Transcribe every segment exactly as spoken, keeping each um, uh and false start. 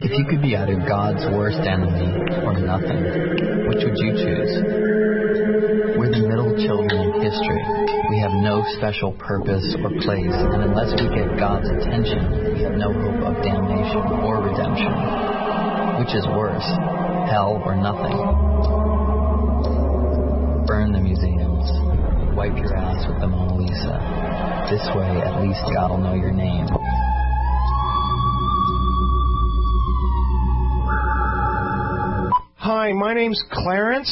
If you could be either God's worst enemy or nothing, which would you choose? We're the middle children of history. We have no special purpose or place, and unless we get God's attention, we have no hope of damnation or redemption. Which is worse, hell or nothing? Burn the museums. Wipe your ass with the Mona Lisa. This way, at least God will know your name. Hi, my name's Clarence.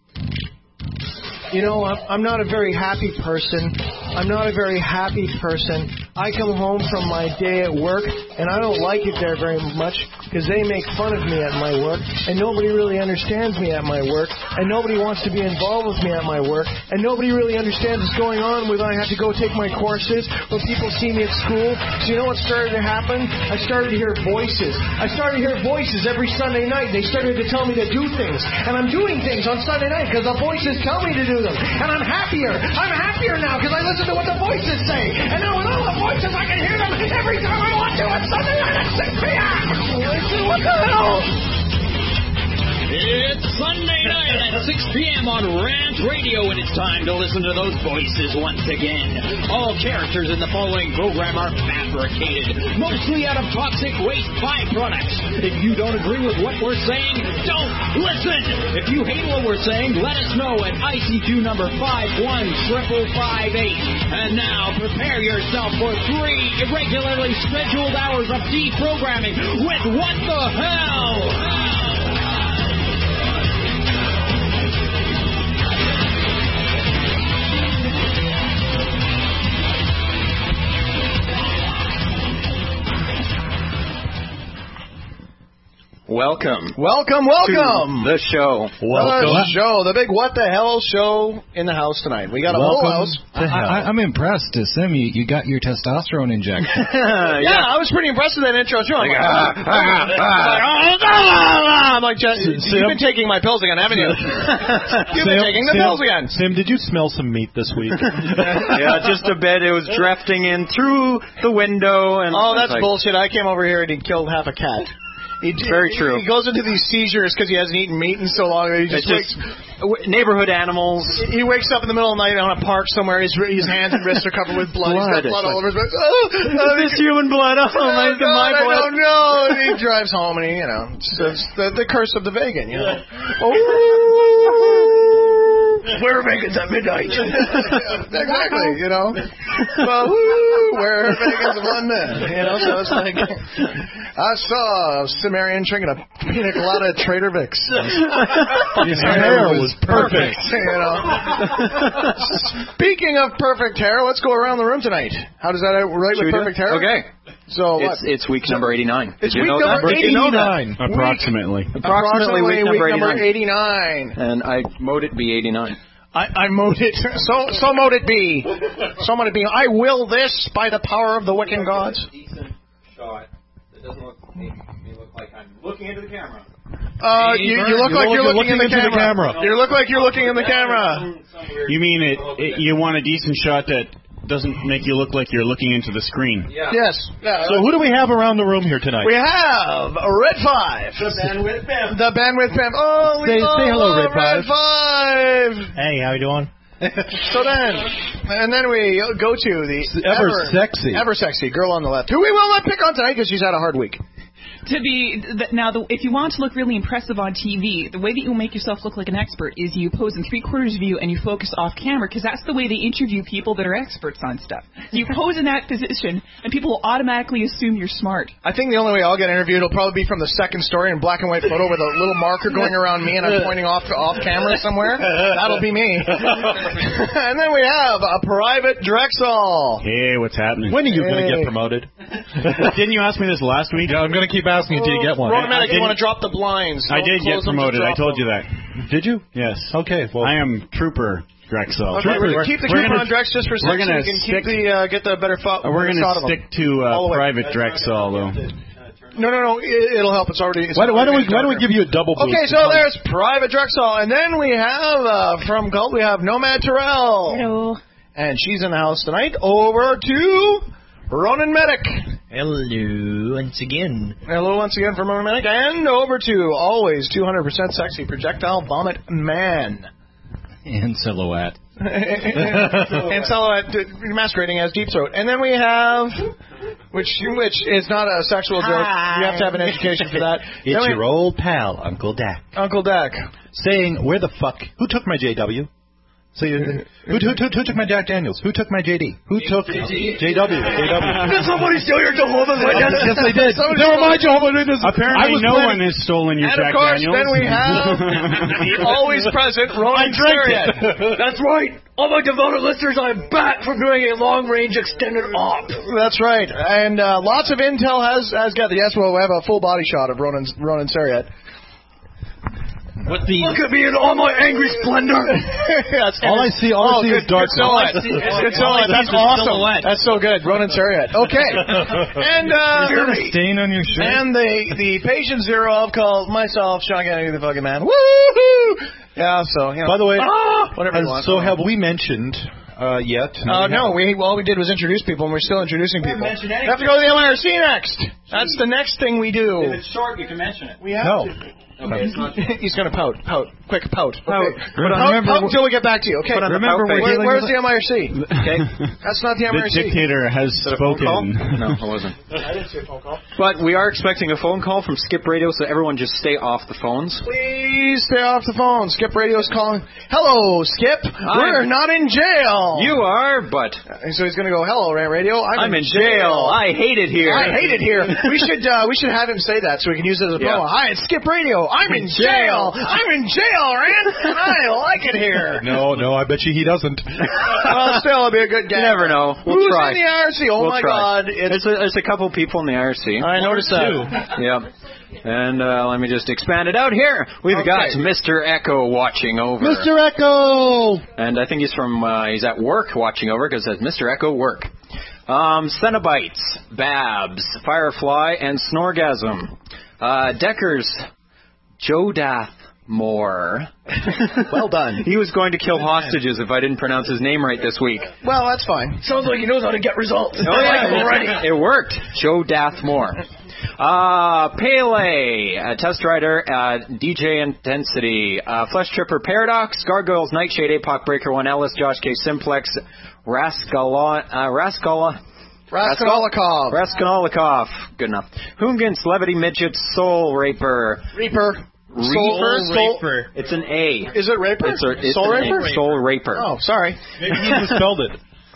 You know, I'm, I'm not a very happy person. I'm not a very happy person. I come home from my day at work, and I don't like it there very much because they make fun of me at my work, and nobody really understands me at my work, and nobody wants to be involved with me at my work, and nobody really understands what's going on when I have to go take my courses, when people see me at school. So you know what started to happen? I started to hear voices. I started to hear voices every Sunday night. They started to tell me to do things, and I'm doing things on Sunday night because the voices tell me to do them, and I'm happier. I'm happier now because I listen to what the voices say, and now with all the voices I can hear them every time I want to on Sunday night at six p.m. What the hell? It's Sunday night at six p.m. on Rant Radio, and it's time to listen to those voices once again. All characters in the following program are fabricated, mostly out of toxic waste byproducts. If you don't agree with what we're saying, don't listen. If you hate what we're saying, let us know at I C Q number five one five five eight. And now, prepare yourself for three irregularly scheduled hours of deprogramming with What the Hell? Welcome. Welcome, welcome. To the show. Welcome. The show, the big What the Hell show in the house tonight. We got a welcome whole house. I, I, I'm impressed, uh, Sim. You, you got your testosterone injection. yeah, yeah, I was pretty impressed with that intro too. I'm like, ah, ah, ah, I'm like, Sim, you've been taking my pills again, haven't you? You've been Sim, taking the Sim, pills again. Sim, did you smell some meat this week? yeah, just a bit. It was drifting in through the window. And oh, that's like, bullshit. I came over here and he killed half a cat. He, Very true. He goes into these seizures because he hasn't eaten meat in so long. He just, just wakes, neighborhood animals. He wakes up in the middle of the night on a park somewhere. His, his hands and wrists are covered with blood. blood. He's got blood all like, over his back. Oh, oh, this human blood. Oh, oh my, God, my blood. I don't know. And he drives home and he, you know, it's, it's the, the curse of the vegan, you know. Oh. Where are vegans at midnight? Exactly, you know. Well, woo, where are vegans at one minute? You know, so it's like, I saw a Sumerian drinking a pina colada at Trader Vic's. His hair was perfect. You know. Speaking of perfect hair, let's go around the room tonight. How does that right with perfect hair? Okay. So it's, it's week number eighty-nine. It's Did week you know number that? eighty-nine. Approximately. Week, approximately week number, week number eighty-nine. And I mowed it be eighty-nine. I, I mowed it. So so mowed it be. So mowed it be. I will this by the power of the Wiccan gods. Decent shot. It doesn't look, make me look like I'm looking into the camera. Uh, you, you look you like look, you're looking, looking in the into camera. the camera. You look like you're looking in the camera. You mean it, it? You want a decent shot that doesn't make you look like you're looking into the screen. Yeah. Yes. Yeah. So who do we have around the room here tonight? We have Red Five. The bandwidth fam. The bandwidth fam. Oh, we say, say hello, Red Red Five. Hey, how you doing? So then, and then we go to the ever, ever sexy, ever sexy girl on the left, who we will not pick on tonight because she's had a hard week. To be now, the, if you want to look really impressive on T V, the way that you make yourself look like an expert is you pose in three quarters view and you focus off camera, because that's the way they interview people that are experts on stuff. You pose in that position, and people will automatically assume you're smart. I think the only way I'll get interviewed will probably be from the second story in black and white photo with a little marker going around me and I'm pointing off off camera somewhere. That'll be me. And then we have a Private Drexel. Hey, what's happening? When are you hey. going to get promoted? Didn't you ask me this last week? Yeah, I'm going to keep asking until you get one. Romantic, you want to drop the blinds. I did get promoted. I told you that. Did you? Yes. Okay. Well, I am Trooper Drexel. Okay, Trooper. We're, keep the trooper on Drex just for a second so we can stick, keep the, uh, get the better fo- We're going to stick to uh, Private Drexel, though. No, no, no. It, it'll help. It's already. It's why, why, already don't we, why don't we give you a double boost? Okay, so there's Private Drexel. And then we have, uh, from Cult, we have Nomad Terrell. Hello. And she's in the house tonight. Over to Ronan Medic. Hello once again. Hello once again from Ronan Medic. And over to always two hundred percent sexy Projectile Vomit Man. And Silhouette. And Silhouette masquerading as Deep Throat. And then we have, which which is not a sexual joke. Hi. You have to have an education for that. It's Then we- your old pal, Uncle Dak. Uncle Dak. Saying, where the fuck? Who took my J W? So you, who, who, who, who took my Jack Daniels? Who took my J D? Who took J W? J W. Did somebody steal your Jehovah's Witness? Yes, they did. Somebody They were stole- my Jehovah's Witnesses. Apparently, no one has stolen your And Jack of course, Daniels. then we have the always present Ronan Seriet. That's right. All my devoted listeners, I'm back from doing a long-range extended op. That's right. And uh, lots of intel has has gathered. Yes, well, we have a full body shot of Ronan Ronan Seriet. What the? Look at me in all my angry splendor. That's, All I see, all oh, I see good, is dark. good silhouette. Good silhouette. That's awesome. That's so good. Ronan Seriet. Okay. And uh, Is there a stain on your shirt? and the the patient zero of called myself, Sean Kennedy, the fucking man. Woohoo! Yeah. So you know, By the way, ah, whatever you uh, want. so have we mentioned uh, yet? Uh, we no, haven't. we all we did was introduce people, and we're still introducing people. mentioned We have to go to the M I R C next. That's the next thing we do. If it's short, you can mention it. We have No. to. Okay, it's not. He's going to pout. Pout. Quick, pout. Okay. Pout. Pout, Remember- pout until we get back to you. Okay. Put on the Remember pout we're Where, dealing where's with- the M I R C? Okay. That's not the M I R The C. dictator has spoken. No, it wasn't. I didn't see a phone call. But we are expecting a phone call from Skip Radio, so everyone just stay off the phones. Please stay off the phone. Skip Radio's calling. Hello, Skip. We're not in jail. You are, but And so he's going to go, hello, Rant Radio. I'm, I'm in jail. I hate it here. I hate it here. We should uh, we should have him say that so we can use it as a Yeah. promo. Hi, it's Skip Radio. I'm in jail. I'm in jail, Rand. I like it here. No, no, I bet you he doesn't. Well, still, it'll be a good You gag. never know. We'll Who's try. in the I R C? Oh, We'll my try. God. It's, There's a, there's a couple people in the I R C. I noticed that. Yep. And uh, let me just expand it out here. We've Okay. got Mister Echo watching over. Mister Echo! And I think he's from, uh, he's at work watching over because it says Mister Echo work. Um, Cenobites, Babs, Firefly, and Snorgasm. Uh, Decker's Jodath Moore. Well done. He was going to kill hostages if I didn't pronounce his name right this week. Well, that's fine. Sounds like he knows how to get results. Oh, yeah, it worked. Joe Dathmore. Uh, Pele, uh, Test Rider, uh, D J Intensity, uh, Flesh Tripper Paradox, Gargoyles, Nightshade, Apoc Breaker, One Ellis, Josh K. Simplex, Rascala, uh, Rascala, Raskolnikov. Raskolnikov. Good enough. Hoongans, Levity Midget, Soul Raper. Reaper. Reaper? Soul Raper. It's an A. Is it Raper? It's, a, it's Soul an Raper? A. Soul Raper. Oh, sorry. Maybe he misspelled it.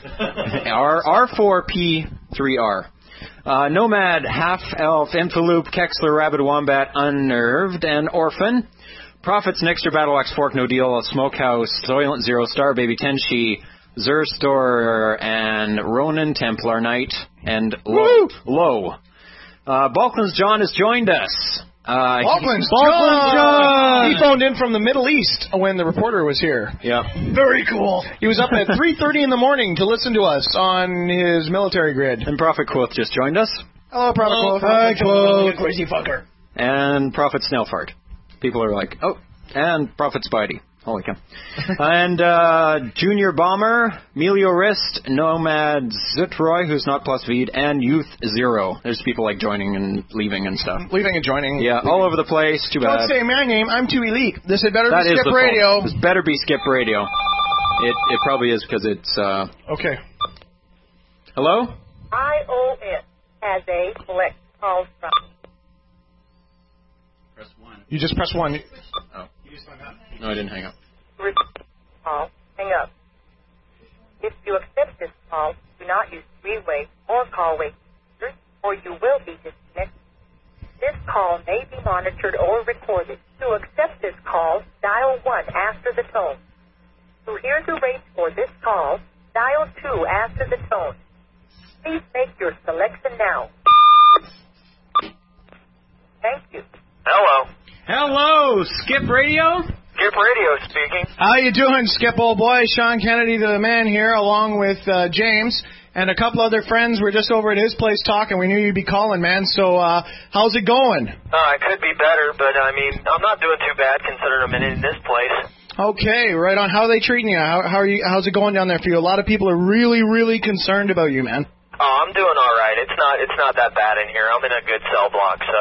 R R4P three R. Uh, Nomad, Half Elf, Infaloop, Kexler, Rabid Wombat, Unnerved, and Orphan. Prophets, Nexter, Battle Axe, Fork, No Deal, Smokehouse, Soylent Zero Star, Baby Tenshi, Zurstor, and Ronan, Templar Knight, and Low. Low. Uh, Balklands John has joined us. Uh, Balklands he- John. John! He phoned in from the Middle East when the reporter was here. Yeah. Very cool. He was up at three thirty in the morning to listen to us on his military grid. And Prophet Quoth just joined us. Hello, Prophet Oh, Quoth. Hi, Quoth. You crazy fucker. And Prophet Snellfart. People are like, oh, and Prophet Spidey. Holy cow. And uh, Junior Bomber, Melio Wrist, Nomad Zutroy, who's not plus Veed, and Youth Zero. There's people like joining and leaving and stuff. Leaving and joining. Yeah, all over the place. Too bad. Don't say my name. I'm too elite. This had better That be is Skip the Radio. phone. This better be Skip Radio. It it probably is because it's. Uh... Okay. Hello? I O N as a select call from. Press one. You just press one. Oh. No, I didn't hang up. Call, hang up. If you accept this call, do not use three-way or call-way features, or you will be disconnected. This call may be monitored or recorded. To accept this call, dial one after the tone. To hear the rate for this call, dial two after the tone. Please make your selection now. Thank you. Hello. Hello, Skip Radio? Skip Radio speaking. How you doing, Skip, old boy? Sean Kennedy, the man here, along with uh, James and a couple other friends. We're just over at his place talking. We knew you'd be calling, man. So uh, how's it going? Uh, it could be better, but I mean, I'm not doing too bad considering I'm in this place. Okay, right on. How are they treating you? How, how are you? How's it going down there for you? A lot of people are really, really concerned about you, man. Oh, I'm doing all right. It's not it's not that bad in here. I'm in a good cell block, so.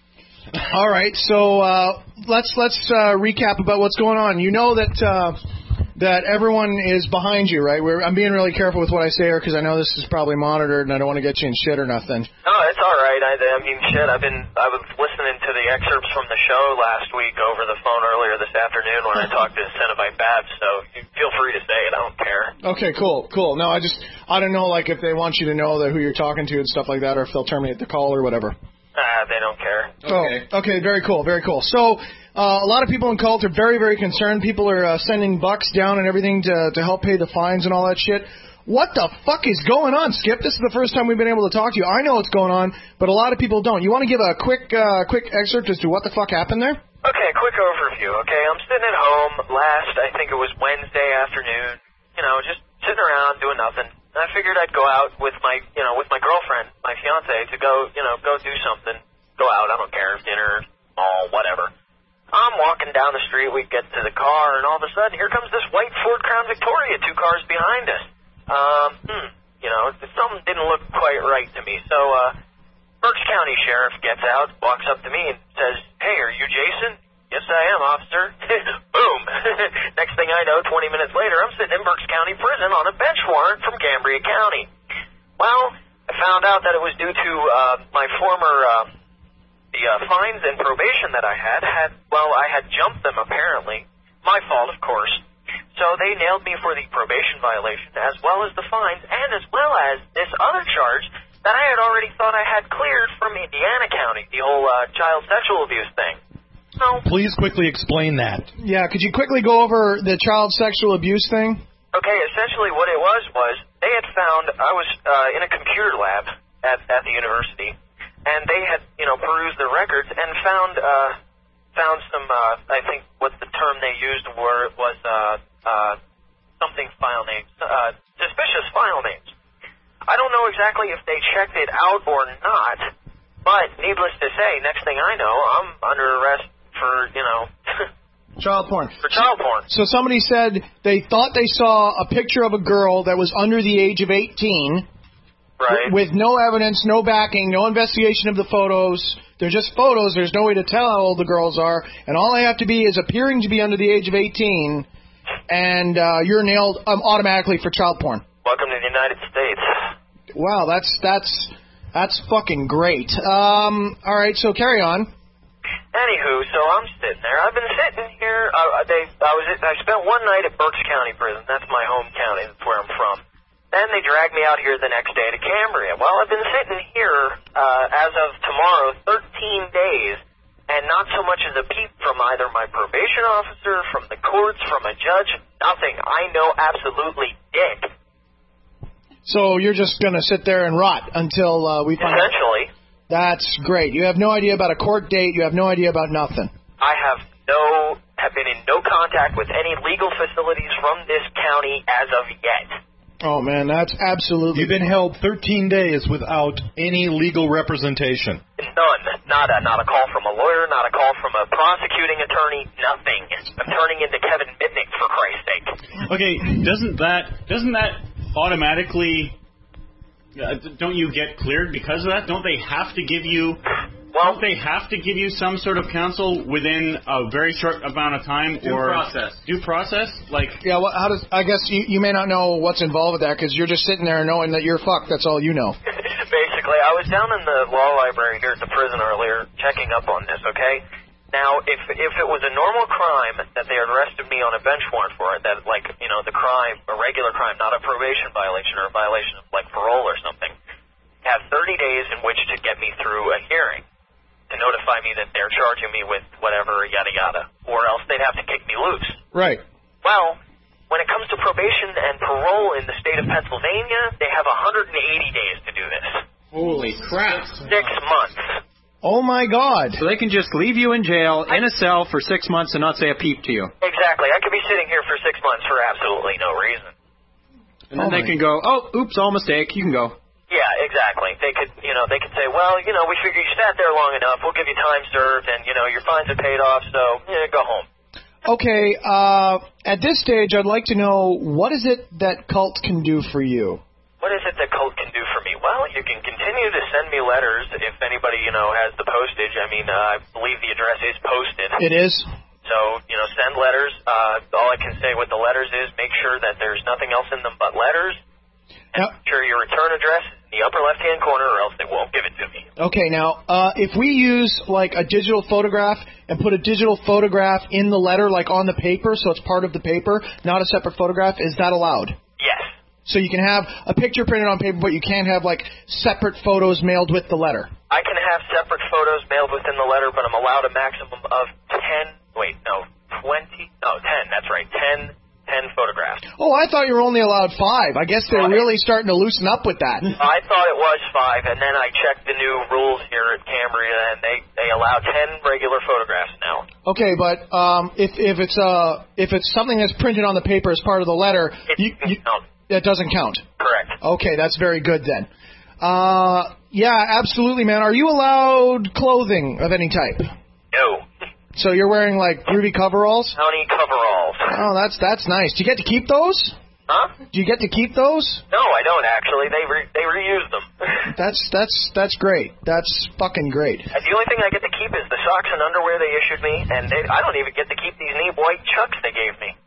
All right, so uh, let's let's uh, recap about what's going on. You know that uh, that everyone is behind you, right? We're, I'm being really careful with what I say here because I know this is probably monitored, and I don't want to get you in shit or nothing. No, it's all right. I, I mean, shit. I've been I was listening to the excerpts from the show last week over the phone earlier this afternoon when I talked to Cenobite Babs. So you feel free to say it. I don't care. Okay, cool, cool. No, I just I don't know, like if they want you to know that who you're talking to and stuff like that, or if they'll terminate the call or whatever. Uh, they don't care. Okay. Oh, okay, very cool, very cool. So, uh, a lot of people in Cult are very, very concerned. People are uh, sending bucks down and everything to to help pay the fines and all that shit. What the fuck is going on, Skip? This is the first time we've been able to talk to you. I know what's going on, but a lot of people don't. You want to give a quick, uh, quick excerpt as to what the fuck happened there? Okay, quick overview. Okay, I'm sitting at home last, I think it was Wednesday afternoon. You know, just sitting around doing nothing. And I figured I'd go out with my, you know, with my girlfriend, my fiance, to go, you know, go do something. Go out, I don't care, dinner, mall, whatever. I'm walking down the street, we get to the car, and all of a sudden, here comes this white Ford Crown Victoria, two cars behind us. Um, hmm, you know, something didn't look quite right to me. So, uh, Berks County Sheriff gets out, walks up to me and says, "Hey, are you Jason?" "Yes, I am, officer." Boom. Next thing I know, twenty minutes later, I'm sitting in Berks County Prison on a bench warrant from Cambria County. Well, I found out that it was due to uh, my former uh, the uh, fines and probation that I had. had. Well, I had jumped them, apparently. My fault, of course. So they nailed me for the probation violation, as well as the fines, and as well as this other charge that I had already thought I had cleared from Indiana County, the whole uh, child sexual abuse thing. So, please quickly explain that. Yeah, could you quickly go over the child sexual abuse thing? Okay, essentially what it was was they had found, I was uh, in a computer lab at, at the university, and they had, you know, perused the records and found uh, found some, uh, I think what the term they used were was uh, uh, something file names, uh, suspicious file names. I don't know exactly if they checked it out or not, but needless to say, next thing I know, I'm under arrest for, you know... Child porn. For child porn. So somebody said they thought they saw a picture of a girl that was under the age of eighteen. Right. With no evidence, no backing, no investigation of the photos. They're just photos. There's no way to tell how old the girls are. And all they have to be is appearing to be under the age of eighteen. And uh, you're nailed um, automatically for child porn. Welcome to the United States. Wow, that's that's that's fucking great. Um, all right, so carry on. Anywho, so I'm sitting there. I've been sitting here. Uh, they, I was. I spent one night at Berks County Prison. That's my home county. That's where I'm from. Then they dragged me out here the next day to Cambria. Well, I've been sitting here uh, as of tomorrow, thirteen days, and not so much as a peep from either my probation officer, from the courts, from a judge. Nothing. I know absolutely dick. So you're just gonna sit there and rot until uh, we find. Essentially. Out. That's great. You have no idea about a court date. You have no idea about nothing. I have no, have been in no contact with any legal facilities from this county as of yet. Oh, man, that's absolutely... You've been held thirteen days without any legal representation. None. Not a, not a call from a lawyer, not a call from a prosecuting attorney, nothing. I'm turning into Kevin Mitnick, for Christ's sake. Okay, doesn't that, doesn't that automatically... Uh, don't you get cleared because of that? Don't they have to give you... Well, don't they have to give you some sort of counsel within a very short amount of time? Due or process. Due process? Like... Yeah, well, how does... I guess you, you may not know what's involved with that because you're just sitting there knowing that you're fucked. That's all you know. Basically, I was down in the law library here at the prison earlier checking up on this, okay? Now, if if it was a normal crime that they had arrested me on a bench warrant for it, that, like, you know, the crime, a regular crime, not a probation violation or a violation of, like, parole or something, have thirty days in which to get me through a hearing to notify me that they're charging me with whatever, yada, yada, or else they'd have to kick me loose. Right. Well, when it comes to probation and parole in the state of Pennsylvania, they have one hundred eighty days to do this. Holy crap. Six months. Oh, my God. So they can just leave you in jail, in a cell, for six months and not say a peep to you. Exactly. I could be sitting here for six months for absolutely no reason. And then oh they my. can go, oh, oops, all mistake, you can go. Yeah, exactly. They could, you know, they could say, well, you know, we figure you sat there long enough, we'll give you time served, and, you know, your fines are paid off, so, yeah, go home. Okay, uh, at this stage, I'd like to know, what is it that Cult can do for you? what is it that Colt can do for me? Well, you can continue to send me letters if anybody, you know, has the postage. I mean, uh, I believe the address is posted. It is. So, you know, send letters. Uh, all I can say with the letters is make sure that there's nothing else in them but letters. And make sure your return address is in the upper left-hand corner or else they won't give it to me. Okay, now, uh, if we use, like, a digital photograph and put a digital photograph in the letter, like, on the paper, so it's part of the paper, not a separate photograph, is that allowed? Yes. So you can have a picture printed on paper, but you can't have, like, separate photos mailed with the letter? I can have separate photos mailed within the letter, but I'm allowed a maximum of ten, wait, no, twenty, no, ten, that's right, ten, ten photographs. Oh, I thought you were only allowed five. I guess they're really starting to loosen up with that. I thought it was five, and then I checked the new rules here at Cambria, and they, they allow ten regular photographs now. Okay, but um, if if it's uh if it's something that's printed on the paper as part of the letter, it you, you, count. It doesn't count. Correct. Okay, that's very good then. Uh, yeah, absolutely, man. Are you allowed clothing of any type? No. So you're wearing like groovy coveralls? County coveralls. Oh, that's that's nice. Do you get to keep those? Huh? Do you get to keep those? No, I don't actually. They re- they reuse them. that's that's that's great. That's fucking great. And the only thing I get to keep is the socks and underwear they issued me, and they, I don't even get to keep these knee white chucks they gave me.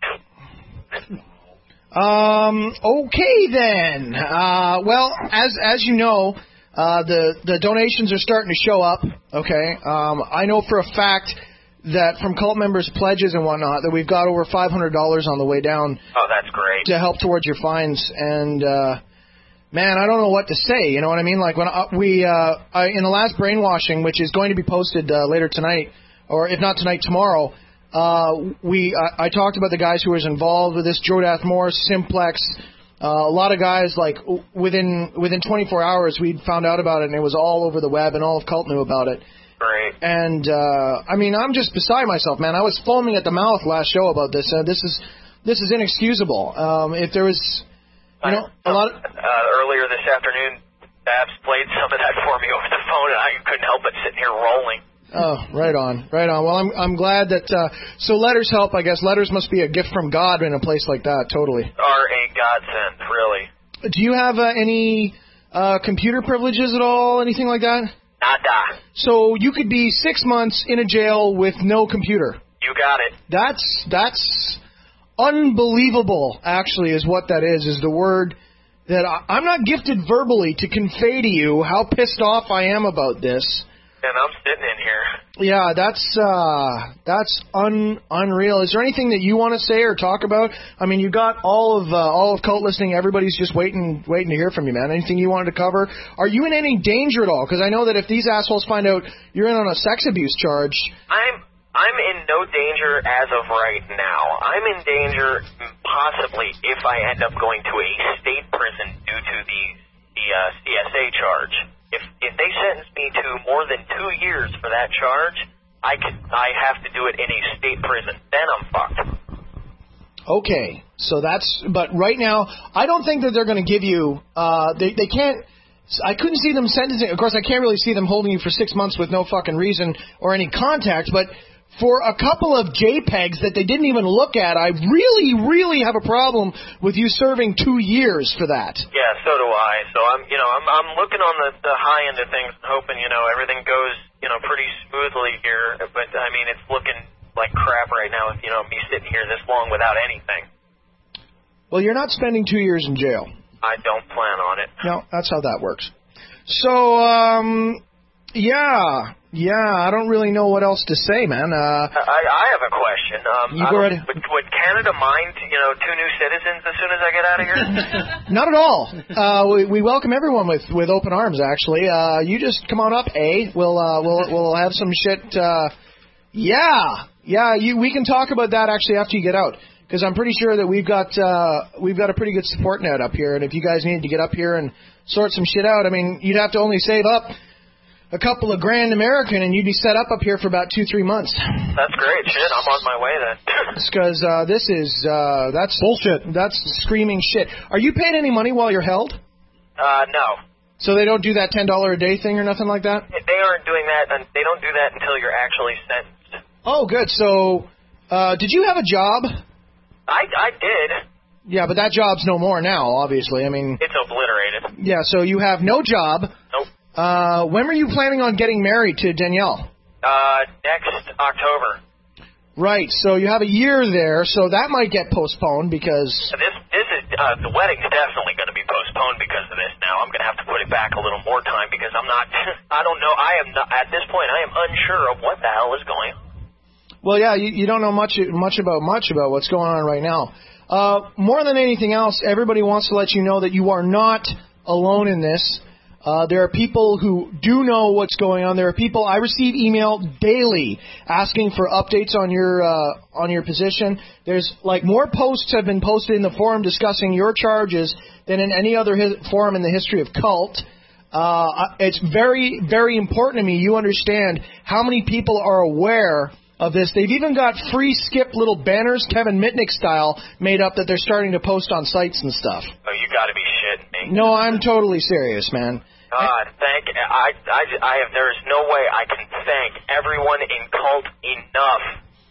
Um. Okay then. Uh. Well, as as you know, uh, the the donations are starting to show up. Okay. Um. I know for a fact that from cult members' pledges and whatnot that we've got over five hundred dollars on the way down. Oh, that's great. To help towards your fines. And uh, man, I don't know what to say. You know what I mean? Like when I, we uh, I, in the last brainwashing, which is going to be posted uh, later tonight, or if not tonight, tomorrow. Uh, we I, I talked about the guys who was involved with this, Joe Dath Morse, Simplex, uh, a lot of guys. Like within within twenty-four hours, we'd found out about it, and it was all over the web, and all of Cult knew about it. Great. And uh, I mean, I'm just beside myself, man. I was foaming at the mouth last show about this. Uh, this is this is inexcusable. Um, if there was, you know, a lot. Of, uh, earlier this afternoon, Babs played some of that for me over the phone, and I couldn't help but sitting here rolling. Oh, right on, right on. Well, I'm I'm glad that. Uh, so letters help, I guess. Letters must be a gift from God in a place like that. Totally. Are a godsend, really. Do you have uh, any uh, computer privileges at all? Anything like that? Nada. So you could be six months in a jail with no computer. You got it. That's that's unbelievable. Actually, is what that is. Is the word that I, I'm not gifted verbally to convey to you how pissed off I am about this. And I'm sitting in here. Yeah, that's uh, that's un unreal. Is there anything that you want to say or talk about? I mean, you got all of uh, all of Cult listening. Everybody's just waiting waiting to hear from you, man. Anything you wanted to cover? Are you in any danger at all? Because I know that if these assholes find out you're in on a sex abuse charge, I'm I'm in no danger as of right now. I'm in danger possibly if I end up going to a state prison due to the the uh, C S A charge. If if they sentence me to more than two years for that charge, I could I have to do it in a state prison. Then I'm fucked. Okay, so that's. But right now, I don't think that they're going to give you. Uh, they they can't. I couldn't see them sentencing. Of course, I can't really see them holding you for six months with no fucking reason or any contact. But for a couple of JPEGs that they didn't even look at, I really, really have a problem with you serving two years for that. Yeah, so do I. So I'm, you know, I'm, I'm looking on the, the high end of things, hoping, you know, everything goes, you know, pretty smoothly here. But I mean, it's looking like crap right now. You know, me sitting here this long without anything. Well, you're not spending two years in jail. I don't plan on it. No, that's how that works. So, um, yeah. Yeah, I don't really know what else to say, man. Uh, I, I have a question. Um, you go ahead. Would, would Canada mind, you know, two new citizens as soon as I get out of here? Not at all. Uh, we, we welcome everyone with, with open arms. Actually, uh, you just come on up. A, we'll uh, we'll we'll have some shit. Uh, yeah, yeah. You we can talk about that actually after you get out, because I'm pretty sure that we've got uh, we've got a pretty good support net up here, and if you guys needed to get up here and sort some shit out, I mean, you'd have to only save up a couple of grand American, and you'd be set up up here for about two, three months. That's great. Shit, I'm on my way then. It's because uh, this is, uh, that's bullshit. That's screaming shit. Are you paid any money while you're held? Uh, no. So they don't do that ten dollars a day thing or nothing like that? They aren't doing that, and they don't do that until you're actually sentenced. Oh, good. So, uh, did you have a job? I, I did. Yeah, but that job's no more now, obviously. I mean, It's obliterated. yeah, so you have no job. Nope. Uh, when were you planning on getting married to Danielle? Uh, next October. Right, so you have a year there, so that might get postponed because... This, this is, uh, the wedding's definitely going to be postponed because of this now. I'm going to have to put it back a little more time because I'm not, I don't know, I am not, at this point, I am unsure of what the hell is going on. Well, yeah, you, you don't know much much about much about what's going on right now. Uh, more than anything else, everybody wants to let you know that you are not alone in this. Uh, there are people who do know what's going on. There are people, I receive email daily asking for updates on your uh, on your position. There's like more posts have been posted in the forum discussing your charges than in any other hi- forum in the history of Cult. Uh, it's very, very important to me you understand how many people are aware of this. They've even got free skip little banners, Kevin Mitnick style, made up that they're starting to post on sites and stuff. Oh, you got to be shitting me. No, I'm totally serious, man. God, thank I, I, I have. There is no way I can thank everyone in Cult enough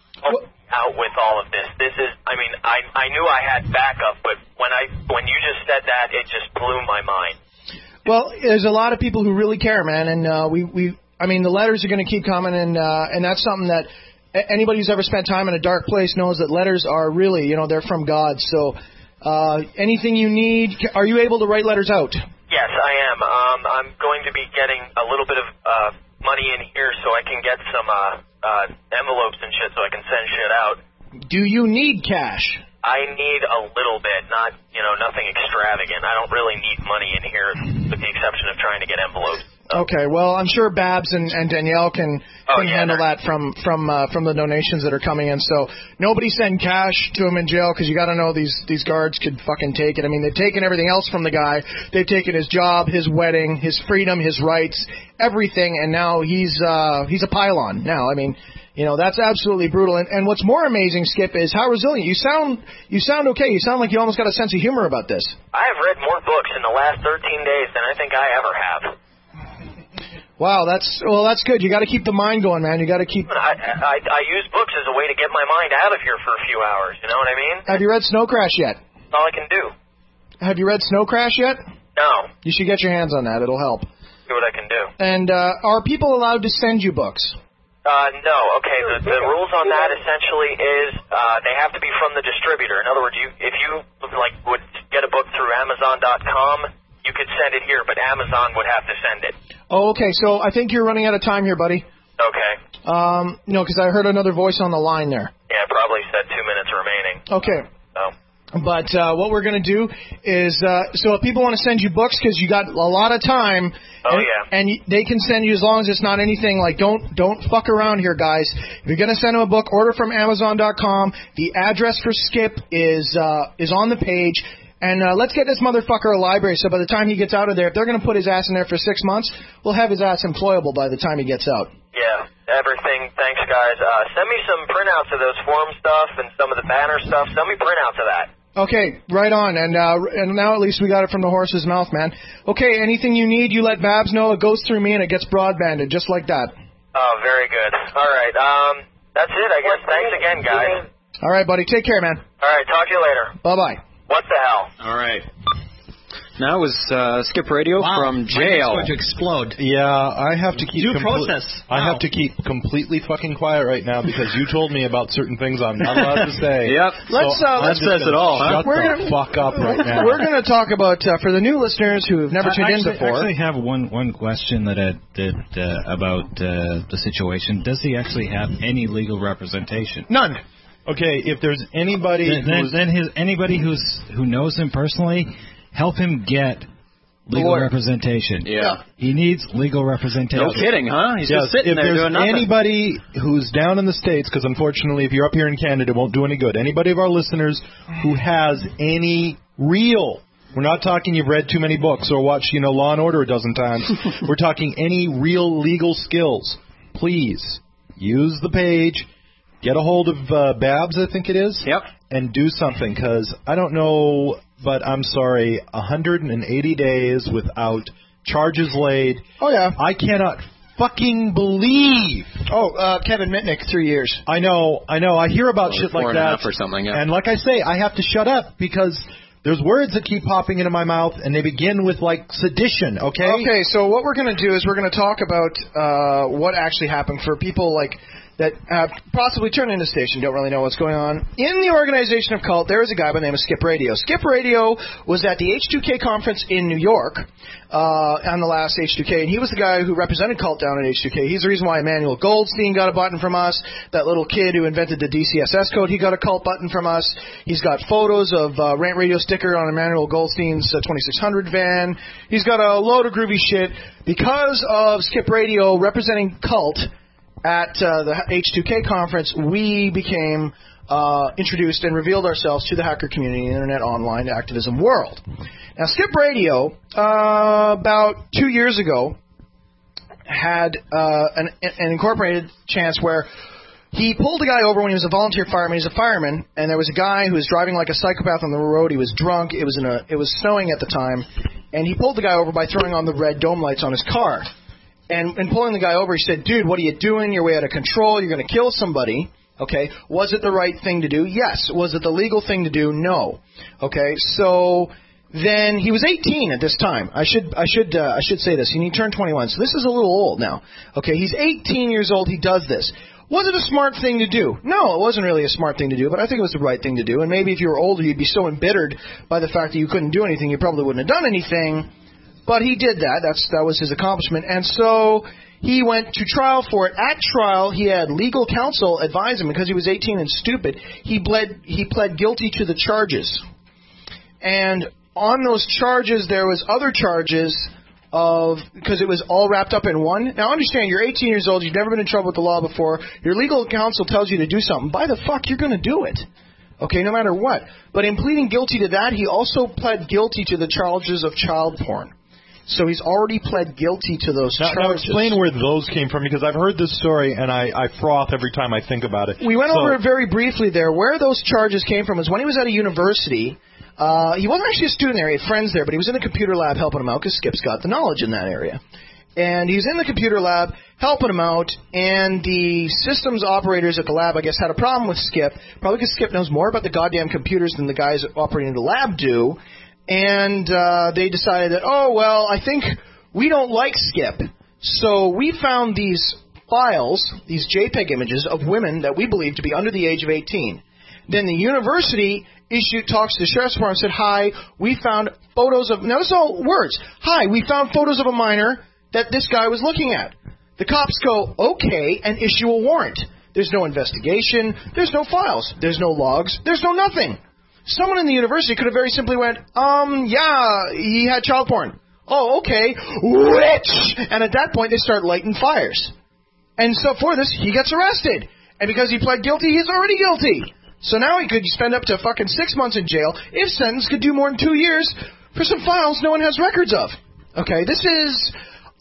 to out with all of this. This is. I mean, I I knew I had backup, but when I when you just said that, it just blew my mind. Well, there's a lot of people who really care, man, and uh, we we. I mean, the letters are going to keep coming, and uh, and that's something that anybody who's ever spent time in a dark place knows that letters are really, you know, they're from God. So uh, anything you need, are you able to write letters out? Yes, I am. Um, I'm going to be getting a little bit of uh, money in here so I can get some uh, uh, envelopes and shit so I can send shit out. Do you need cash? I need a little bit, not, you know, nothing extravagant. I don't really need money in here with the exception of trying to get envelopes. Okay, well, I'm sure Babs and, and Danielle can, oh, can yeah, handle that from from uh, from the donations that are coming in. So nobody send cash to him in jail because you got to know these these guards could fucking take it. I mean, they've taken everything else from the guy. They've taken his job, his wedding, his freedom, his rights, everything, and now he's uh, he's a pylon. Now, I mean, you know, that's absolutely brutal. And, and what's more amazing, Skip, is how resilient you sound. You sound okay. You sound like you almost got a sense of humor about this. I have read more books in the last thirteen days than I think I ever have. Wow, that's well, that's good. You got to keep the mind going, man. You got to keep. I, I I use books as a way to get my mind out of here for a few hours. You know what I mean? Have you read Snow Crash yet? All I can do. Have you read Snow Crash yet? No. You should get your hands on that. It'll help. See what I can do. And uh, are people allowed to send you books? Uh, no. Okay. The, the rules on that essentially is uh, they have to be from the distributor. In other words, you if you like would get a book through Amazon dot com. You could send it here, but Amazon would have to send it. Oh, okay. So I think you're running out of time here, buddy. Okay. Um, no, because I heard another voice on the line there. Yeah, probably said two minutes remaining. Okay. So. But uh, what we're going to do is, uh, so if people want to send you books because you got a lot of time, oh and, yeah, and they can send you as long as it's not anything like don't don't fuck around here, guys. If you're going to send them a book, order from Amazon dot com. The address for Skip is uh, is on the page. And uh, let's get this motherfucker a library so by the time he gets out of there, if they're going to put his ass in there for six months, we'll have his ass employable by the time he gets out. Yeah, everything. Thanks, guys. Uh, send me some printouts of those forum stuff and some of the banner stuff. Send me printouts of that. Okay, right on. And uh, and now at least we got it from the horse's mouth, man. Okay, anything you need, you let Babs know. It goes through me and it gets broadbanded, just like that. Oh, very good. All right. Um, that's it, I guess. Thanks again, guys. All right, buddy. Take care, man. All right, talk to you later. Bye-bye. What the hell? All right. That was uh, Skip Radio wow. from jail. My neck's going to explode. Yeah, I have to keep. Due compl- process. I Wow. have to keep completely fucking quiet right now because you told me about certain things I'm not allowed to say. Yep. So Let's, uh, I'm let's just says it all, huh? Shut We're the gonna- fuck up right now. We're going to talk about, uh, for the new listeners who have never tuned I actually, in before. I actually have one, one question that, I, that uh, about uh, the situation. Does he actually have any legal representation? None. Okay, if there's anybody Then, then, who's, then his, anybody who's who knows him personally, help him get legal Lawyer. representation. Yeah. He needs legal representation. No kidding, huh? He's yes, just sitting if there there's doing nothing. anybody who's down in the States, because unfortunately if you're up here in Canada, it won't do any good. Anybody of our listeners who has any real, we're not talking you've read too many books or watched, you know, Law and Order a dozen times. We're talking any real legal skills. Please use the page. Get a hold of uh, Babs, I think it is. Yep. And do something, because I don't know, but I'm sorry, one hundred eighty days without charges laid. Oh, yeah. I cannot fucking believe. Oh, uh, Kevin Mitnick, three years. I know, I know. I hear about Or shit four like and a that. half or something, yeah. And like I say, I have to shut up because there's words that keep popping into my mouth, and they begin with, like, sedition, okay? Okay, so what we're going to do is we're going to talk about uh, what actually happened for people like that uh, possibly turned into station, don't really know what's going on. In the organization of Cult, there is a guy by the name of Skip Radio. Skip Radio was at the H two K conference in New York uh, on the last H two K, and he was the guy who represented Cult down at H two K. He's the reason why Emmanuel Goldstein got a button from us. That little kid who invented the D C S S code, he got a Cult button from us. He's got photos of uh, Rant Radio sticker on Emmanuel Goldstein's uh, twenty-six hundred van. He's got a load of groovy shit. Because of Skip Radio representing Cult at uh, the H two K conference, we became uh, introduced and revealed ourselves to the hacker community, internet, online activism world. Now, Skip Radio, uh, about two years ago, had uh, an, an incorporated chance where he pulled a guy over when he was a volunteer fireman. He's a fireman, and there was a guy who was driving like a psychopath on the road. He was drunk. It was in a. It was snowing at the time, and he pulled the guy over by throwing on the red dome lights on his car. And, and pulling the guy over, he said, dude, what are you doing? You're way out of control. You're going to kill somebody. Okay. Was it the right thing to do? Yes. Was it the legal thing to do? No. Okay. So then he was eighteen at this time. I should I should uh, I should say this. He turned twenty-one. So this is a little old now. Okay. He's eighteen years old. He does this. Was it a smart thing to do? No, it wasn't really a smart thing to do, but I think it was the right thing to do. And maybe if you were older, you'd be so embittered by the fact that you couldn't do anything, you probably wouldn't have done anything. But he did that. That's that was his accomplishment. And so he went to trial for it. At trial, he had legal counsel advise him because he was eighteen and stupid. He pled he pled guilty to the charges. And on those charges, there was other charges of because it was all wrapped up in one. Now, understand, you're eighteen years old. You've never been in trouble with the law before. Your legal counsel tells you to do something. By the fuck, you're going to do it. Okay, no matter what. But in pleading guilty to that, he also pled guilty to the charges of child porn. So he's already pled guilty to those now, charges. Now explain where those came from, because I've heard this story and I, I froth every time I think about it. We went so, over it very briefly there. Where those charges came from is when he was at a university. Uh, he wasn't actually a student there. He had friends there, but he was in the computer lab helping him out because Skip's got the knowledge in that area. And he was in the computer lab helping him out, and the systems operators at the lab, I guess, had a problem with Skip, probably because Skip knows more about the goddamn computers than the guys operating the lab do. And uh, they decided that, oh, well, I think we don't like Skip. So we found these files, these JPEG images of women that we believe to be under the age of eighteen. Then the university issued talks to the sheriff's department and said, hi, we found photos of, now this is all words, hi, we found photos of a minor that this guy was looking at. The cops go, okay, and issue a warrant. There's no investigation. There's no files. There's no logs. There's no nothing. Someone in the university could have very simply went, um, yeah, he had child porn. Oh, okay. Which? And at that point, they start lighting fires. And so for this, he gets arrested. And because he pled guilty, he's already guilty. So now he could spend up to fucking six months in jail. If sentenced, could do more than two years for some files no one has records of. Okay, this is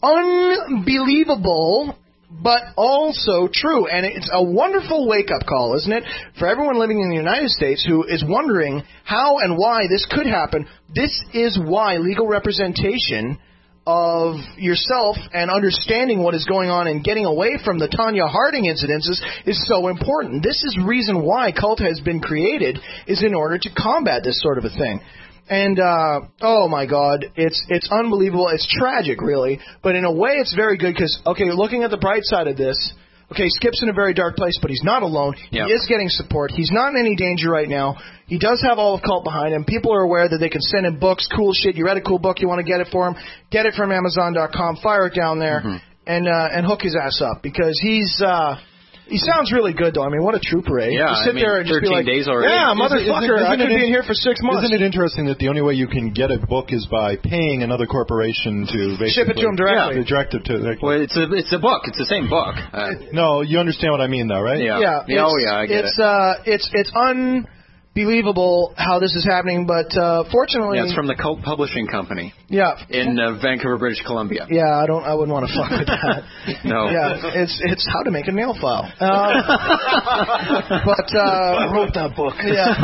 unbelievable, but also true. And it's a wonderful wake-up call, isn't it, for everyone living in the United States who is wondering how and why this could happen. This is why legal representation of yourself and understanding what is going on and getting away from the Tanya Harding incidences is so important. This is the reason why Cult has been created, is in order to combat this sort of a thing. And, uh, oh my God, it's it's unbelievable. It's tragic, really. But in a way, it's very good because, okay, looking at the bright side of this, okay, Skip's in a very dark place, but he's not alone. Yep. He is getting support. He's not in any danger right now. He does have all of Cult behind him. People are aware that they can send him books, cool shit. You read a cool book, you want to get it for him, get it from Amazon dot com, fire it down there, mm-hmm. and uh, and hook his ass up because he's... Uh, He sounds really good, though. I mean, what a trooper, eh? Yeah, you sit I mean, there and just be like, days already. yeah, Isn't- motherfucker, isn't- I could isn't be it- in here for six months. Isn't it interesting that the only way you can get a book is by paying another corporation to basically... Ship it to them directly. Yeah, direct it to... Like, Well, it's a it's a book. It's the same book. Uh, no, you understand what I mean, though, right? Yeah. Yeah, Yeah, oh, yeah, I get it's, it. Uh, it's, it's believable how this is happening, but uh, fortunately, Yeah, it's from the Cult Publishing Company yeah, in uh, Vancouver, British Columbia. yeah, I don't, I wouldn't want to fuck with that. No. Yeah, it's it's how to make a nail file. Uh, but uh, I wrote that book. Yeah,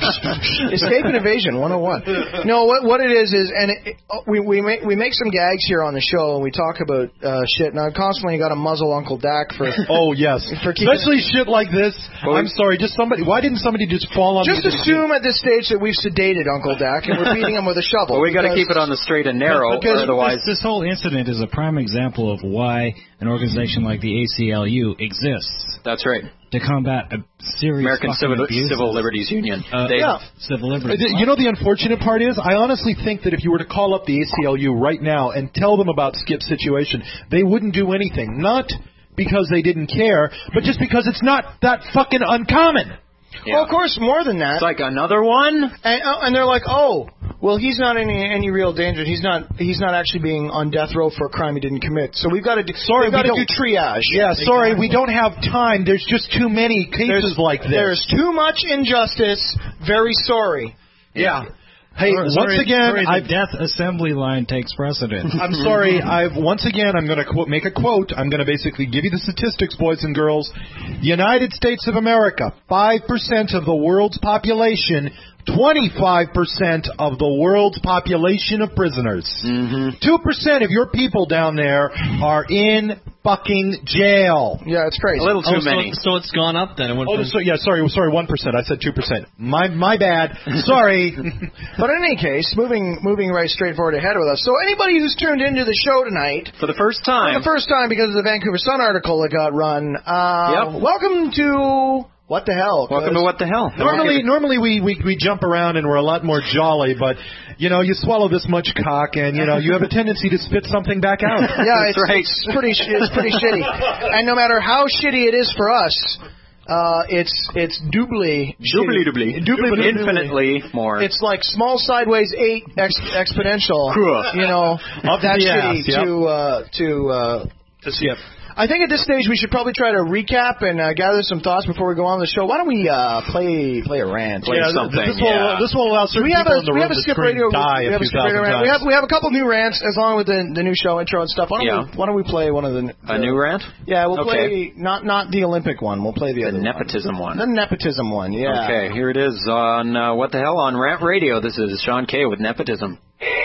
Escape and Evasion one oh one. No, what what it is is, and it, it, we we make we make some gags here on the show, and we talk about uh, shit. And I've constantly got to muzzle Uncle Dak for. Oh yes, for keeping, especially shit like this. Well, I'm sorry, just somebody. Why didn't somebody just fall on? Just me assume at this stage that we've sedated Uncle Dak and we're beating him with a shovel. Well, we got to keep it on the straight and narrow, Because otherwise. this, this whole incident is a prime example of why an organization like the A C L U exists. That's right. To combat a serious American fucking Civil, abuses. Civil Liberties Union. Uh, They- yeah. Civil liberties. You know, the unfortunate part is, I honestly think that if you were to call up the A C L U right now and tell them about Skip's situation, they wouldn't do anything. Not because they didn't care, but just because it's not that fucking uncommon. Yeah. Well, of course, more than that. It's like another one. And, uh, and they're like, oh, well, he's not in any, any real danger. He's not. He's not actually being on death row for a crime he didn't commit. So we've got to do. Sorry, we've got we to do don't- triage. Yeah, sorry, we don't have time. There's just too many cases There's, like this. There's too much injustice. Very sorry. Yeah. Hey, Sorry, once again, sorry, the I've death assembly line takes precedence. I'm sorry. I've once again. I'm going to qu- make a quote. I'm going to basically give you the statistics, boys and girls. The United States of America, five percent of the world's population, twenty-five percent of the world's population of prisoners. Mm-hmm. Two percent of your people down there are in fucking jail. Yeah, it's crazy. A little too oh, so, many. so it's gone up then. It went Oh, from- so, yeah, sorry, sorry, one percent. I said two percent. My my bad. Sorry. But in any case, moving moving right straight forward ahead with us. So anybody who's tuned into the show tonight For the first time. for the first time because of the Vancouver Sun article that got run, uh, Yep. welcome to What the Hell. Welcome to What the Hell. Normally, normally we, we we jump around and we're a lot more jolly, but you know, you swallow this much cock and you know you have a tendency to spit something back out. Yeah, it's, right. it's pretty sh- it's pretty shitty. And no matter how shitty it is for us, uh, it's it's doubly Doubly, doubly. doubly Infinitely more. It's like small sideways eight ex- exponential. Cool. You know, Up that the shitty ass, yep. to uh, to. Uh, To see it. I think at this stage we should probably try to recap and uh, gather some thoughts before we go on the show. Why don't we uh, play play a rant? Play Yeah, something. This will yeah. this will allow certain we have people a in the we room have a to skip scream radio. die We a have a few skip radio thousand rant. We times. have we have a couple new rants as long with the the new show intro and stuff. Why don't Yeah. we why don't we play one of the, the A new rant? Yeah, we'll Okay. play not not the Olympic one. We'll play the The other nepotism one. one. The nepotism one. Yeah. Okay, here it is on uh, What the Hell on Rant Radio. This is Sean Kay with Nepotism.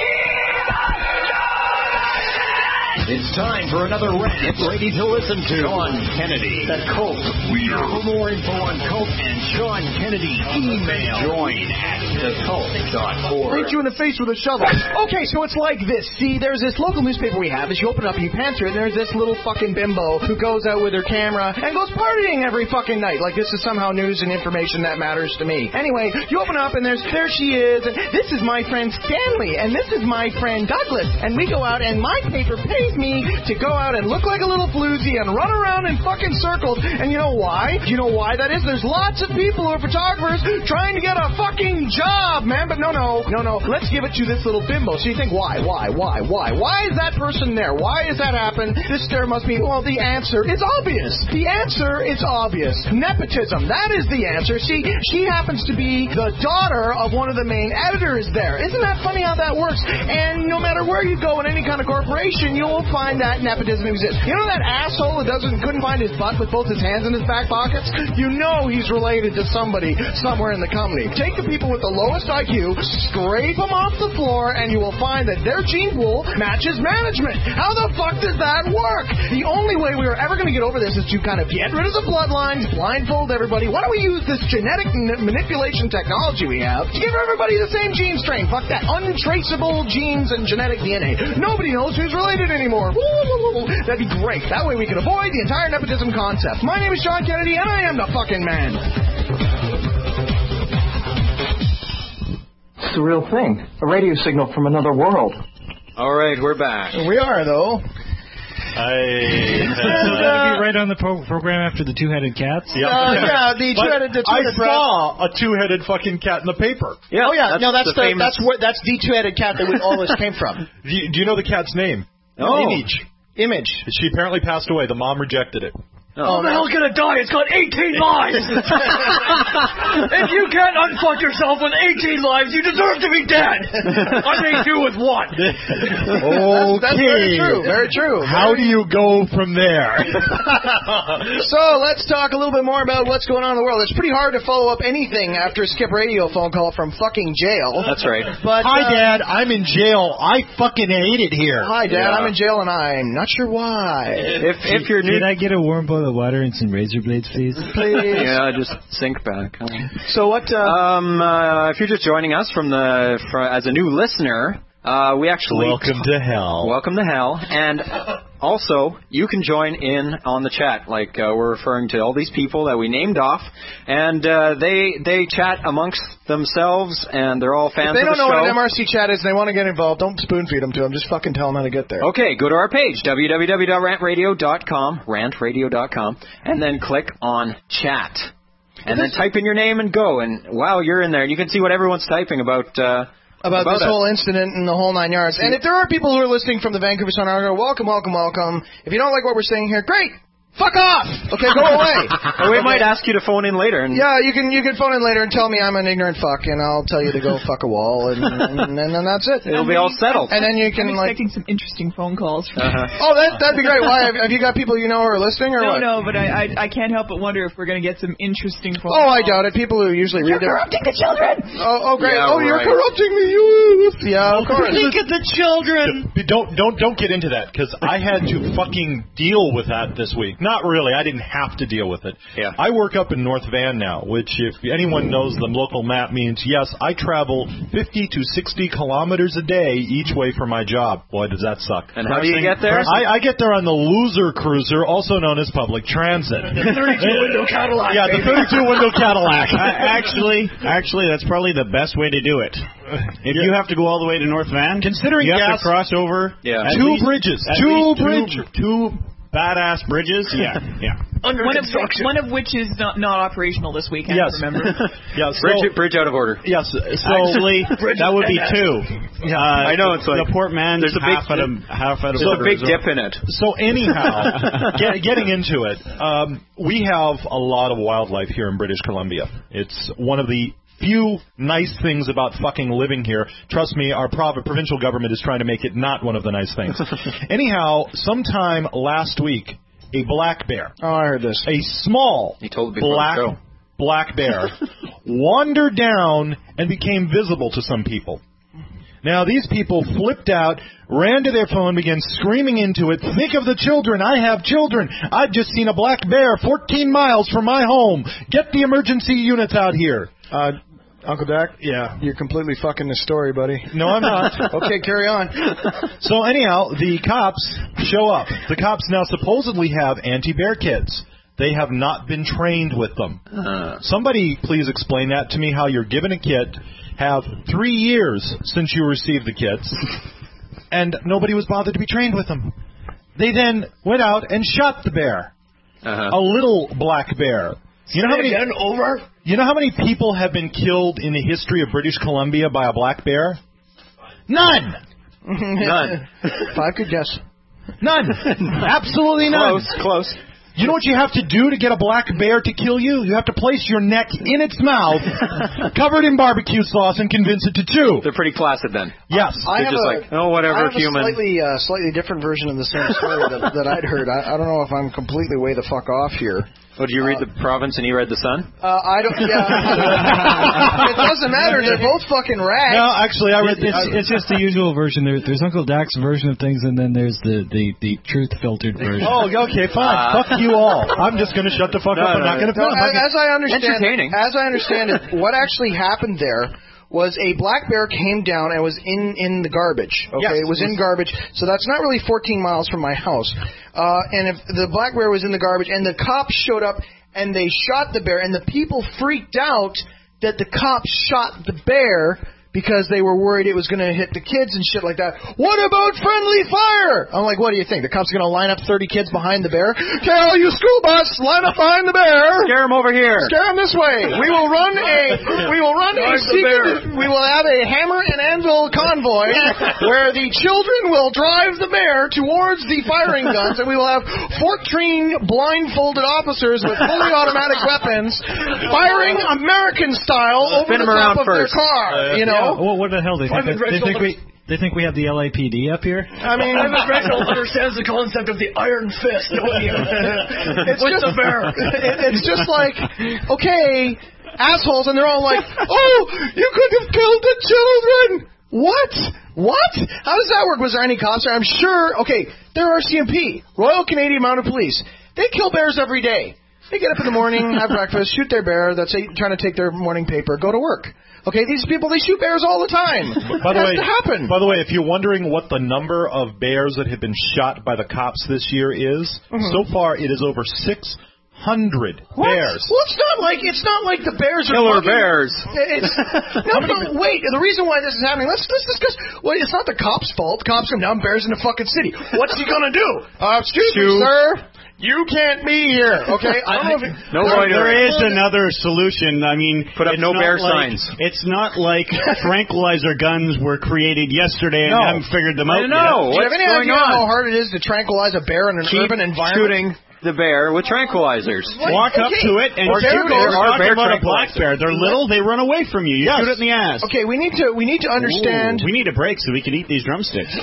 It's time for another rant ready to listen to. Sean Kennedy, the cult leader. For more info on cult and Sean Kennedy, email join at the cult dot org. Hit you in the face with a shovel. Okay, so it's like this. See, there's this local newspaper we have. As you open it up and you pan through it, and there's this little fucking bimbo who goes out with her camera and goes partying every fucking night. Like this is somehow news and information that matters to me. Anyway, you open up and there's there she is. And this is my friend Stanley, and this is my friend Douglas. And we go out, and my paper pays me to go out and look like a little floozy and run around in fucking circles. And you know why? Do you know why that is? There's lots of people who are photographers trying to get a fucking job, man. But no, no, no, no. Let's give it to this little bimbo. So you think, why, why, why, why? Why is that person there? Why has that happened? This there must be, well, the answer is obvious. The answer is obvious. Nepotism. That is the answer. See, she happens to be the daughter of one of the main editors there. Isn't that funny how that works? And no matter where you go in any kind of corporation, you'll find that nepotism exists. You know that asshole who doesn't couldn't find his butt with both his hands in his back pockets? You know he's related to somebody somewhere in the company. Take the people with the lowest I Q, scrape them off the floor, and you will find that their gene pool matches management. How the fuck does that work? The only way we are ever going to get over this is to kind of get rid of the bloodlines, blindfold everybody. Why don't we use this genetic n- manipulation technology we have to give everybody the same gene strain? Fuck that. Untraceable genes and genetic D N A. Nobody knows who's related anymore. That'd be great. That way we can avoid the entire nepotism concept. My name is Sean Kennedy, and I am the fucking man. It's a real thing. A radio signal from another world. All right, we're back. We are, though. I uh, be right on the pro- program after the two-headed cats. Uh, yeah, the But two-headed, the I two-headed rat. saw a two-headed fucking cat in the paper. Yeah, Oh yeah, that's no, that's the the, famous- that's what that's the two-headed cat that we, all this came from. Do you, do you know the cat's name? Oh. Image. Image. She apparently passed away. The mom rejected it. How the hell's gonna die? It's got eighteen lives! If you can't unfuck yourself with eighteen lives, you deserve to be dead! I made you with one! Okay. That's very true, very true. How do you go from there? So, let's talk a little bit more about what's going on in the world. It's pretty hard to follow up anything after a Skip Radio phone call from fucking jail. That's right. But, Hi, uh, Dad. I'm in jail. I fucking hate it here. Hi, Dad. Yeah. I'm in jail and I'm not sure why. If if you're new, Did I get a warm bowl of water and some razor blades, please? Please. yeah, just sink back. Huh? So what? Uh, Um, uh, if you're just joining us from the from, as a new listener, uh, we actually Welcome to hell. welcome to hell, and also you can join in on the chat. Like uh, we're referring to all these people that we named off, and uh, they they chat amongst themselves, and they're all fans if they of don't the know show. what an M R C chat is and they want to get involved, don't spoon feed them to them. Just fucking tell them how to get there. Okay, go to our page, w w w dot rant radio dot com, rant radio dot com, and then click on chat. And then type in your name and go, and wow, you're in there. And you can see what everyone's typing about uh, About, about this us. whole incident and the whole nine yards. And if there are people who are listening from the Vancouver Sun Argo, welcome, welcome, welcome. If you don't like what we're saying here, great. Fuck off! Okay, go away. Or we might ask you to phone in later. And Yeah, you can you can phone in later and tell me I'm an ignorant fuck, and I'll tell you to go fuck a wall, and, and, and then that's it. It'll be all settled. And then you can I'm like. expecting some interesting phone calls. From Uh-huh. Oh, that that'd be great. Why have, have you got people you know who are listening or no, what? no, but I, I I can't help but wonder if we're going to get some interesting phone Oh, calls. I doubt it. People who usually read their. corrupting the children! Oh, oh, great. Yeah, oh, you're right. corrupting the youth. Yeah, of course. Look at the children! Don't don't don't get into that because I had to fucking deal with that this week. Not really. I didn't have to deal with it. Yeah. I work up in North Van now, which if anyone knows the local map means yes, I travel fifty to sixty kilometers a day each way for my job. Boy, does that suck. And how do you get there? I, I get there on the Loser Cruiser, also known as public transit. thirty-two window Cadillac. Yeah, the thirty-two window Cadillac. Uh, actually, actually, that's probably the best way to do it. If you have to go all the way to North Van, Considering you have gas- to cross over Yeah. at Two least- bridges. at Two least bridges. Two, two badass bridges. Yeah, yeah. Under One of, construction. one of which is not, not operational this weekend, Yes. remember? Yeah, so, Bridge, bridge out of order. yes. So Actually, that would be two. Yeah, Uh, I know, it's like- the Port Man. there's a big- half at a half at a There's a big burger. dip in it. So anyhow, get, getting into it, um, we have a lot of wildlife here in British Columbia. It's one of the few nice things about fucking living here. Trust me, our prov- provincial government is trying to make it not one of the nice things. Anyhow, sometime last week, a black bear, Oh, I heard this. a small You told it before black the show. black bear, wandered down and became visible to some people. Now, these people flipped out, ran to their phone, began screaming into it, think of the children, I have children, I've just seen a black bear fourteen miles from my home, get the emergency units out here. Uh, Uncle Dak? Yeah. You're completely fucking this story, buddy. No, I'm not. Okay, carry on. So anyhow, the cops show up. The cops now supposedly have anti-bear kits. They have not been trained with them. Uh, Somebody please explain that to me, how you're given a kit, have three years since you received the kits, and nobody was bothered to be trained with them. They then went out and shot the bear, uh-huh. a little black bear. You know how many? Again, over? You know how many people have been killed in the history of British Columbia by a black bear? None. None. If I could guess. None. Absolutely none. Close, close. You know what you have to do to get a black bear to kill you? You have to place your neck in its mouth, covered in barbecue sauce, and convince it to chew. They're pretty placid then. Yes. I They're have just a, like, oh, whatever, I have human. a slightly, uh, slightly different version of the same story that, that I'd heard. I, I don't know if I'm completely way the fuck off here. Oh, did you read the Province and he read the Sun? Uh, I don't. Yeah. It doesn't matter. They're both fucking rags. No, actually, I read It's, this. it's just the usual version. There, there's Uncle Dak's version of things, and then there's the, the, the truth-filtered version. Oh, okay, fine. Uh, fuck you all. I'm just going to shut the fuck No, up. I'm no, not going to. No, as, as I understand, Entertaining. as I understand it, what actually happened there was a black bear came down and was in, in the garbage. Okay, Yes. it was in garbage. So that's not really fourteen miles from my house. Uh, and if the black bear was in the garbage, and the cops showed up and they shot the bear, and the people freaked out that the cops shot the bear because they were worried it was going to hit the kids and shit like that. What about friendly fire? I'm like, what do you think? The cops are going to line up thirty kids behind the bear? Okay, all you school bus, line up behind the bear. Scare them over here. Scare them this way. We will run a, we will run a secret, we will have a hammer and anvil convoy where the children will drive the bear towards the firing guns, and we will have fourteen blindfolded officers with fully automatic weapons firing American style over Spin the them top around of their first. car. Uh, You know? Yeah, well, what the hell? They think, Private they think Rachel- we they think we have the L A P D up here? I mean, Private Rachel understands the concept of the iron fist, don't you? it's With just the bear. it, it's just like, okay, assholes, and they're all like, oh, you could have killed the children. What? What? How does that work? Was there any cops there? I'm sure. Okay, they're R C M P, Royal Canadian Mounted Police. They kill bears every day. They get up in the morning, have breakfast, shoot their bear that's trying to take their morning paper, go to work. Okay, these people, they shoot bears all the time. By the it has way, to happen. By the way, if you're wondering what the number of bears that have been shot by the cops this year is, Mhm. so far it is over six hundred What? bears. Well, it's not like it's not like the bears are Killer mugging- bears. It's no, but wait. The reason why this is happening. Let's let's discuss. Well, it's not the cops' fault. Cops come down, bears in the fucking city. What's he gonna do? Uh, excuse me, Shoot. sir. You can't be here. Okay. I don't know if it, No There- loitering. there is another solution. I mean, Put up it's no not bear like- signs. It's not like tranquilizer guns were created yesterday and No. haven't figured them out I know. yet. do you have any What's idea going on? how hard it is to tranquilize a bear in an Keep urban environment? shooting the bear with tranquilizers. Like, Walk up okay, to it and or shoot there it. goes We're our talking bear about a black tranquilizer. bear. They're little. They run away from you. You Yes. shoot it in the ass. Okay, we need to we need to understand. Ooh, we need a break so we can eat these drumsticks.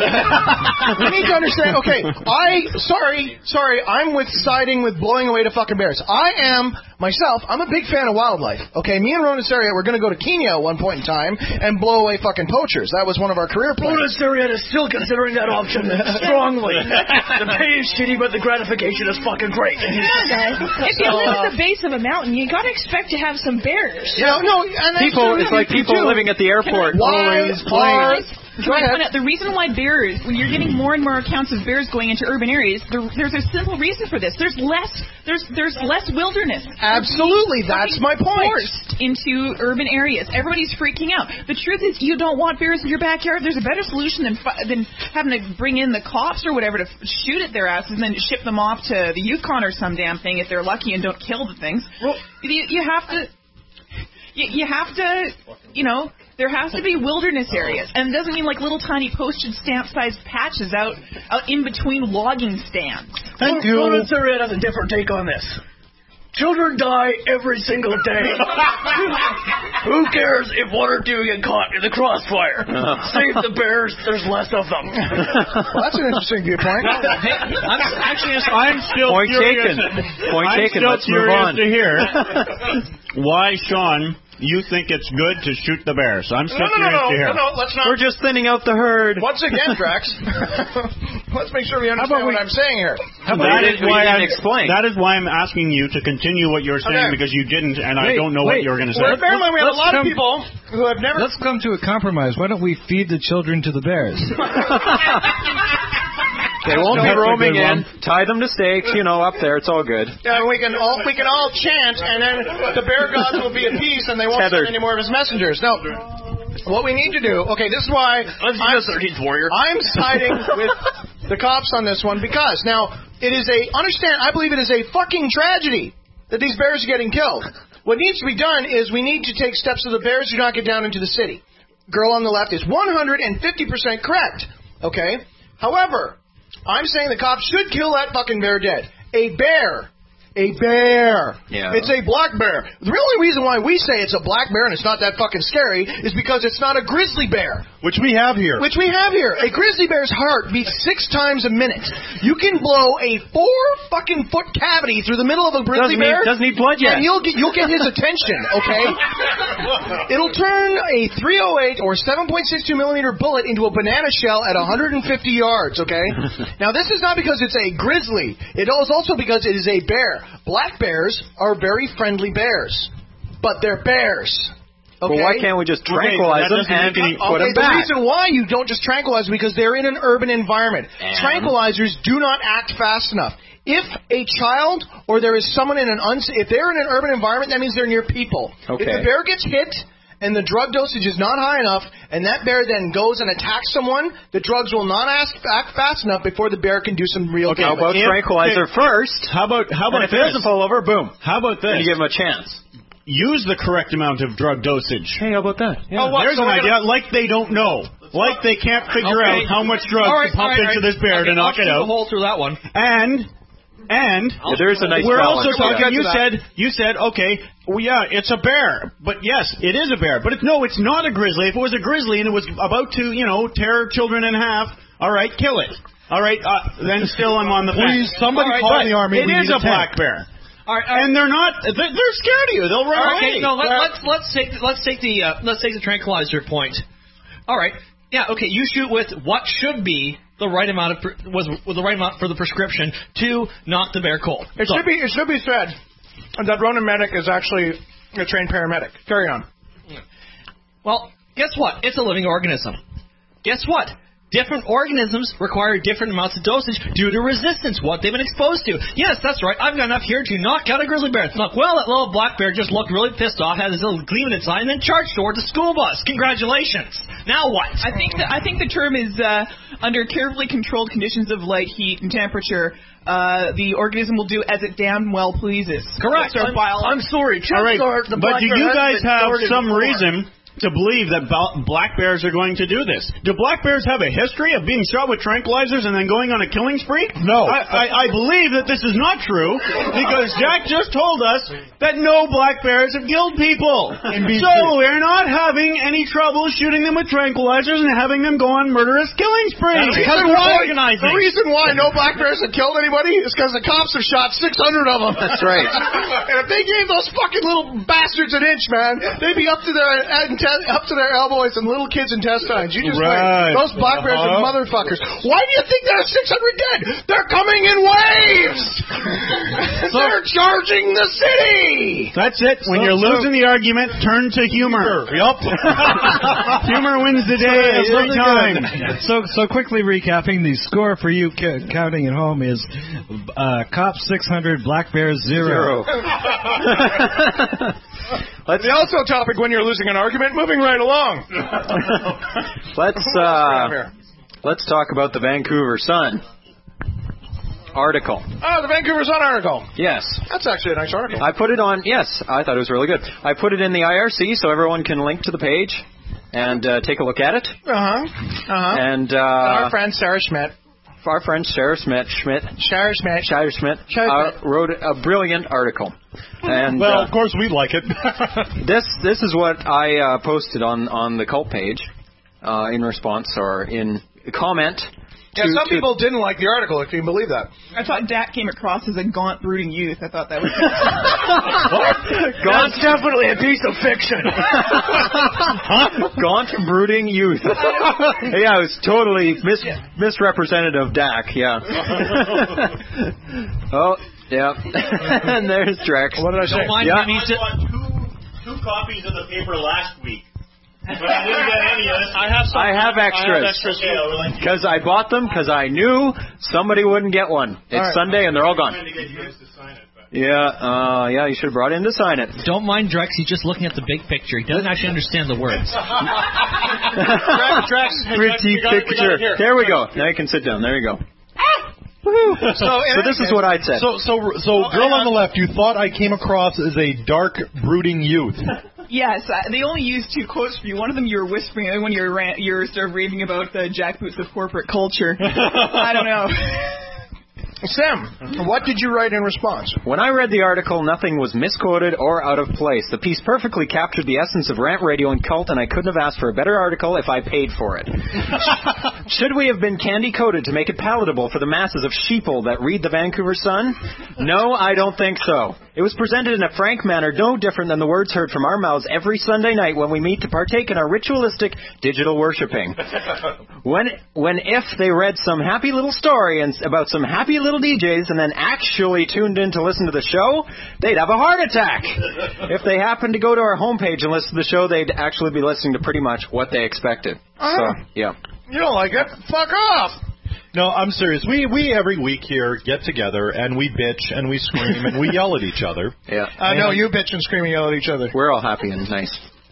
We need to understand. Okay, I sorry, sorry. I'm with siding with blowing away the fucking bears. I am myself. I'm a big fan of wildlife. Okay, me and Rona Seria were going to go to Kenya at one point in time and blow away fucking poachers. That was one of our career plans. Rona Syrian is still considering that option strongly. The pay is shitty, but the gratification is fucking great. If you live at the base of a mountain, you gotta expect to have some bears. No, no, and that's People, true. it's like You people do. living at the airport. Why Always are playing. Go Right, ahead. but the reason why bears, when you're getting more and more accounts of bears going into urban areas, there, there's a simple reason for this. There's less, there's there's less wilderness. Absolutely, that's my point. Forced into urban areas. Everybody's freaking out. The truth is, you don't want bears in your backyard. There's a better solution than fi- than having to bring in the cops or whatever to f- shoot at their asses and then ship them off to the Yukon or some damn thing if they're lucky and don't kill the things. You, you have to. You, you have to, you know, there has to be wilderness areas. And it doesn't mean like little tiny postage stamp-sized patches out, out in between logging stands. Thank you. Rona Syrian has a different take on this. Children die every single day. Who cares if one or two get caught in the crossfire? Save the bears, there's less of them. Well, that's an interesting viewpoint. I'm actually, I'm still Point curious. taken. Point I'm taken. still Let's move curious on. to hear why, Sean, you think it's good to shoot the bears. I'm still No, no, no, curious no, to hear. no, no, let's not. We're just thinning out the herd. Once again, Drax, let's make sure we understand what I'm saying here. How about That you is didn't- why you I'm didn't explain? That is why I'm asking you to continue what you're saying Okay. because you didn't, and I Wait, don't know what wait. you were going to say. Well, bear in mind, we have a Let's lot of come- people who have never. Let's come to a compromise. Why don't we feed the children to the bears? They won't be That's a roaming good in. one. Tie them to stakes, you know, up there. It's all good. Yeah, we can all we can all chant, and then the bear gods will be at peace, and they won't Tethered. send any more of his messengers. No. What we need to do. Okay, this is why I'm, thirteenth warrior. I'm siding with the cops on this one because now it is a understand. I believe it is a fucking tragedy that these bears are getting killed. What needs to be done is we need to take steps so the bears do not get down into the city. Girl on the left is one hundred fifty percent correct. Okay. However, I'm saying the cops should kill that fucking bear dead. A bear. A bear. Yeah. It's a black bear. The only reason why we say it's a black bear and it's not that fucking scary is because it's not a grizzly bear. Which we have here. Which we have here. A grizzly bear's heart beats six times a minute. You can blow a four fucking foot cavity through the middle of a grizzly Doesn't need, bear. doesn't need blood yet. And you'll get you'll get his attention, okay? It'll turn a three oh eight or seven point six two millimeter bullet into a banana shell at one hundred fifty yards, okay? Now this is not because it's a grizzly. It is also because it is a bear. Black bears are very friendly bears, but they're bears. Okay? Well, why can't we just tranquilize Okay, them that and doesn't make any- put Okay, them the back? reason why you don't just tranquilize them because they're in an urban environment. And? Tranquilizers do not act fast enough. If a child or there is someone in an uns- if they're in an urban environment, that means they're near people. Okay. If the bear gets hit and the drug dosage is not high enough, and that bear then goes and attacks someone, the drugs will not act fast enough before the bear can do some real Okay, damage. how about tranquilizer okay. first? How about how about and if it doesn't fall over, boom. How about this? And you give him a chance. Use the correct amount of drug dosage. Hey, how about that? Yeah. Oh, what? There's so an idea. Gonna... Like they don't know. Like they can't figure okay. out how much drugs right, to pump right, into right. this bear okay, to knock I'll it out. The hole through that one. And and yeah, there's a nice we're balance. also talking. You that. said you said okay. Well, yeah, it's a bear, but yes, it is a bear. But it's no, it's not a grizzly. If it was a grizzly and it was about to, you know, tear children in half, all right, kill it. All right, uh, then still I'm on the fence. Please, somebody right, call the army. It we is need a black bear. All right, all right. And they're not. They're scared of you. They'll run right, away. okay, no, let, let's let's take let's take the uh, let's take the tranquilizer point. All right, yeah, okay. You shoot with what should be the right amount of pre- was was the right amount for the prescription to knock the bear cold. It so, should be it should be said that Ronan Medic is actually a trained paramedic. Carry on. Well, guess what? It's a living organism. Guess what? Different organisms require different amounts of dosage due to resistance, what they've been exposed to. Yes, that's right. I've got enough here to knock out a grizzly bear. It's not, well, that little black bear just looked really pissed off, had his little gleam in its eye, and then charged toward the school bus. Congratulations. Now what? I think the, I think the term is uh, under carefully controlled conditions of light, heat, and temperature. Uh, the organism will do as it damn well pleases. Correct. I'm, I'm sorry. All right, the but do you guys have some before. reason to believe that ba- black bears are going to do this? Do black bears have a history of being shot with tranquilizers and then going on a killing spree? No. I, I, I believe that this is not true because Jack just told us that no black bears have killed people. So we're not having any trouble shooting them with tranquilizers and having them go on murderous killing sprees. Because we're why, organizing. The reason why no black bears have killed anybody is because the cops have shot six hundred of them. That's right. And if they gave those fucking little bastards an inch, man, they'd be up to their up to their elbows and little kids' intestines. You just right. wait. Those black bears uh-huh. are motherfuckers. Why do you think there are six hundred dead? They're coming in waves. So, they're charging the city. That's it. When So- you're so- losing the argument, turn to humor. Yup. Humor wins the day every time. So, so quickly recapping, the score for you ca- counting at home is uh, Cop six hundred, Black Bear zero. Zero. Let's the also topic when you're losing an argument. Moving right along. let's uh, let's talk about the Vancouver Sun article. Oh, the Vancouver Sun article. Yes. That's actually a nice article. I put it on. Yes, I thought it was really good. I put it in the I R C so everyone can link to the page and uh, take a look at it. Uh huh. Uh huh. And uh, our friend Sarah Schmidt. Our friend Sarah Schmidt, Schmidt, Sarah Schmidt, Sarah Schmidt, uh, wrote a brilliant article. And well, uh, of course we like it. this this is what I uh, posted on, on the cult page uh, in response or in comment. Yeah, to, some to people didn't like the article, if you can believe that. I thought Dak came across as a gaunt, brooding youth. I thought that was... That's definitely a piece of fiction. Gaunt, brooding youth. Yeah, it was totally mis- misrepresentative of Dak, yeah. Oh, yeah. And there's Drex. What did I say? Don't mind Yeah. him, he's I bought two, two copies of the paper last week. But I didn't get any of this. I have some. I have extras. I have extras too. Because I bought them because I knew somebody wouldn't get one. It's right. Sunday and they're all gone. Trying to get yours to sign it, but- Yeah, uh, yeah, you should have brought in to sign it. Don't mind Drex. He's just looking at the big picture. He doesn't actually understand the words. Pretty picture. There we go. Now you can sit down. There you go. So, So this is what I'd say. So, so, so, girl on the left, you thought I came across as a dark, brooding youth. Yes, uh, they only used two quotes for you. One of them you were whispering, the other one you were, ran- you were sort of raving about the jackboots of corporate culture. I don't know. Sam, what did you write in response? When I read the article, nothing was misquoted or out of place. The piece perfectly captured the essence of rant radio and cult, and I couldn't have asked for a better article if I paid for it. Should we have been candy-coated to make it palatable for the masses of sheeple that read the Vancouver Sun? No, I don't think so. It was presented in a frank manner, no different than the words heard from our mouths every Sunday night when we meet to partake in our ritualistic digital worshipping. When, when if they read some happy little story and about some happy little D Js and then actually tuned in to listen to the show, they'd have a heart attack. If they happened to go to our homepage and listen to the show, they'd actually be listening to pretty much what they expected. Uh-huh. So, yeah. You don't like it? Fuck off. No, I'm serious. We we every week here get together and we bitch and we scream and we yell at each other. Yeah. Uh, no, you bitch and scream and yell at each other. We're all happy and nice.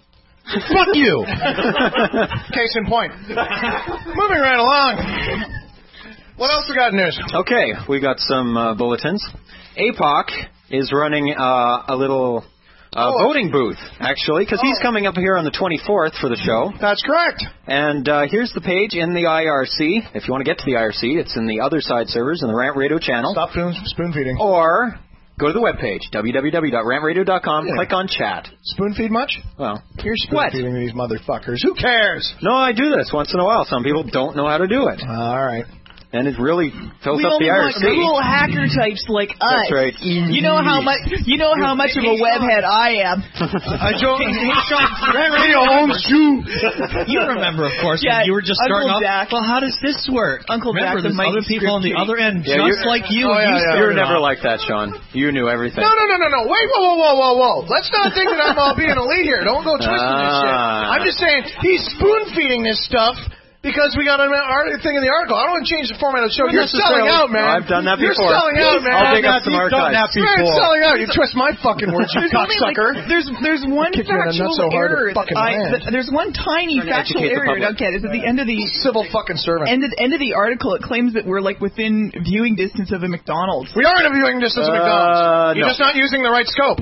Fuck you. Case in point. Moving right along. What else we got in news? Okay, we got some uh, bulletins. A P O C is running uh, a little uh, oh, voting booth, actually, because oh. he's coming up here on the twenty-fourth for the show. That's correct. And uh, here's the page in the I R C. If you want to get to the I R C, it's in the other side servers in the Rant Radio channel. Stop spoon feeding. Or go to the webpage, w w w dot rant radio dot com, yeah. Click on chat. Spoon feed much? Well, you're spoon feeding these motherfuckers. Who cares? No, I do this once in a while. Some people don't know how to do it. All right. And it really fills we up the I R C. We little hacker types like us. That's right. You know how much. You know how much of a webhead I am. I don't. Radio owns you. You remember, of course, yeah, when you were just starting Uncle off. Jack. Well, how does this work? Uncle remember, Jack, there's the other people on the other end, yeah, just like you. Oh, yeah, you yeah, you were never off. like that, Sean. You knew everything. No, no, no, no, no. Wait, whoa, whoa, whoa, whoa, whoa. Let's not think that I'm all being elite here. Don't go twisting ah. this shit. I'm just saying he's spoon feeding this stuff. Because we got an thing in the article. I don't want to change the format of the show. You're selling out, man. No, I've done that You're before. You're selling out, man. I'll dig up some archives. That before. You're selling out. You twist my fucking words, you cocksucker. Like, there's there's one factual so error. I, th- there's one tiny factual error. Okay, it's at the end of the civil fucking servant. End of, end of the article. It claims that we're like within viewing distance of a McDonald's. We are in a viewing distance of uh, McDonald's. You're no. just not using the right scope.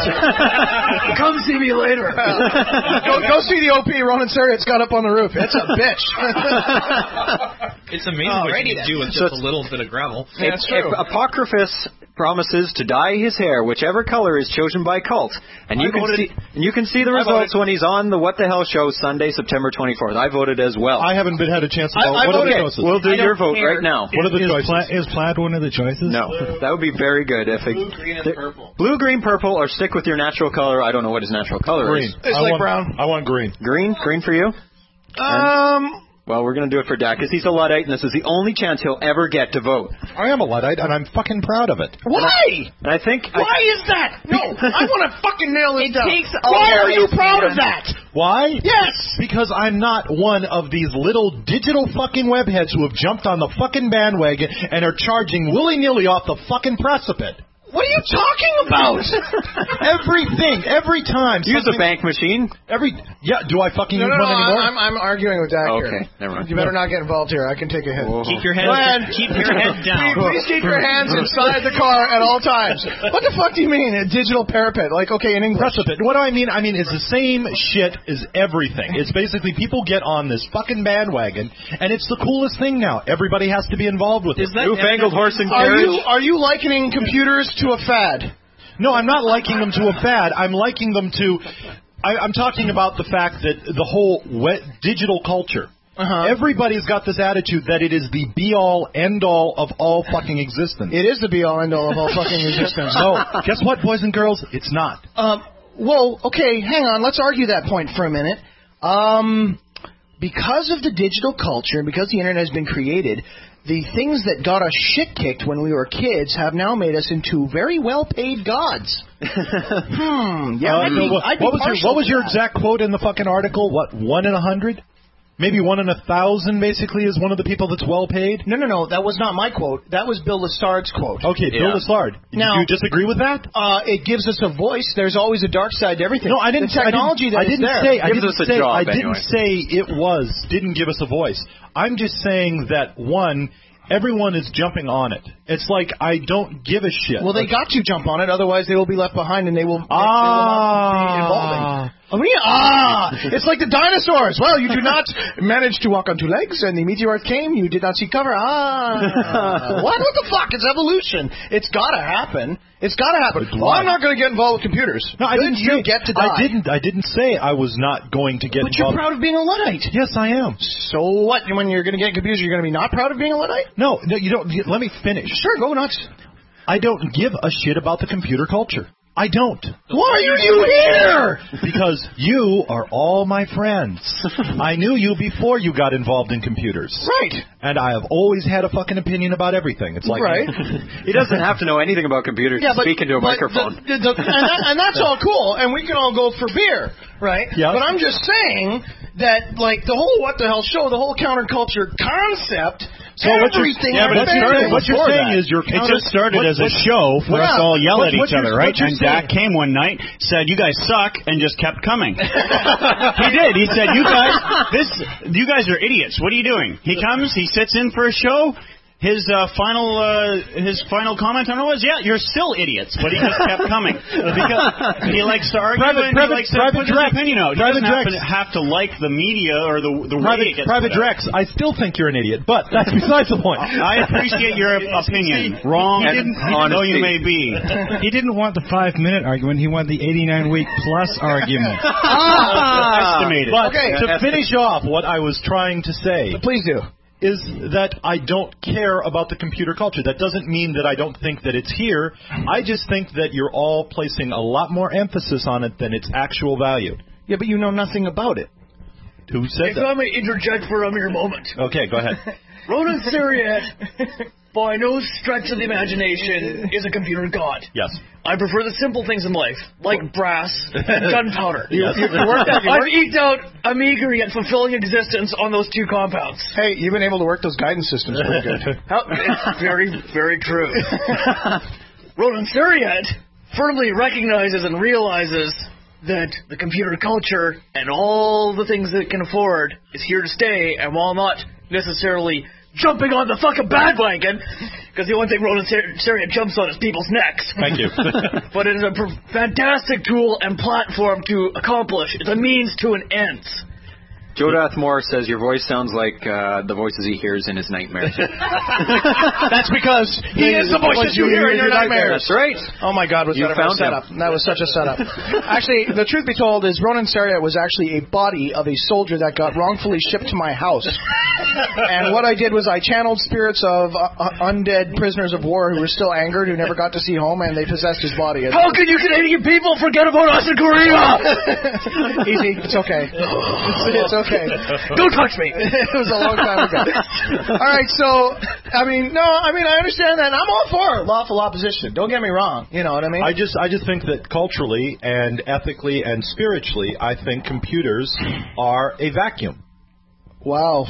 Come see me later. go, go see the O P Ronan Sarriot's got up on the roof. It's a bitch. It's amazing oh, what you can do with so just a little bit of gravel. Yeah, if, if Apocryphus promises to dye his hair whichever color is chosen by Cult, and you I can voted. see and you can see the results when he's on the What the Hell show Sunday, September twenty-fourth. I voted as well. I haven't been had a chance to vote. I, I what voted. are the choices? We'll do I your vote care. right now. What are the is choices? Pla- is plaid one of the choices? No, that would be very good if it, blue, green, and purple. Blue, green, purple, or stick with your natural color. I don't know what his natural color green. is. It's I like want, brown. I want green. Green, green for you. Um. Well, we're going to do it for Dak because he's a Luddite, and this is the only chance he'll ever get to vote. I am a Luddite, and I'm fucking proud of it. Why? And I think. Why I, is that? No, I want to fucking nail this it down. Takes Why are you proud of that? Why? Yes. Because I'm not one of these little digital fucking webheads who have jumped on the fucking bandwagon and are charging willy-nilly off the fucking precipice. What are you talking about? Everything, every time. Use a bank machine. Every yeah. Do I fucking no, use no, one no, anymore? I'm, I'm arguing with Dak okay, here. never mind. You better not get involved here. I can take a hit. Whoa. Keep your head. Keep your head down. Please, please keep your hands inside the car at all times. What the fuck do you mean? A digital parapet? Like, okay, in English. Precipice. What do I mean? I mean, it's the same shit as everything. It's basically people get on this fucking bandwagon, and it's the coolest thing now. Everybody has to be involved with Is it. that Newfangled horse and Are carriage. you are you likening computers to a fad? No, I'm not liking them to a fad. I'm liking them to. I, I'm talking about the fact that the whole wet digital culture. Uh-huh. Everybody's got this attitude that it is the be-all, end-all of all fucking existence. It is the be-all, end-all of all fucking existence. No, guess what, boys and girls? It's not. Um. Well, okay, hang on. Let's argue that point for a minute. Um, because of the digital culture, and because the internet has been created, the things that got us shit kicked when we were kids have now made us into very well-paid gods. hmm. Yeah. Uh, I'd no, be, what, I'd be what was your, partial what was to your that. exact quote in the fucking article? What, one in a hundred? Maybe one in a thousand, basically, is one of the people that's well paid? No, no, no. That was not my quote. That was Bill Lessard's quote. Okay, Yeah. Bill Lessard. Now- Do you disagree with that? Uh, it gives us a voice. There's always a dark side to everything. No, I didn't. The technology I that is didn't, I didn't there. say. I Gives didn't us a say. job, I didn't anyway. say it was. Didn't give us a voice. I'm just saying that one. Everyone is jumping on it. It's like I don't give a shit. Well, they like, got to jump on it, otherwise they will be left behind and they will, Ah. they will not be evolving. I mean, ah, it's like the dinosaurs. Well, you do not manage to walk on two legs, and the meteor came. You did not see cover. Ah, what? What the fuck? It's evolution. It's got to happen. It's got to happen. Well, I'm not going to get involved with computers. No, I didn't you say, get to die. I didn't. I didn't say I was not going to get But you're involved. proud of being a Luddite. Yes, I am. So what? When you're going to get computers, you're going to be not proud of being a Luddite? No, no, you don't. You, let me finish. Sure, go nuts. I don't give a shit about the computer culture. I don't. Why are you here? Because you are all my friends. I knew you before you got involved in computers. Right. And I have always had a fucking opinion about everything. It's like right. He doesn't have to know anything about computers Yeah, to but, speak into a but microphone. The, the, the, and, that, and that's all cool, and we can all go for beer, right? Yeah. But I'm just saying that, like, the whole What the Hell show, the whole counterculture concept So what you're, everything. yeah, but it started, what you're saying is you're It just started what, as a what, show for yeah, us to all yell what, at each other, right? And saying. Dak came one night, said, "You guys suck," and just kept coming. He did. He said, "You guys, this, you guys are idiots. What are you doing?" He comes, he sits in for a show. His uh, final uh, his final comment on it was, "Yeah, you're still idiots," but he just kept coming because he likes to argue Private, and private, he likes to private put his Drex, opinion out. He private doesn't have Drex. to, have to like the media or the the Private, way it gets Private put Drex, out. I still think you're an idiot, but that's besides the point. I appreciate your opinion. Wrong, He didn't- and though you may be. He didn't want the five-minute argument. He wanted the eighty-nine week plus argument. Ah, Estimated. But Okay. to finish off what I was trying to say, Please do. is that I don't care about the computer culture. That doesn't mean that I don't think that it's here. I just think that you're all placing a lot more emphasis on it than its actual value. Yeah, but you know nothing about it. Who said If that? I may interject for a mere moment. Okay, go ahead. Ronan Sariat, by no stretch of the imagination, is a computer god. Yes. I prefer the simple things in life, like brass and gunpowder. You- you- you worked out- you I've worked- eked out a meager yet fulfilling existence on those two compounds. Hey, you've been able to work those guidance systems pretty good. How, it's very, very true. Ronan Sariat firmly recognizes and realizes that the computer culture and all the things that it can afford is here to stay, and while not necessarily jumping on the fucking bandwagon, because the only thing Ronan Sariat jumps on is people's necks. Thank you. But it is a pr- fantastic tool and platform to accomplish. It's a means to an end. Jodath Moore says your voice sounds like uh, the voices he hears in his nightmares. That's because he is the voice that you hear in your nightmares. That's right. Oh my God, was You that a found setup? him. That was such a setup. Actually, the truth be told is Ronan Sariat was actually a body of a soldier that got wrongfully shipped to my house. And what I did was I channeled spirits of uh, uh, undead prisoners of war who were still angered, who never got to see home, and they possessed his body. How can you Canadian people forget about us in Korea? Easy, it's okay. It's, it's okay. Don't touch me. It was a long time ago. All right, so I mean, no, I mean I understand that. And I'm all for lawful opposition. Don't get me wrong. You know what I mean? I just I just think that culturally and ethically and spiritually, I think computers are a vacuum. Wow.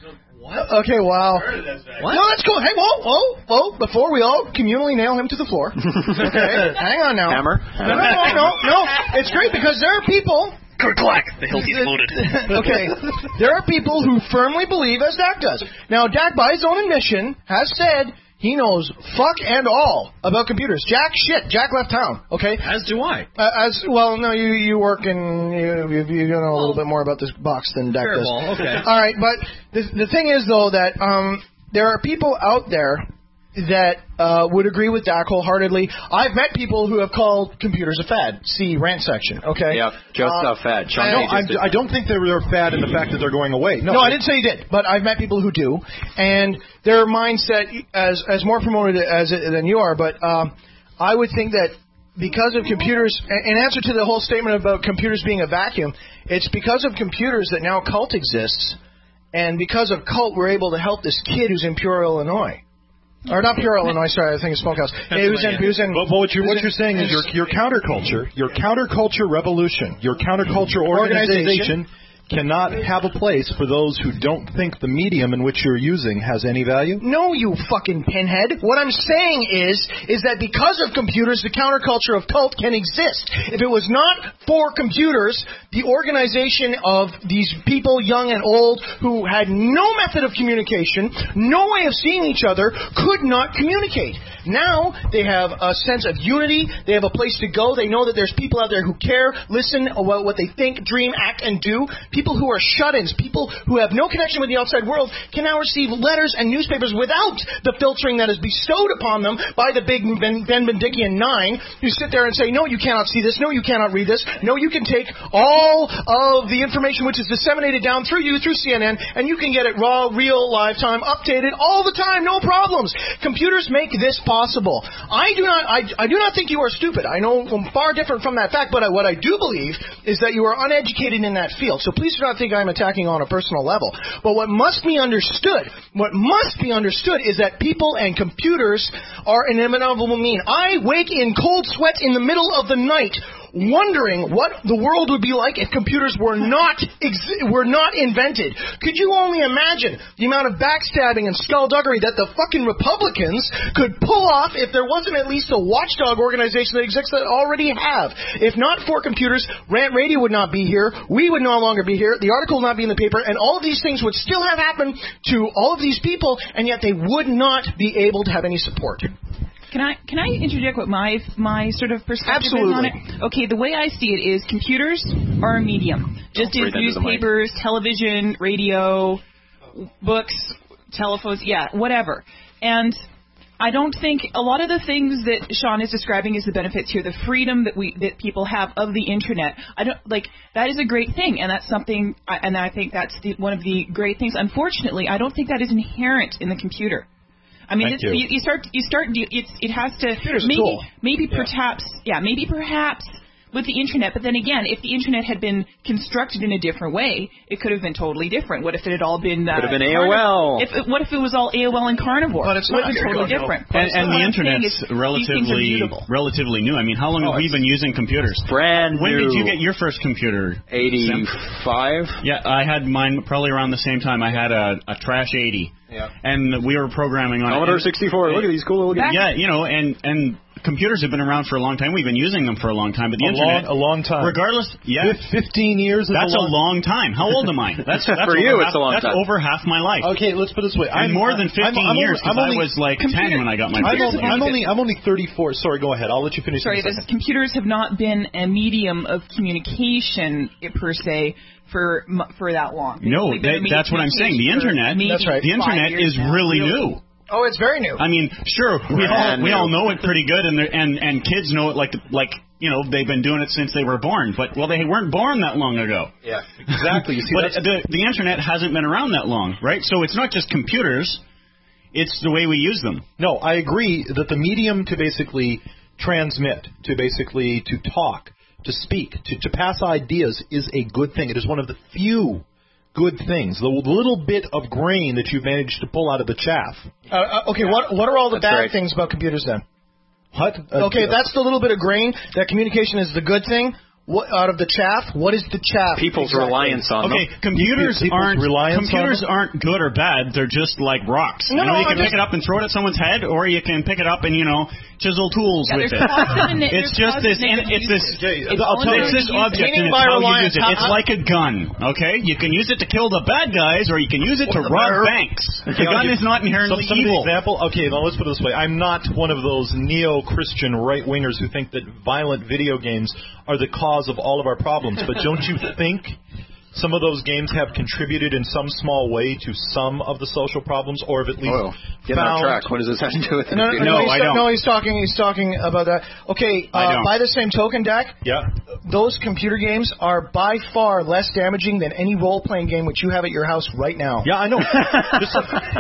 What? Okay, wow. What? No, that's cool. Hey, whoa, whoa, whoa. Before we all communally nail him to the floor. Okay, hang on now. Hammer? No, no, no, no, no. It's great because there are people... Clack, the Hilty's loaded. Okay, there are people who firmly believe, as Dak does. Now, Dak, by his own admission, has said he knows fuck and all about computers. Jack, shit, Jack left town. Okay, As do I. uh, as well. No, you you work and you you, you know a little bit more about this box than Dak Fair does. ball, okay. All right, but the the thing is though that um there are people out there that uh, would agree with Dak wholeheartedly. I've met people who have called computers a fad. See rant section, okay? Yeah, just Uh, a fad. Sean No, Hay just I'm, did. I don't think they're, they're fad in the fact that they're going away. No, No, I didn't say you did, but I've met people who do, and their mindset as as more promoted as it, than you are. But um, I would think that because of computers, in answer to the whole statement about computers being a vacuum, it's because of computers that now Cult exists, and because of Cult, we're able to help this kid who's in Pure, Illinois. Or not Pure, Illinois, sorry, I think it's Smokehouse. He was in, he was in, But, but what you're what you're saying is your your counterculture, your counterculture revolution, your counterculture organization cannot have a place for those who don't think the medium in which you're using has any value? No, you fucking pinhead. What I'm saying is, is that because of computers, the counterculture of Cult can exist. If it was not for computers, the organization of these people, young and old, who had no method of communication, no way of seeing each other, could not communicate. Now they have a sense of unity. They have a place to go. They know that there's people out there who care, listen about what they think, dream, act, and do. People who are shut-ins, people who have no connection with the outside world, can now receive letters and newspapers without the filtering that is bestowed upon them by the big Ben, Ben Bendikian Nine, who sit there and say, no, you cannot see this. No, you cannot read this. No, you can take all of the information which is disseminated down through you, through C N N, and you can get it raw, real, live time, updated all the time, no problems. Computers make this possible. I do not, I, I do not think you are stupid. I know I'm far different from that fact, but I, what I do believe is that you are uneducated in that field. So please do not think I'm attacking on a personal level. But what must be understood, what must be understood is that people and computers are an inevitable mean. I wake in cold sweats in the middle of the night wondering what the world would be like if computers were not ex- were not invented. Could you only imagine the amount of backstabbing and skullduggery that the fucking Republicans could pull off if there wasn't at least a watchdog organization that exists that already have? If not for computers, Rant Radio would not be here. We would no longer be here. The article would not be in the paper, and all of these things would still have happened to all of these people, and yet they would not be able to have any support. Can I can I interject what my my sort of perspective Absolutely. is on it? Okay, the way I see it is computers are a medium, just as newspapers, television, radio, books, telephones, yeah, whatever. And I don't think a lot of the things that Sean is describing as the benefits here, the freedom that we that people have of the internet. I don't like that is a great thing, and that's something, and I think that's the, one of the great things. Unfortunately, I don't think that is inherent in the computer. I mean, it's, you. you, you start, you start, it's, it has to, Here's a maybe, tool. maybe Yeah. perhaps, yeah, maybe perhaps with the internet, but then again, if the internet had been constructed in a different way, it could have been totally different. What if it had all been, uh, Could have been A O carniv- L. If it, what if it was all A O L and carnivore? But it's Would not. have been totally different. And, So and what the I'm saying internet's is, these things are relatively mutable. relatively new. I mean, how long Oh, have we it's- been using computers? Brand When new. did you get your first computer? eighty-five? Yeah, I had mine probably around the same time. I had a, a Trash eighty. Yeah. And we were programming on Commodore it. sixty-four. Look at these cool little games. Yeah, you know, and and computers have been around for a long time. We've been using them for a long time, but the A internet, long, a long time. regardless, yeah, Fif- fifteen years is that's a a long, long time. How old am I? That's, that's For over you, half, it's a long that's time. over half my life. Okay, let's put it this way. And I'm more than I'm- fifteen I'm years, only- because I'm I only- was like computer- ten when I got my I'm first only, computer. I'm only I'm only thirty-four. Sorry, go ahead. I'll let you finish. Sorry, in a this, second. computers have not been a medium of communication eh, per se for mu- for that long. No, They've been a that, medium that's what I'm saying. The of communication for internet, maybe That's right. the five internet years is now. really new. Oh, it's very new. I mean, sure, we all Brand we new. all know it pretty good, and they're- and and kids know it like like you know they've been doing it since they were born. But well, they weren't born that long ago. Yeah. Exactly. You see, But that's, the the internet hasn't been around that long, right? So it's not just computers; it's the way we use them. no, I agree that the medium to basically transmit, to basically to talk, to speak, to, to pass ideas is a good thing. It is one of the few good things. The little bit of grain that you've managed to pull out of the chaff. Uh, uh, okay, what what are all the That's bad right. things about computers then? What? Uh, Okay, that's the little bit of grain. That communication is the good thing. What out of the chaff? What is the chaff? People's exactly? reliance on Okay, them. computers People's aren't reliance on computers them? aren't good or bad. They're just like rocks. No, you know, no, you I'm can pick just- it up and throw it at someone's head, or you can pick it up and you know chisel tools Yeah, with there's it. positive and ne- It's there's just this, positive and and it's this. negative uses. I'll tell you, it's this It's object, Meaning and it's by how you reliance, use it. It's how- like a gun. Okay, you can use it to kill the bad guys, or you can use it to Or the rob bear. banks. The Okay, gun I'll is give not some, inherently some of the evil. example. Okay, now let's put it this way. I'm not one of those neo-Christian right-wingers who think that violent video games are the cause of all of our problems. But don't you think some of those games have contributed in some small way to some of the social problems, or have at least Oh, get on found... track. What does this have to do with the No, no, computer? no, No, he's I ta- don't. No, he's talking. He's talking about that. Okay, I uh, don't. by the same token, Dak, Yeah. those computer games are by far less damaging than any role-playing game which you have at your house right now. Yeah, I know. Just,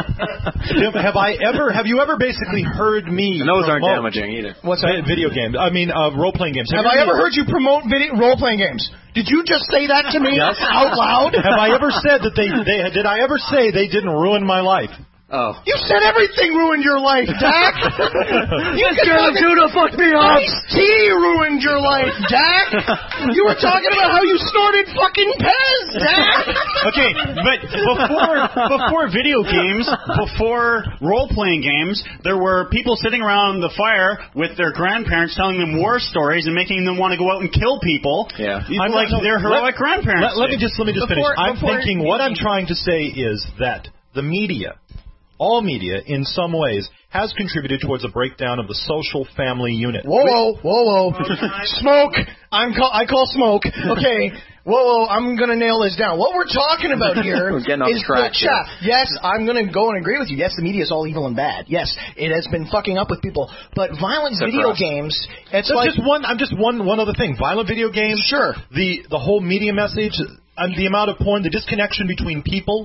have, have I ever? Have you ever basically heard me? And those aren't promote damaging either. What's that? vi- Video games. I mean, uh, role-playing games. Have you I ever me- heard you promote video role-playing games? Did you just say that to me Yes. out loud? Have I ever said that they, they? Did I ever say they didn't ruin my life? Oh. You said everything ruined your life, Dak. You This Carol Tuna fucked me up. Ice-T ruined your life, Dak. You were talking about how you snorted fucking Pez, Dak. Okay, but before before video games, before role-playing games, there were people sitting around the fire with their grandparents telling them war stories and making them want to go out and kill people. Yeah. It's I'm like not- no, their heroic let- grandparents. Let, let me did. just let me just Before- finish. I'm before thinking what I'm trying to say is that the media, all media, in some ways, has contributed towards a breakdown of the social family unit. Whoa, whoa, whoa, whoa. Smoke. I'm call, I call smoke. Okay. Whoa, whoa, I'm going to nail this down. What we're talking about here We're getting off is track the chaff. Yes, I'm going to go and agree with you. Yes, the media is all evil and bad. Yes, it has been fucking up with people. But violent Except video for us. games, it's So like... just one. I'm just one. One other thing. Violent video games. Sure. The the whole media message and the amount of porn, the disconnection between people.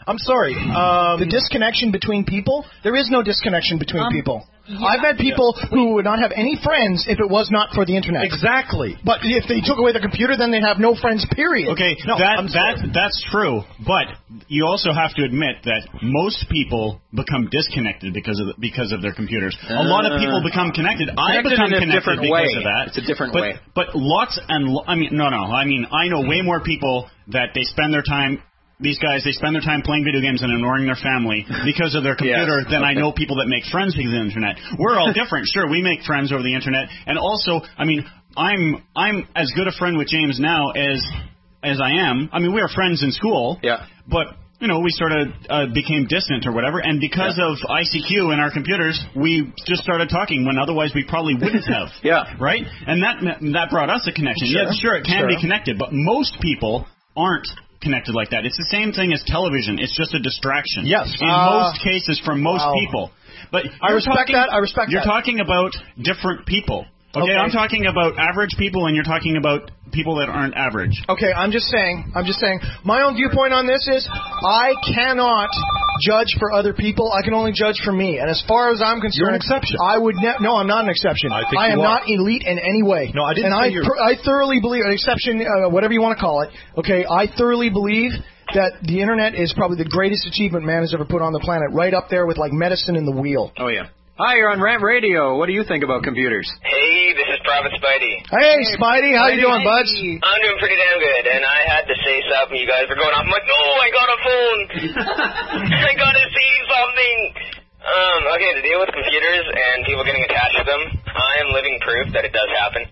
I'm sorry. Um, the disconnection between people? There is no disconnection between Um, people. yeah. I've met people who would not have any friends if it was not for the internet. Exactly. But if they took away the computer, then they'd have no friends, period. Okay, no, that I'm that sorry. that's true, but you also have to admit that most people become disconnected because of the, because of their computers. A lot of people become connected. I Connected become in a connected different because way. of that. It's a different but, way. But lots and lo- I mean, no, no. I mean, I know way more people that they spend their time. These guys, they spend their time playing video games and ignoring their family because of their computer Yes. than I Okay. know people that make friends because of the internet. We're all different. Sure, we make friends over the internet. And also, I mean, I'm I'm as good a friend with James now as as I am. I mean, we were friends in school. Yeah. But, you know, we sort of uh, became distant or whatever. And because Yeah. of I C Q in our computers, we just started talking when otherwise we probably wouldn't have. Yeah. Right? And that that brought us a connection. Sure. Yeah, sure, it can Sure. be connected. But most people aren't connected like that. It's the same thing as television. It's just a distraction. Yes. In Uh, most cases for most wow. people. But I you're respect talking, that. I respect You're that. talking about different people. Okay, Okay. I'm talking about average people, and you're talking about people that aren't average. Okay, I'm just saying, I'm just saying, my own viewpoint on this is I cannot judge for other people. I can only judge for me. And as far as I'm concerned, You're an exception. I would ne- no, I'm not an exception. I think am you are. not elite in any way. No, I didn't And say I, you're- pr- I thoroughly believe, an exception, uh, whatever you want to call it, okay, I thoroughly believe that the internet is probably the greatest achievement man has ever put on the planet, right up there with like medicine in the wheel. Oh, yeah. Hi, you're on Rant Radio. What do you think about computers? Hey, this is Prophet Spidey. Hey, Spidey, how you doing, buds? I'm doing pretty damn good, and I had to say something. You guys were going off. I'm like, no, I got a phone. I gotta see something. Um, okay, to deal with computers and people getting attached to them, I am living proof that it does happen.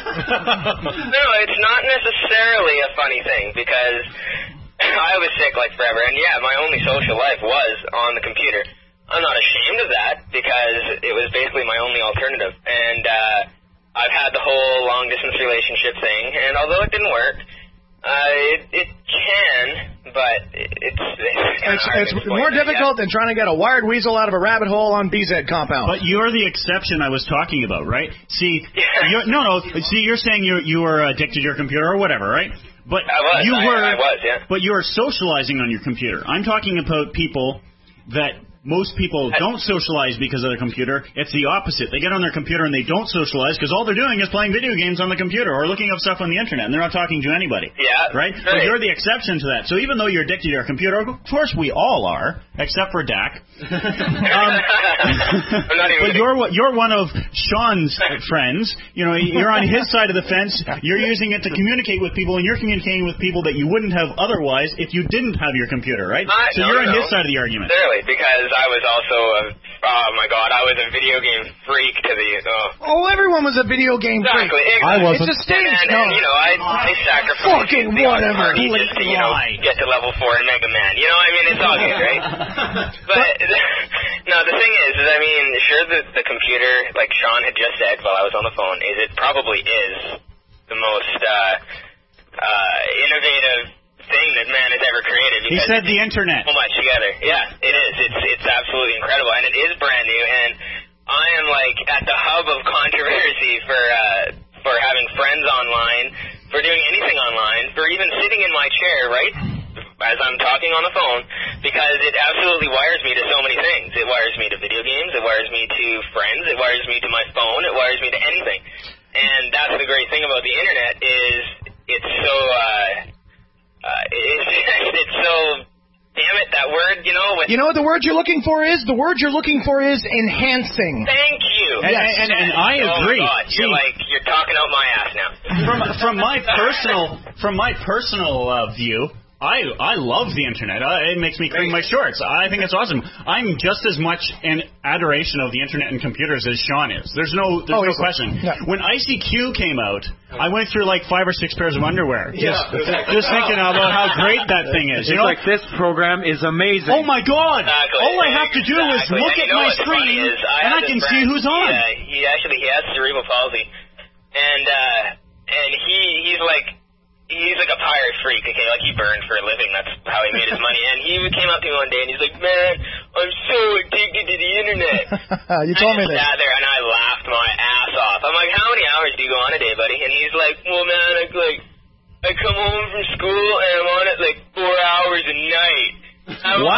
No, it's not necessarily a funny thing, because I was sick like forever, and yeah, my only social life was on the computer. I'm not ashamed of that, because it was basically my only alternative. And uh, I've had the whole long-distance relationship thing, and although it didn't work, uh, it, it can, but it's, it's kind It's, of hard it's to explain more that, difficult than trying to get a wired weasel out of a rabbit hole on B Z compound. But you're the exception I was talking about, right? See, you're, no, no. See, you're saying you you were addicted to your computer or whatever, right? But I was, you I- were. I was, yeah. But you are socializing on your computer. I'm talking about people that. Most people don't socialize because of their computer. It's the opposite. They get on their computer and they don't socialize because all they're doing is playing video games on the computer or looking up stuff on the internet, and they're not talking to anybody. Yeah. Right? But Right. you're the exception to that. So even though you're addicted to your computer, of course we all are, except for Dak. um, I'm not even but you're one- you're one of Sean's friends. You know, you're on his side of the fence. You're using it to communicate with people, and you're communicating with people that you wouldn't have otherwise if you didn't have your computer, right? I- so no, you're on no. his side of the argument. Clearly, because I was also a, oh my god, I was a video game freak to the, oh. Oh, everyone was a video game freak. Exactly, I exactly. wasn't. It's a stage. And, no. and, you know, I, I sacrificed Fucking the odd whatever. party just to, you know, get to level four in Mega Man. You know, I mean, it's all good, right? But, no, the thing is, is I mean, sure, the, the computer, like Sean had just said while I was on the phone, is it probably is the most, uh, uh, innovative thing that man has ever created. He because said the internet. so much together. Yeah, it is. It's it's absolutely incredible, and it is brand new. And I am like at the hub of controversy for uh, for having friends online, for doing anything online, for even sitting in my chair, right, as I'm talking on the phone, because it absolutely wires me to so many things. It wires me to video games. It wires me to friends. It wires me to my phone. It wires me to anything. And that's the great thing about the internet is it's so. Uh, Uh, it's, it's so, damn it, that word, you know. With, You know what the word you're looking for is? The word you're looking for is enhancing. Thank you. And, Yes. and, and I agree. Oh my God, you're See, like you're talking out my ass now. from from my personal from my personal uh, view, I I love the internet. Uh, it makes me clean my shorts. I think it's awesome. I'm just as much in adoration of the internet and computers as Sean is. There's no there's Oh, no easily. question. Yeah. When I C Q came out, I went through like five or six pairs of underwear. Yeah. Just, just thinking about how great that thing is. It's You know, like this program is amazing. oh my God! Exactly. All I have to do is Exactly. look And at you know my what's funny screen is I and have I this can see friend, who's on. Yeah, he actually he has cerebral palsy, and uh, and he he's like. He's like a pirate freak, okay? Like, he burned for a living. That's how he made his money. And he came up to me one day, and he's like, man, I'm so addicted to the internet. You told me I that. sat there, and I laughed my ass off. I'm like, how many hours do you go on a day, buddy? And he's like, well, man, I, like, I come home from school, and I'm on it, like, four hours a night. I'm Wow.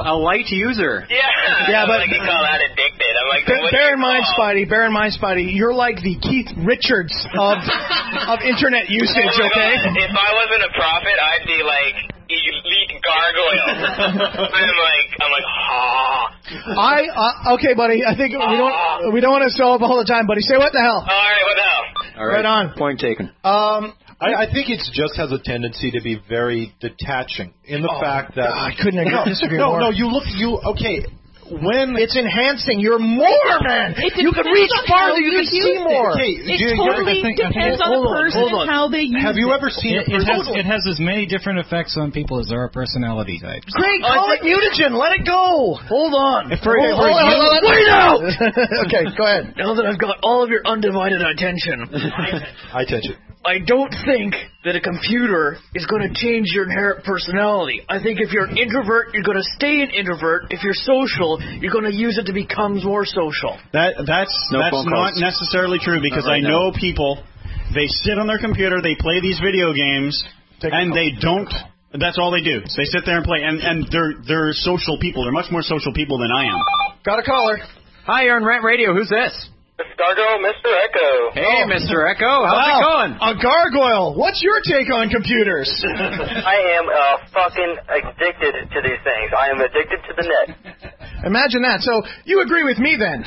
a light user. Yeah, Yeah, I but- don't think you call that addicted. I'm like, Bear, what bear do in you mind, call? Spidey, bear in mind, Spidey, you're like the Keith Richards of of internet usage, Oh my okay? God. If I wasn't a prophet, I'd be like elite gargoyle. I'm like, I'm like, ah. I uh, okay, buddy. I think we don't we don't want to show up all the time, buddy. Say what the hell? All right, what the hell? All Right on. Point taken. Um, I, I think it just has a tendency to be very detaching in the Oh, fact that God, I couldn't agree- no, disagree no, more. no. You look, you okay. When it's enhancing, you're more, man. It You can depends reach on how farther. You you can use see it. more. Okay, It do you- totally you ever think- depends on hold the on, person hold on. and how they use Have you it. ever seen It, a it, has, person? it has as many different effects on people as there are personality types. Great, call it mutagen. Let it go. Hold on. For, hold, for hold on, you- hold on, wait out! Okay, go ahead. Now that I've got all of your undivided attention, I touch it. I don't think that a computer is going to change your inherent personality. I think if you're an introvert, you're going to stay an introvert. If you're social, you're going to use it to become more social. That that's No that's phone not calls. necessarily true because Not right I know people. They sit on their computer, they play these video games, and they don't. That's all they do. They sit there and play, and and they're they're social people. They're much more social people than I am. Got a caller. Hi, you're on Rant Radio. Who's this? Stargirl, Mister Echo. Hey, Mister Echo. How's Wow. it going? A gargoyle. What's your take on computers? I am uh, fucking addicted to these things. I am addicted to the net. Imagine that. So you agree with me then?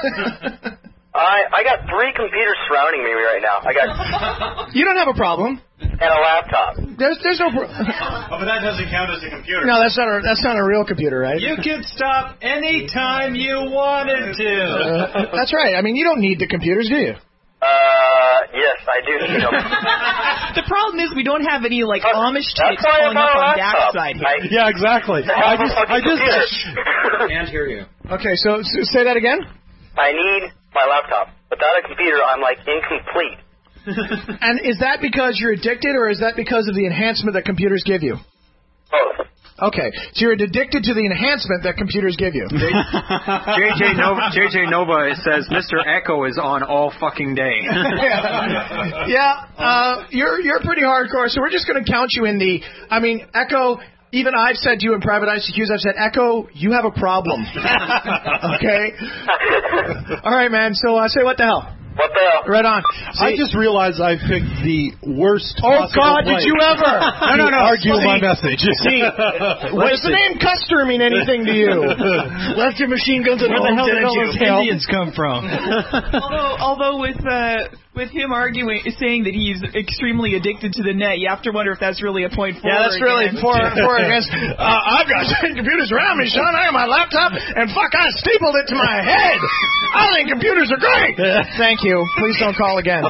I I got three computers surrounding me right now. I got You don't have a problem. and a laptop. There's there's no. Pro- Oh, but that doesn't count as a computer. no, that's not a that's not a real computer, right? You could stop anytime you wanted to. Uh, that's right. I mean, you don't need the computers, do you? Uh, yes, I do need them. The problem is we don't have any like Amish That's chicks why calling I'm up on on a laptop. Dak's side here. I, Yeah, exactly. I I have a just, fucking I just. computer. Can't hear you. Okay, so, so say that again. I need my laptop. Without a computer, I'm like incomplete. And is that because you're addicted, or is that because of the enhancement that computers give you? Both. Okay, so you're addicted to the enhancement that computers give you. J J Nova, J J Nova says Mister Echo is on all fucking day. yeah, yeah uh, you're you're pretty hardcore. So we're just going to count you in the. I mean, Echo. Even I've said to you in private I C Qs, I've said, Echo, you have a problem. Okay. All right, man. So uh, say what the hell. What the hell? Right on. I just realized I picked the worst. Oh possible God, way did you ever? to no, no, no. argue See, my message. See, does the name Custer mean anything to you? Left your machine guns at Where the home, hell did didn't all you? those Indians come from? although, although with uh, with him arguing, saying that he's extremely addicted to the net, you have to wonder if that's really a point for. Yeah, that's or really against. for for or against. Uh, I've got ten computers around me, son. I got my laptop, and fuck, I stapled it to my head. I think computers are great. Thank you. Please don't call again.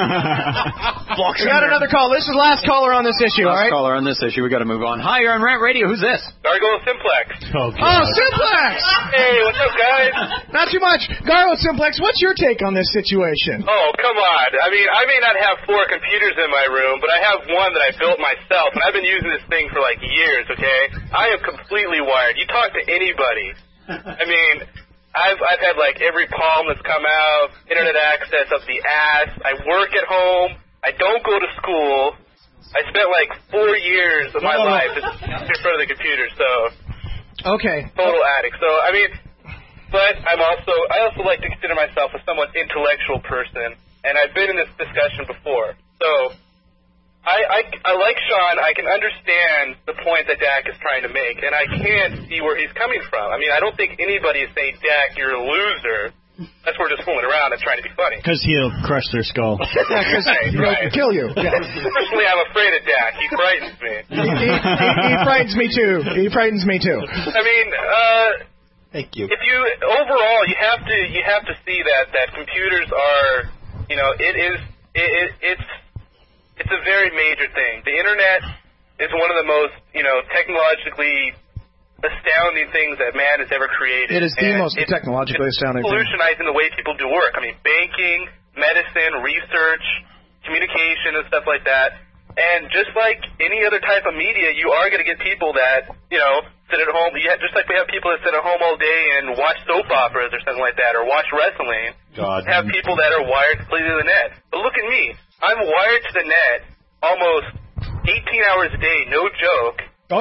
We got another call. This is the last caller on this issue. Last all right. caller on this issue. We got to move on. Hi, you're on Rant Radio. Who's this? Gargoyle Simplex. Oh, Oh, Simplex. Hey, what's up, guys? Not too much. Gargoyle Simplex, what's your take on this situation? Oh, come on. I mean, I may not have four computers in my room, but I have one that I built myself, and I've been using this thing for like years, okay? I am completely wired. You talk to anybody. I mean, I've I've had like every palm that's come out, internet access up the ass. I work at home. I don't go to school. I spent like four years of my Oh. life in front of the computer, so Okay. total addict. So I mean, but I'm also I also like to consider myself a somewhat intellectual person, and I've been in this discussion before. So I, I, I like Sean. I can understand the point that Dak is trying to make, and I can see where he's coming from. I mean, I don't think anybody is saying, Dak, you're a loser. That's where we're just fooling around and trying to be funny. Because he'll crush their skull. Yeah, because Right, he'll right. kill you. Yeah. Personally, I'm afraid of Dak. He frightens me. he, he, he frightens me too. He frightens me too. I mean, uh, Thank you. if you overall, you have to you have to see that that computers are, you know, it is it, it it's it's a very major thing. The internet is one of the most, you know, technologically astounding things that man has ever created. It is the And most it's- technologically it's astounding thing. revolutionizing the way people do work. I mean, banking, medicine, research, communication, and stuff like that. And just like any other type of media, you are going to get people that, you know, sit at home. You have, just like we have people that sit at home all day and watch soap operas or something like that, or watch wrestling. God. Have people that are wired completely to the net. But look at me. I'm wired to the net almost eighteen hours a day, no joke. Oh yeah.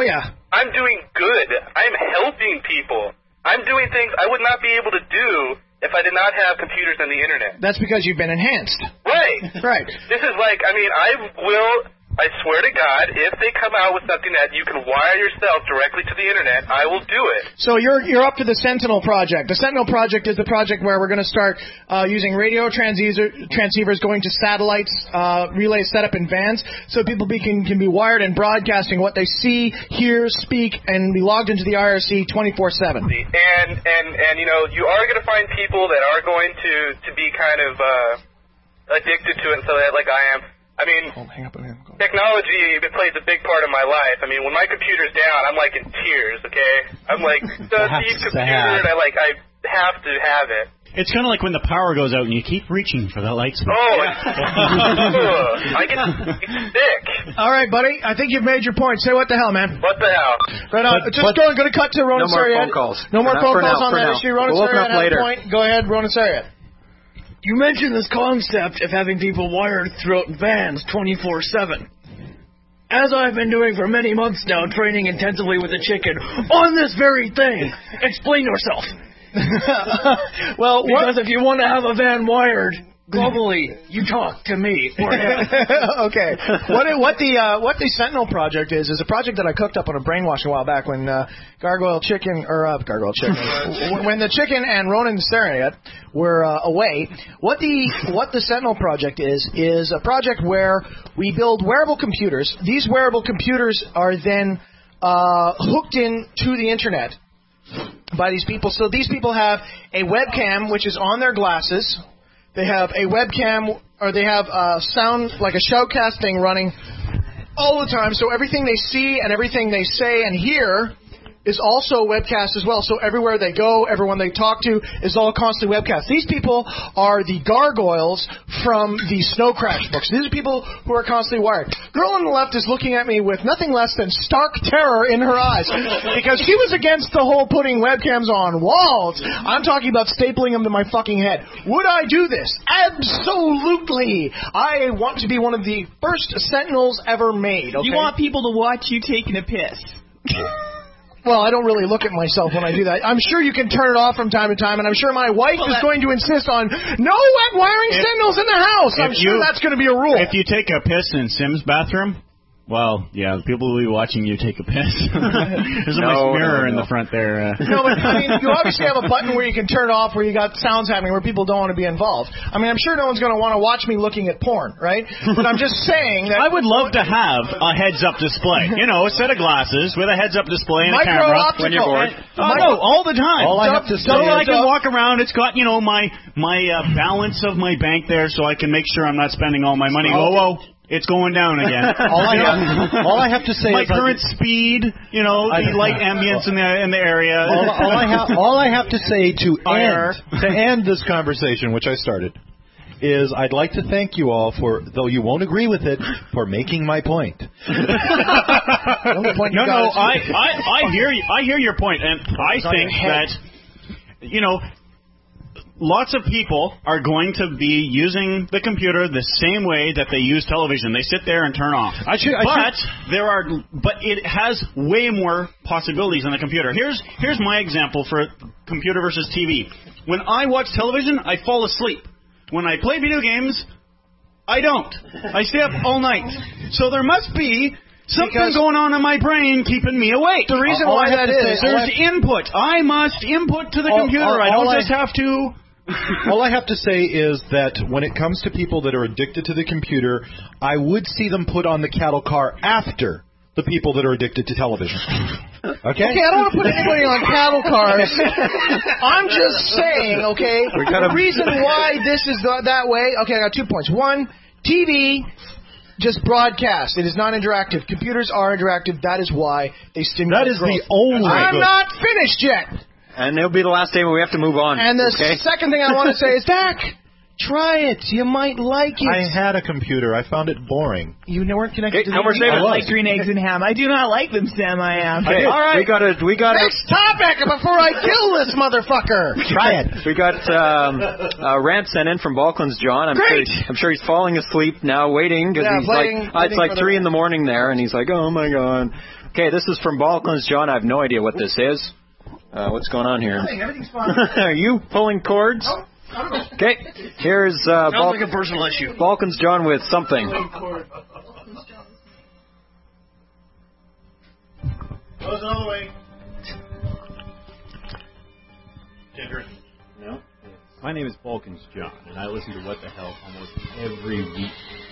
I'm doing good. I'm helping people. I'm doing things I would not be able to do if I did not have computers and the internet. That's because you've been enhanced. Right. Right. This is like, I mean, I will, I swear to God, if they come out with something that you can wire yourself directly to the internet, I will do it. So you're you're up to the Sentinel project. The Sentinel project is the project where we're going to start uh, using radio transceiver, transceivers going to satellites, uh, relays set up in vans, so people be, can, can be wired and broadcasting what they see, hear, speak, and be logged into the I R C twenty-four seven. And, and, and you know, you are going to find people that are going to, to be kind of uh, addicted to it, so that, like I am. I mean, oh, hang up, hang up. Technology, it plays a big part of my life. I mean, when my computer's down, I'm like in tears, okay? I'm like, Steve's computer, and I like, I have to have it. It's kind of like when the power goes out and you keep reaching for the light switch. Oh, I get sick. All right, buddy. I think you've made your point. Say what the hell, man. What the hell? Right on. But, Just but, going, going to cut to Ronan No more Sariat. phone calls. No more For phone now, calls on for that now. issue. Ronan We'll open Sariat up has later. a point. Go ahead, Ronan Sariat. You mentioned this concept of having people wired throughout vans twenty-four seven. As I've been doing for many months now, training intensively with a chicken on this very thing. Explain yourself. Well, because what? If you want to have a van wired globally, you talk to me or him. Okay. What it, what the uh, what the Sentinel project is is a project that I cooked up on a brainwash a while back when uh, Gargoyle Chicken or uh, Gargoyle Chicken when the chicken and Ronan Sariat were uh, away. What the what the Sentinel project is is a project where we build wearable computers. These wearable computers are then uh, hooked in to the internet by these people. So these people have a webcam which is on their glasses. They have a webcam, or they have uh, sound, like a shoutcast thing running all the time. So everything they see and everything they say and hear is also webcast as well. So everywhere they go, everyone they talk to is all constantly webcast. These people are the gargoyles from the Snow Crash books. These are people who are constantly wired. Girl on the left is looking at me with nothing less than stark terror in her eyes because she was against the whole putting webcams on walls. I'm talking about stapling them to my fucking head. Would I do this? Absolutely. I want to be one of the first Sentinels ever made. Okay? You want people to watch you taking a piss. Well, I don't really look at myself when I do that. I'm sure you can turn it off from time to time, and I'm sure my wife well, is going to insist on no wet wiring if, Sentinels in the house. I'm sure you, that's going to be a rule. If you take a piss in Sim's bathroom, well, yeah, people will be watching you take a piss. There's a no, nice mirror no, no. in the front there. Uh. No, but I mean, you obviously have a button where you can turn it off, where you got sounds happening, where people don't want to be involved. I mean, I'm sure no one's going to want to watch me looking at porn, right? But I'm just saying that I would love to have a heads-up display. You know, a set of glasses with a heads-up display and a Micro camera. Optical. When you're bored. Oh, no, all the time. All I have to say so is I can walk around. It's got, you know, my my uh, balance of my bank there, so I can make sure I'm not spending all my money. Whoa, whoa. It's going down again. all, I have, all I have to say my is... My current I, speed, you know, the light ambience in the in the area. All, all, I, ha- all I have to say to end, to end this conversation, which I started, is I'd like to thank you all for, though you won't agree with it, for making my point. no, no, I, I, I hear you, I hear your point, and I think that, you know, lots of people are going to be using the computer the same way that they use television. They sit there and turn off. I should, I but should. there are, but it has way more possibilities on the computer. Here's here's my example for computer versus T V. When I watch television, I fall asleep. When I play video games, I don't. I stay up all night. So there must be something because going on in my brain keeping me awake. The reason all why that is, there's input. I must input to the all, computer. All, I don't all just I, have to. All I have to say is that when it comes to people that are addicted to the computer, I would see them put on the cattle car after the people that are addicted to television. Okay? Okay, I don't want to put anybody on cattle cars. I'm just saying, okay, the reason why this is th- that way, okay, I got two points. One, T V just broadcast. It is not interactive. Computers are interactive. That is why they stimulate That is growth. the only I'm good. not finished yet. And it'll be the last statement. We have to move on. And the okay? second thing I want to say is, Dak, Try it. You might like it. I had a computer. I found it boring. You weren't connected to the I internet. don't like green eggs and ham. I do not like them, Sam. I am. Okay, all right. we got to we got Next topic before I kill this motherfucker. Try it. We got um, a rant sent in from Balklands John. I'm Great. sure I'm sure he's falling asleep now, waiting because Yeah, he's waiting- like uh, it's waiting like for the- three in the morning there, and he's like, oh my god. Okay, this is from Balklands John. I have no idea what this is. Uh, what's going on here? Nothing, everything's fine. Are you pulling cords? Okay, here's uh, Sounds Bal- like a personal issue. Balkans John with something. Goes all the way. No. My name is Balkans John, and I listen to What the Hell almost every week.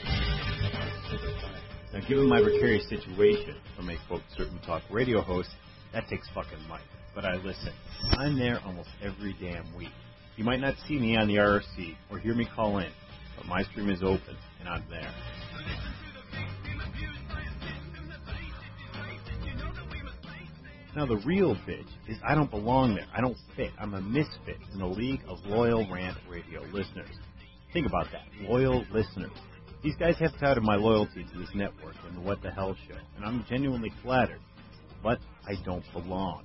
Now, given my precarious situation from a quote certain talk radio host, that takes fucking money. But I listen. I'm there almost every damn week. You might not see me on the R R C or hear me call in, but my stream is open, and I'm there. Now, the real bitch is I don't belong there. I don't fit. I'm a misfit in a league of loyal rant radio listeners. Think about that. Loyal listeners. These guys have touted my loyalty to this network and the What the Hell show, and I'm genuinely flattered. But I don't belong.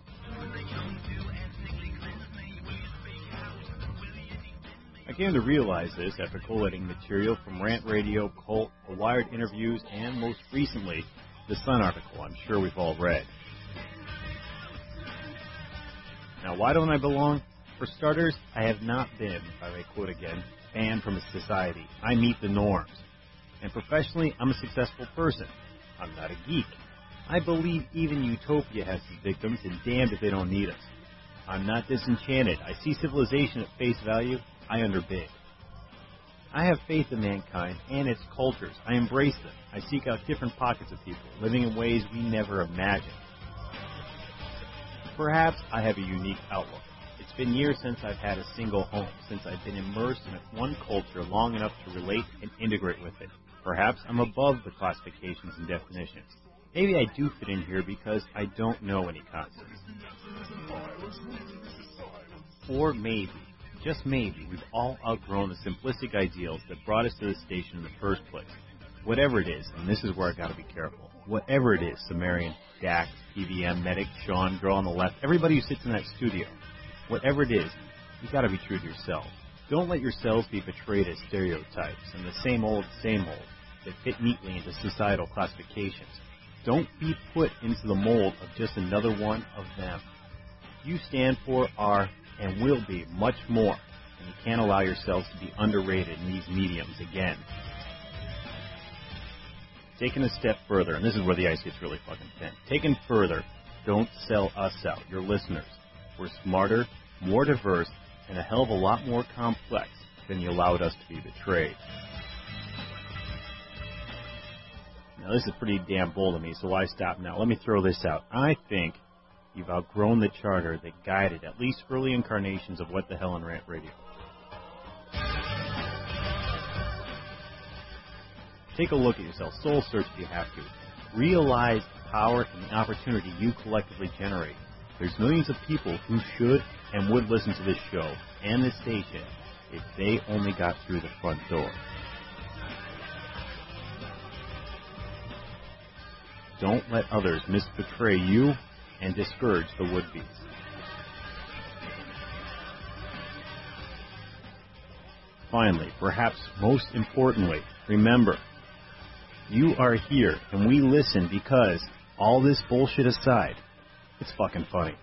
I came to realize this after collating material from Rant Radio, Cult, the Wired interviews, and most recently, the Sun article I'm sure we've all read. Now, why don't I belong? For starters, I have not been, if I may quote again, banned from a society. I meet the norms. And professionally, I'm a successful person. I'm not a geek. I believe even utopia has its victims, and damned if they don't need us. I'm not disenchanted. I see civilization at face value. I underbid. I have faith in mankind and its cultures. I embrace them. I seek out different pockets of people, living in ways we never imagined. Perhaps I have a unique outlook. It's been years since I've had a single home, since I've been immersed in one culture long enough to relate and integrate with it. Perhaps I'm above the classifications and definitions. Maybe I do fit in here because I don't know any concepts. Or maybe, just maybe, we've all outgrown the simplistic ideals that brought us to the station in the first place. Whatever it is, and this is where I gotta be careful, whatever it is, Sumerian, Dax, P V M, Medic, Sean, girl on the left, everybody who sits in that studio, whatever it is, you gotta be true to yourself. Don't let yourselves be betrayed as stereotypes and the same old, same old that fit neatly into societal classifications. Don't be put into the mold of just another one of them. You stand for, are, and will be much more, and you can't allow yourselves to be underrated in these mediums again. Taking a step further, and this is where the ice gets really fucking thin. Taken further, don't sell us out, your listeners. We're smarter, more diverse, and a hell of a lot more complex than you allowed us to be betrayed. Now, this is pretty damn bold of me, so why stop now? Let me throw this out. I think you've outgrown the charter that guided at least early incarnations of What the Hell and Rant Radio. Take a look at yourself. Soul search if you have to. Realize the power and the opportunity you collectively generate. There's millions of people who should and would listen to this show and this station if they only got through the front door. Don't let others misbetray you and discourage the would-bes. Finally, perhaps most importantly, remember, you are here and we listen because, all this bullshit aside, it's fucking funny.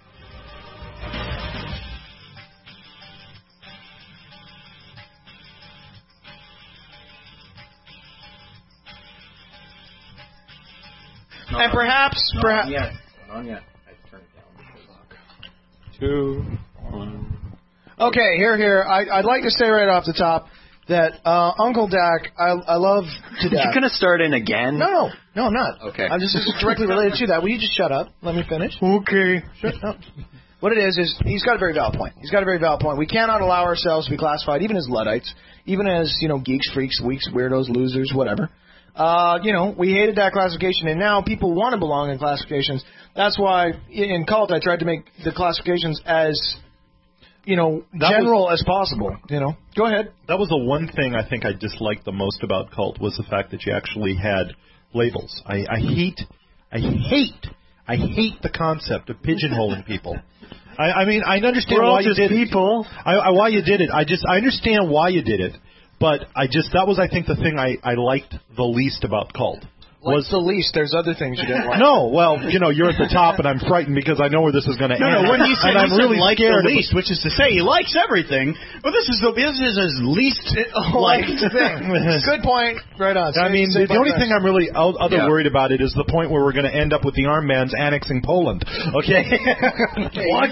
And perhaps, Not perhaps. yet. Not yet. I turned it down. Two, one. Okay, here, here. I, I'd like to say right off the top that uh, Uncle Dak, I, I love to death. You're gonna start in again? No, no, no, I'm not. Okay. I'm just, this is directly related to that. Will you just shut up? Let me finish. Okay. Shut up. What it is is he's got a very valid point. He's got a very valid point. We cannot allow ourselves to be classified, even as Luddites, even as you know, geeks, freaks, weaks, weirdos, losers, whatever. Uh, you know, we hated that classification, and now people want to belong in classifications. That's why in Cult I tried to make the classifications as, you know, That general was- as possible. You know, go ahead. That was the one thing I think I disliked the most about Cult was the fact that you actually had labels. I, I hate, I hate, I hate the concept of pigeonholing people. I, I mean, I understand We're all why you just did people. it. I, I, why you did it. I just, I understand why you did it, but I just, that was, I think, the thing I, I liked the least about Cult. Was the least? There's other things you didn't like. No, well, you know, you're at the top, and I'm frightened because I know where this is going to No, end. no. When he said, and I'm he said really like scared the of- least, which is to say he likes everything, but this is the this is his least liked thing. Good point. Right on. I Say- mean, say the, the only about thing I'm really out, other Yeah. worried about it is the point where we're going to end up with the armbands annexing Poland. Okay. What?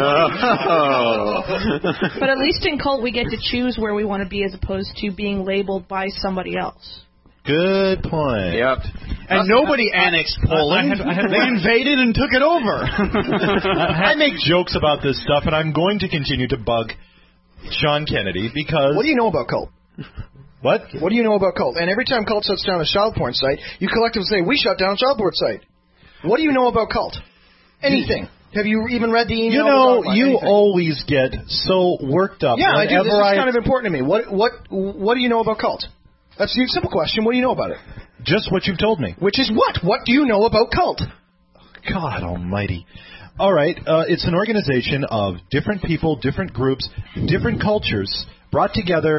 No. But at least in Cult, we get to choose where we want to be as opposed to being labeled by somebody else. Good point. Yep. And nobody annexed Poland. I had- I had- they invaded and took it over. I make jokes about this stuff, and I'm going to continue to bug Sean Kennedy because. What do you know about Cult? What? What do you know about Cult? And every time Cult shuts down a child porn site, you collectively say, we shut down a child porn site. What do you know about Cult? Anything. Have you even read the email? You know, about you anything? always get so worked up. Yeah, I do. This is whenever I- kind of important to me. What what what do you know about Cult? That's the simple question. What do you know about it? Just what you've told me. Which is what? What do you know about Cult? God almighty. All right, uh, it's an organization of different people, different groups, different cultures brought together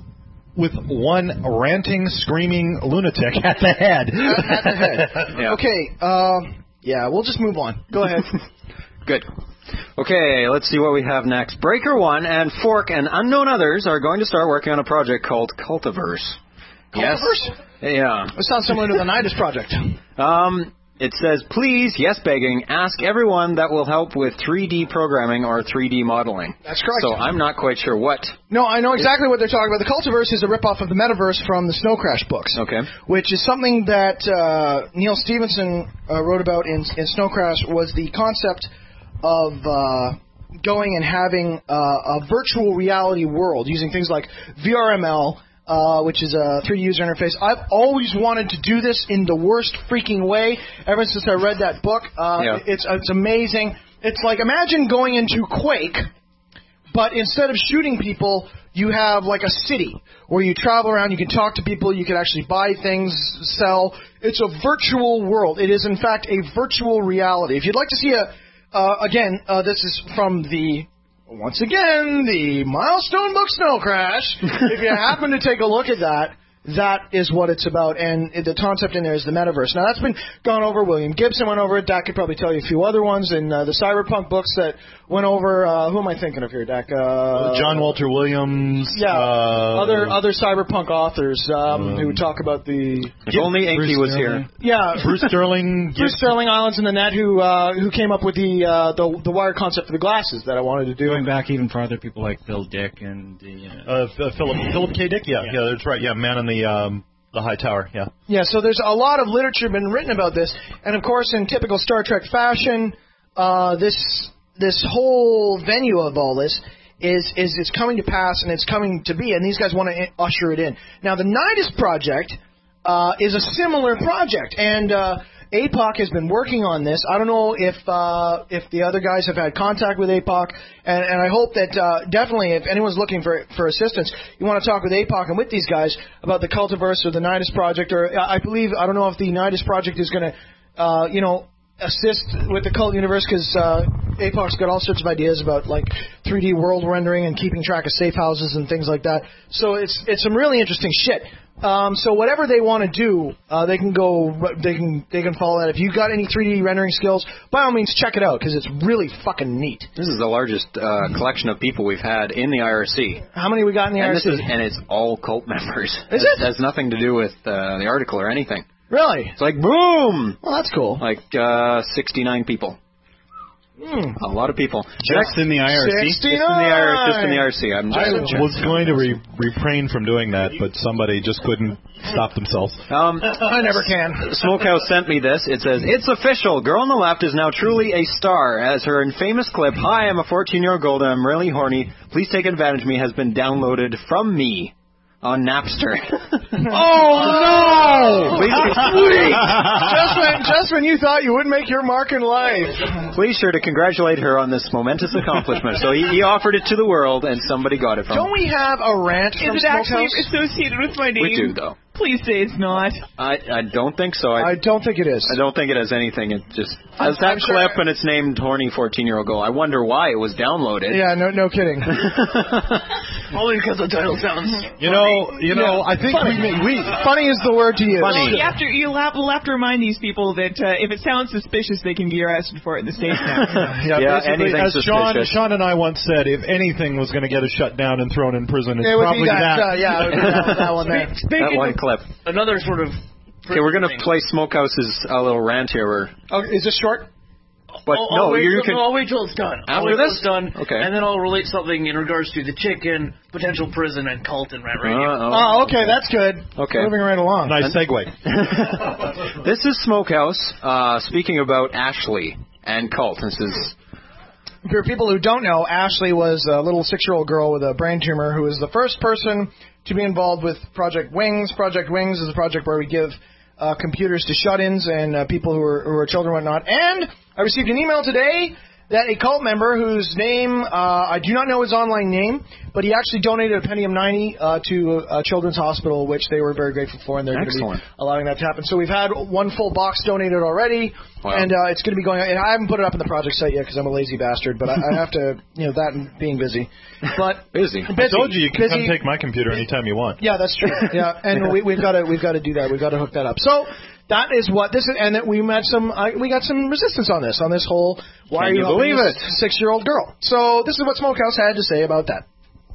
with one ranting, screaming lunatic at the head. At the head. Yeah. Okay. Uh, yeah, we'll just move on. Go ahead. Good. Okay, let's see what we have next. Breaker One and Fork and unknown others are going to start working on a project called Cultiverse. Yes. Cultiverse? Yeah. It sounds similar to the Nidus Project. Um, it says, please, yes, begging, ask everyone that will help with three D programming or three D modeling. That's correct. So I'm not quite sure what. No, I know exactly what they're talking about. The Cultiverse is a ripoff of the Metaverse from the Snow Crash books. Okay. Which is something that uh, Neil Stevenson uh, wrote about in, in Snow Crash, was the concept of uh, going and having uh, a virtual reality world using things like V R M L, uh, which is a three D user interface. I've always wanted to do this in the worst freaking way ever since I read that book. Uh, Yeah. It's it's amazing. It's like, imagine going into Quake, but instead of shooting people, you have like a city where you travel around, you can talk to people, you can actually buy things, sell. It's a virtual world. It is, in fact, a virtual reality. If you'd like to see a, uh, again, uh, this is from the, once again, the Milestone Book Snow Crash. If you happen to take a look at that, that is what it's about, and it, the concept in there is the metaverse. Now, that's been gone over. William Gibson went over it. Dak could probably tell you a few other ones, and uh, the cyberpunk books that went over. Uh, who am I thinking of here, Dak? Uh, John Walter Williams. Yeah, uh, other other cyberpunk authors um, who would talk about the. If only Inky was here. Yeah, Bruce Sterling. Bruce Sterling, Islands in the Net, who uh, who came up with the uh, the the wire concept for the glasses that I wanted to do. Going back even farther, people like Bill Dick and uh, Uh, Philip Philip K. Dick. Yeah, yeah, that's right. Yeah, Man in the um, the High Tower. Yeah. Yeah, so there's a lot of literature been written about this, and of course, in typical Star Trek fashion, uh, this this whole venue of all this is is is coming to pass, and it's coming to be, and these guys want to usher it in. Now, the Nidus Project uh, is a similar project, and uh, A P O C has been working on this. I don't know if uh, if the other guys have had contact with A P O C, and, and I hope that uh, definitely if anyone's looking for for assistance, you want to talk with A P O C and with these guys about the Cultiverse or the Nidus Project, or I believe, I don't know if the Nidus Project is going to, uh, you know, assist with the Cult Universe, because uh, A P O C's got all sorts of ideas about like three D world rendering and keeping track of safe houses and things like that. So it's it's some really interesting shit. Um, so whatever they want to do, uh, they can go, they can they can follow that. If you've got any three D rendering skills, by all means check it out, because it's really fucking neat. This is the largest uh, collection of people we've had in the I R C. How many we got in the and I R C? This is, and it's all cult members. Is it? it? It has nothing to do with uh, the article or anything. Really? It's like, boom! Well, that's cool. Like uh, sixty-nine people. Mm. A lot of people. Just in the I R C? Just in the I R C. Just in the I R C. I'm just I was going to re- refrain from doing that, but somebody just couldn't stop themselves. Um, I never can. Smokehouse sent me this. It says, it's official. Girl on the left is now truly a star, as her infamous clip, "Hi, I'm a fourteen-year-old girl and I'm really horny. Please take advantage of me," has been downloaded from me. on Napster. Oh, no! Please, Sweet! Just when, just when you thought you would make your mark in life. Please sure to congratulate her on this momentous accomplishment. So he, he offered it to the world, and somebody got it from him. Don't we have a rant from Is it actually Smokehouse? associated with my name? We do, though. Please say it's not. I, I don't think so. I, I don't think it is. I don't think it has anything. It just I'm- has that I'm sure- clip, and it's named horny fourteen-year-old girl. I wonder why it was downloaded. Yeah, no, no kidding. Only because the title sounds. You know, you know. I think funny. we, we funny is the word to use. Well, you have to, you'll have, we'll have to remind these people that uh, if it sounds suspicious, they can be arrested for it in the States now. Yeah, Yeah, basically, anything as Sean, suspicious. Sean and I once said, if anything was going to get us shut down and thrown in prison, it's It would probably be that, that. uh, yeah, it would be that, that one there. That one clip. Another sort of. Okay, we're going to play Smokehouse's uh, little rant here. Where, Oh, is this short? but I'll, no, I'll wait, you till- can. no, I'll wait till it's done. I'll After wait till this? it's done. Okay. And then I'll relate something in regards to the chicken, potential prison, and cult and rant radio. Uh, Oh, okay, that's good. Okay. Moving right along. Nice segue. This is Smokehouse uh, speaking about Ashley and cult. This is For people who don't know, Ashley was a little six-year-old girl with a brain tumor who was the first person to be involved with Project Wings. Project Wings is a project where we give uh, computers to shut-ins and uh, people who are, who are children and whatnot. And I received an email today that a cult member whose name, uh, I do not know his online name, but he actually donated a Pentium ninety uh, to a children's hospital, which they were very grateful for, and they're going to Excellent. be allowing that to happen. So we've had one full box donated already, Wow. and uh, it's going to be going on. And I haven't put it up on the project site yet because I'm a lazy bastard, but I, I have to, you know, that and being busy. But busy. I told you you can busy. come take my computer anytime you want. Yeah, that's true. Yeah, and we, we've got to we've got to do that. We've got to hook that up. So that is what this is, and that we met some uh, we got some resistance on this on this whole why Can are you you helping believe this it? six-year-old girl. So this is what Smokehouse had to say about that.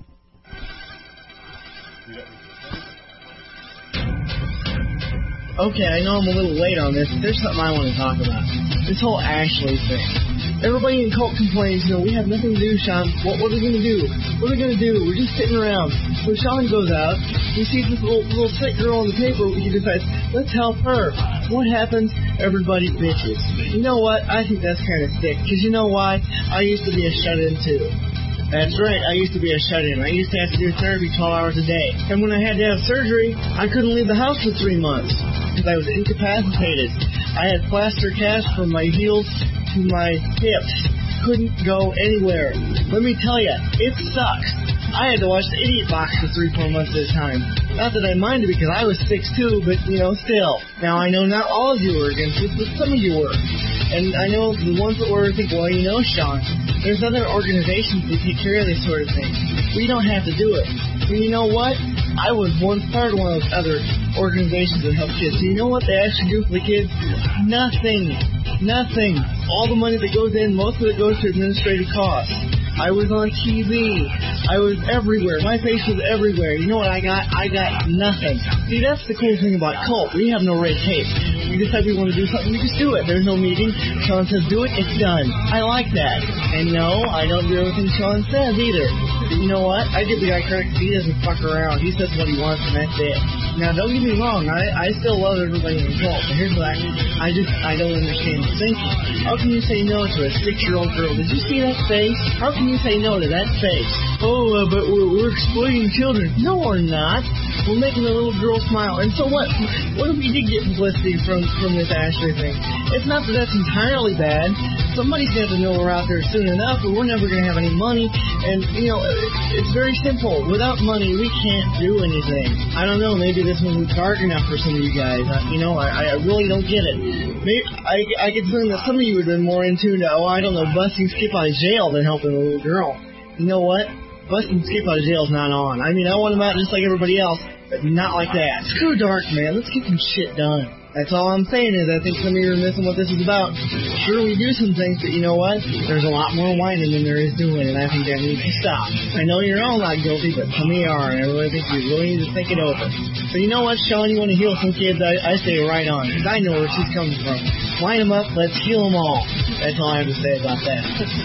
Okay, I know I'm a little late on this, but there's something I want to talk about. This whole Ashley thing. Everybody in cult complains, you know, we have nothing to do, Sean. What, what are we going to do? What are we going to do? We're just sitting around. So Sean goes out, he sees this little, little sick girl in the paper, he decides, let's help her. What happens? Everybody bitches. You know what? I think that's kind of sick, because you know why? I used to be a shut-in too. That's right, I used to be a shut-in. I used to have to do therapy twelve hours a day. And when I had to have surgery, I couldn't leave the house for three months because I was incapacitated. I had plaster cast from my heels to my hips. Couldn't go anywhere. Let me tell you, it sucks. I had to watch the Idiot Box for three, four months at a time. Not that I minded because I was six too, but, you know, still. Now, I know not all of you were against it, but some of you were. And I know the ones that were think, well, you know, Sean, there's other organizations that take care of this sort of thing. We don't have to do it. And you know what? I was once part of one of those other organizations that help kids. So you know what they actually do for the kids? Nothing. Nothing. All the money that goes in, most of it goes to administrative costs. I was on T V. I was everywhere. My face was everywhere. You know what I got? I got nothing. See, that's the cool thing about cult. We have no red tape. We decide we want to do something, we just do it. There's no meeting. Sean says do it, it's done. I like that. And no, I don't do everything Sean says either. You know what? I give the guy credit because he doesn't fuck around. He says what he wants and that's it. Now, don't get me wrong. I, I still love everybody in the cult. But here's what I, I just, I don't understand the thinking. How can you say no to a six-year-old girl? Did you see that face? How can you say no to that face? Oh, uh, but we're, we're exploiting children. No, we're not. We're making a little girl smile. And so what? What if we did get publicity from, from this Ashley thing? It's not that that's entirely bad. Somebody's going to have to know we're out there soon enough, or we're never going to have any money. And, you know, it's very simple. Without money, we can't do anything. I don't know. Maybe this one was dark enough for some of you guys. I, you know, I, I really don't get it. Maybe I, I could assume that some of you would have been more in tune to, oh, I don't know, busting Skip out of jail than helping a little girl. You know what? Busting Skip out of jail is not on. I mean, I want him out just like everybody else, but not like that. Screw dark, man. Let's get some shit done. That's all I'm saying is I think some of you are missing what this is about. Sure, we do some things, but you know what? There's a lot more whining than there is doing, and I think that needs to stop. I know you're all not guilty, but some of you are, and I really think you really need to think it over. So you know what, Sean? You want to heal some kids? I, I say right on, because I know where she's coming from. Line them up, let's heal them all. That's all I have to say about that.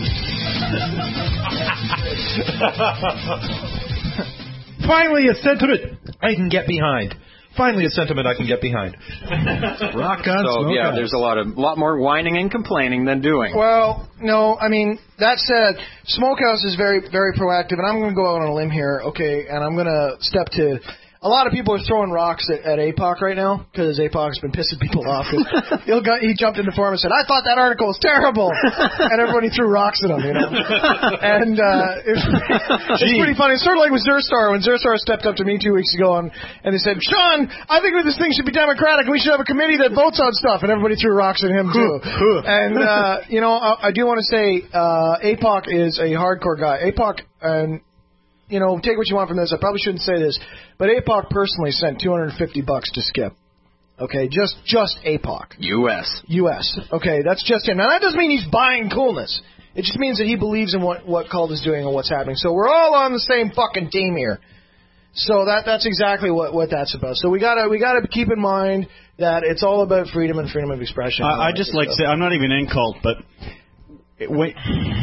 Finally, a sentiment I can get behind. Finally, a sentiment I can get behind. Rock on, So smoke yeah, on. there's a lot of lot more whining and complaining than doing. Well, no, I mean, that said, Smokehouse is very, very proactive, and I'm going to go out on a limb here, okay, and I'm going to step to a lot of people are throwing rocks at, at A P O C right now because A P O C's been pissing people off. He'll go, he jumped in the forum and said, "I thought that article was terrible," and everybody threw rocks at him, you know. And uh, it's, it's pretty funny. It's sort of like with Zurstar when Zurstar stepped up to me two weeks ago and, and they said, "Sean, I think this thing should be democratic and we should have a committee that votes on stuff," and everybody threw rocks at him too. And uh, you know, I, I do want to say uh, A P O C is a hardcore guy. A P O C and. You know, take what you want from this. I probably shouldn't say this, but A P O C personally sent two hundred fifty bucks to Skip. Okay, just just A P O C. U S. U S. Okay, that's just him. Now, that doesn't mean he's buying coolness. It just means that he believes in what, what Cult is doing and what's happening. So we're all on the same fucking team here. So that that's exactly what, what that's about. So we gotta we gotta keep in mind that it's all about freedom and freedom of expression. I, I just like to say, I'm not even in Cult, but wait,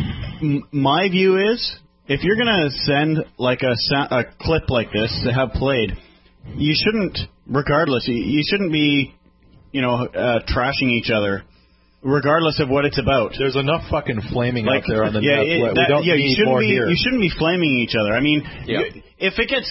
my view is, if you're going to send like a, a clip like this to have played, you shouldn't, regardless, you shouldn't be, you know, uh, trashing each other, regardless of what it's about. There's enough fucking flaming like, out there on the yeah, net. It, we that, don't yeah, need you shouldn't more be, here. You shouldn't be flaming each other. I mean, yeah. you, if it gets,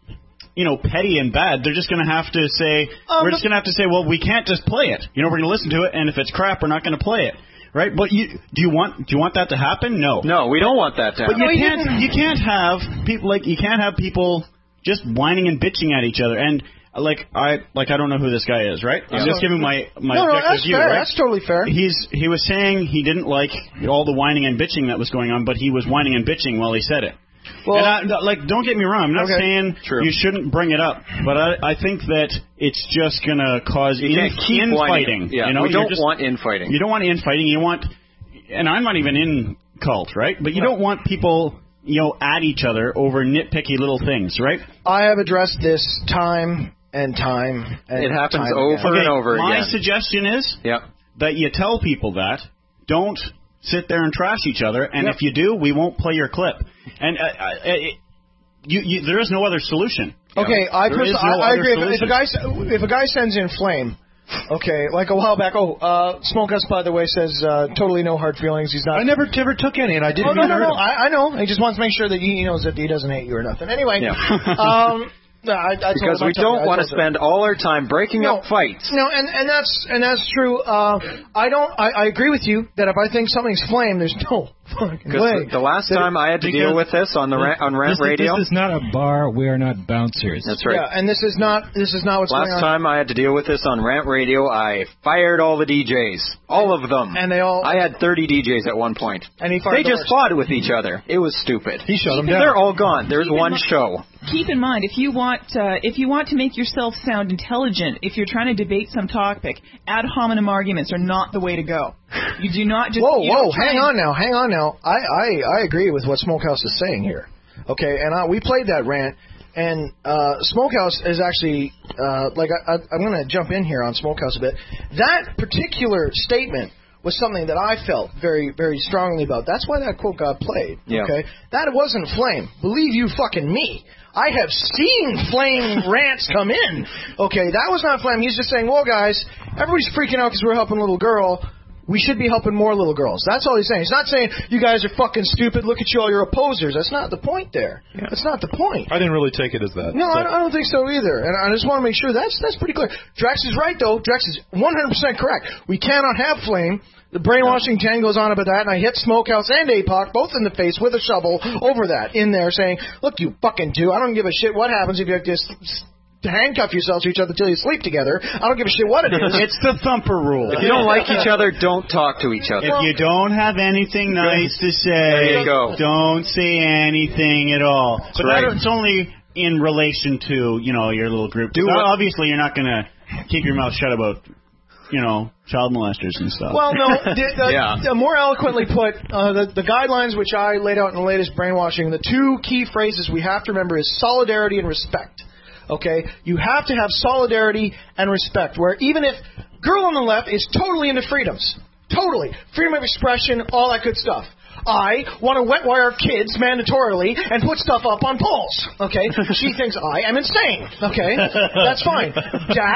you know, petty and bad, they're just going to have to say, um, we're just going to have to say, well, we can't just play it. You know, we're going to listen to it, and if it's crap, we're not going to play it. Right, but you, do you want do you want that to happen? No, no, we don't want that to happen. But you can't you can't have people like you can't have people just whining and bitching at each other. And like I like I don't know who this guy is, right? Yeah. I'm just giving my my no, no, objective that's view, fair. right? That's totally fair. He's he was saying he didn't like all the whining and bitching that was going on, but he was whining and bitching while he said it. Well, and I, like, don't get me wrong. I'm not okay. saying True. you shouldn't bring it up, but I, I think that it's just going to cause you in, keep infighting. Yeah, you know, we don't just, want infighting. You don't want infighting. You want, and I'm not even in Cult, right? But you no. don't want people, you know, at each other over nitpicky little things, right? I have addressed this time and time. And it happens time over okay, and over my again. My suggestion is yep. that you tell people that. Don't sit there and trash each other. And yep. if you do, we won't play your clip. And uh, uh, it, You, you, there is no other solution. Okay, I, there pers- is no I, I other agree. If, solution. if a guy if a guy sends in flame, okay, like a while back. Oh, uh, Smokehouse, by the way, says uh, totally no hard feelings. He's not. I never never took any, and I didn't. Oh no even no no! hurt him. I, I know. He just wants to make sure that he, he knows that he doesn't hate you or nothing. Anyway, yeah. um, no, I, I because we don't want to spend all our time breaking no, up fights. No, and, and that's and that's true. Uh, I don't. I, I agree with you that if I think something's flame, there's no fucking way. The, the last time I had to deal with this on the ra- on Rant this, Radio, this is not a bar. We are not bouncers. That's right. Yeah, and this is not this is not what's last going on. time I had to deal with this on Rant Radio, I fired all the D Js, all of them, and they all. I had thirty D Js at one point. And he fired they the just worst. fought with each other. It was stupid. He shut them down. They're all gone. There's Keep one in show. Keep in mind, if you want uh, if you want to make yourself sound intelligent, if you're trying to debate some topic, ad hominem arguments are not the way to go. You do not just. Whoa, you whoa! hang on now, hang on now. I, I, I agree with what Smokehouse is saying here. Okay, and I, we played that rant, and uh, Smokehouse is actually uh, like I, I, I'm going to jump in here on Smokehouse a bit. That particular statement was something that I felt very, very strongly about. That's why that quote got played. Yeah. Okay, that wasn't flame. Believe you fucking me. I have seen flame rants come in. Okay, that was not flame. He's just saying, well, guys, everybody's freaking out because we're helping a little girl. We should be helping more little girls. That's all he's saying. He's not saying, you guys are fucking stupid, look at you all, you're opposers. That's not the point there. Yeah. That's not the point. I didn't really take it as that. No, I, I don't think so either. And I just want to make sure that's that's pretty clear. Drex is right, though. Drex is one hundred percent correct. We cannot have flame. The brainwashing ten goes on about that, and I hit Smokehouse and A P O C both in the face with a shovel over that in there saying, look, you fucking two, I don't give a shit what happens if you just handcuff yourselves to each other until you sleep together. I don't give a shit what it is. It's the thumper rule. If you don't like each other, don't talk to each other. If you don't have anything nice to say, there you go. Don't say anything at all. That's but right. It's only in relation to, you know, your little group. Do so what? Obviously, you're not going to keep your mouth shut about, you know, child molesters and stuff. Well, no, the, the, yeah. the more eloquently put, uh, the, the guidelines which I laid out in the latest brainwashing, the two key phrases we have to remember is solidarity and respect. Okay? You have to have solidarity and respect, where even if girl on the left is totally into freedoms, totally, freedom of expression, all that good stuff. I want to wet wire kids mandatorily and put stuff up on poles. Okay? She thinks I am insane. Okay? That's fine. Dak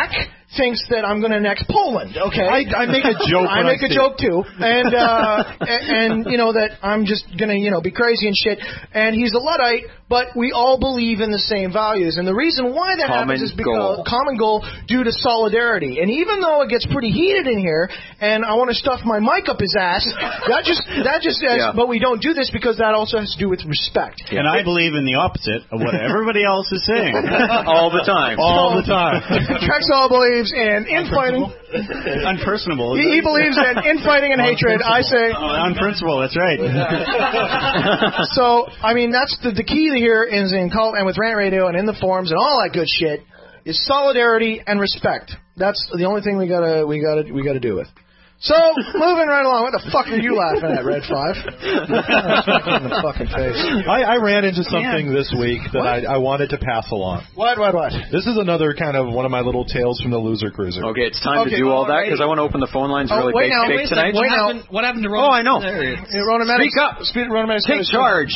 thinks that I'm going to annex Poland. Okay, I, I make a joke. I when make I a see- joke too, and uh, and, and you know that I'm just going to you know be crazy and shit. And he's a Luddite, but we all believe in the same values. And the reason why that Common happens is because goal. common goal due to solidarity. And even though it gets pretty heated in here, and I want to stuff my mic up his ass, that just that just says, Yeah. but we don't do this because that also has to do with respect. And I believe in the opposite of what everybody else is saying. All the time. All the time. Trexall believes in infighting. Unpersonable. He, he believes in infighting and hatred. I say. Uh, on principle, that's right. So, I mean, that's the, the key here is in cult and with Rant Radio and in the forums and all that good shit is solidarity and respect. That's the only thing we gotta we gotta we gotta do with. So, moving right along. What the fuck are you laughing at, Red Five? In the fucking face. I, I ran into something this week that I, I wanted to pass along. What? What? What? This is another kind of one of my little tales from the Loser Cruiser. Okay, it's time Okay, to do all all that right. because I want to open the phone lines Oh, really wait big, now, big wait a tonight. second, wait now. happened, what happened to Oh, I know. Yeah, Ronan Medics, Speak up. Speak, Ronan Medics, Take charge.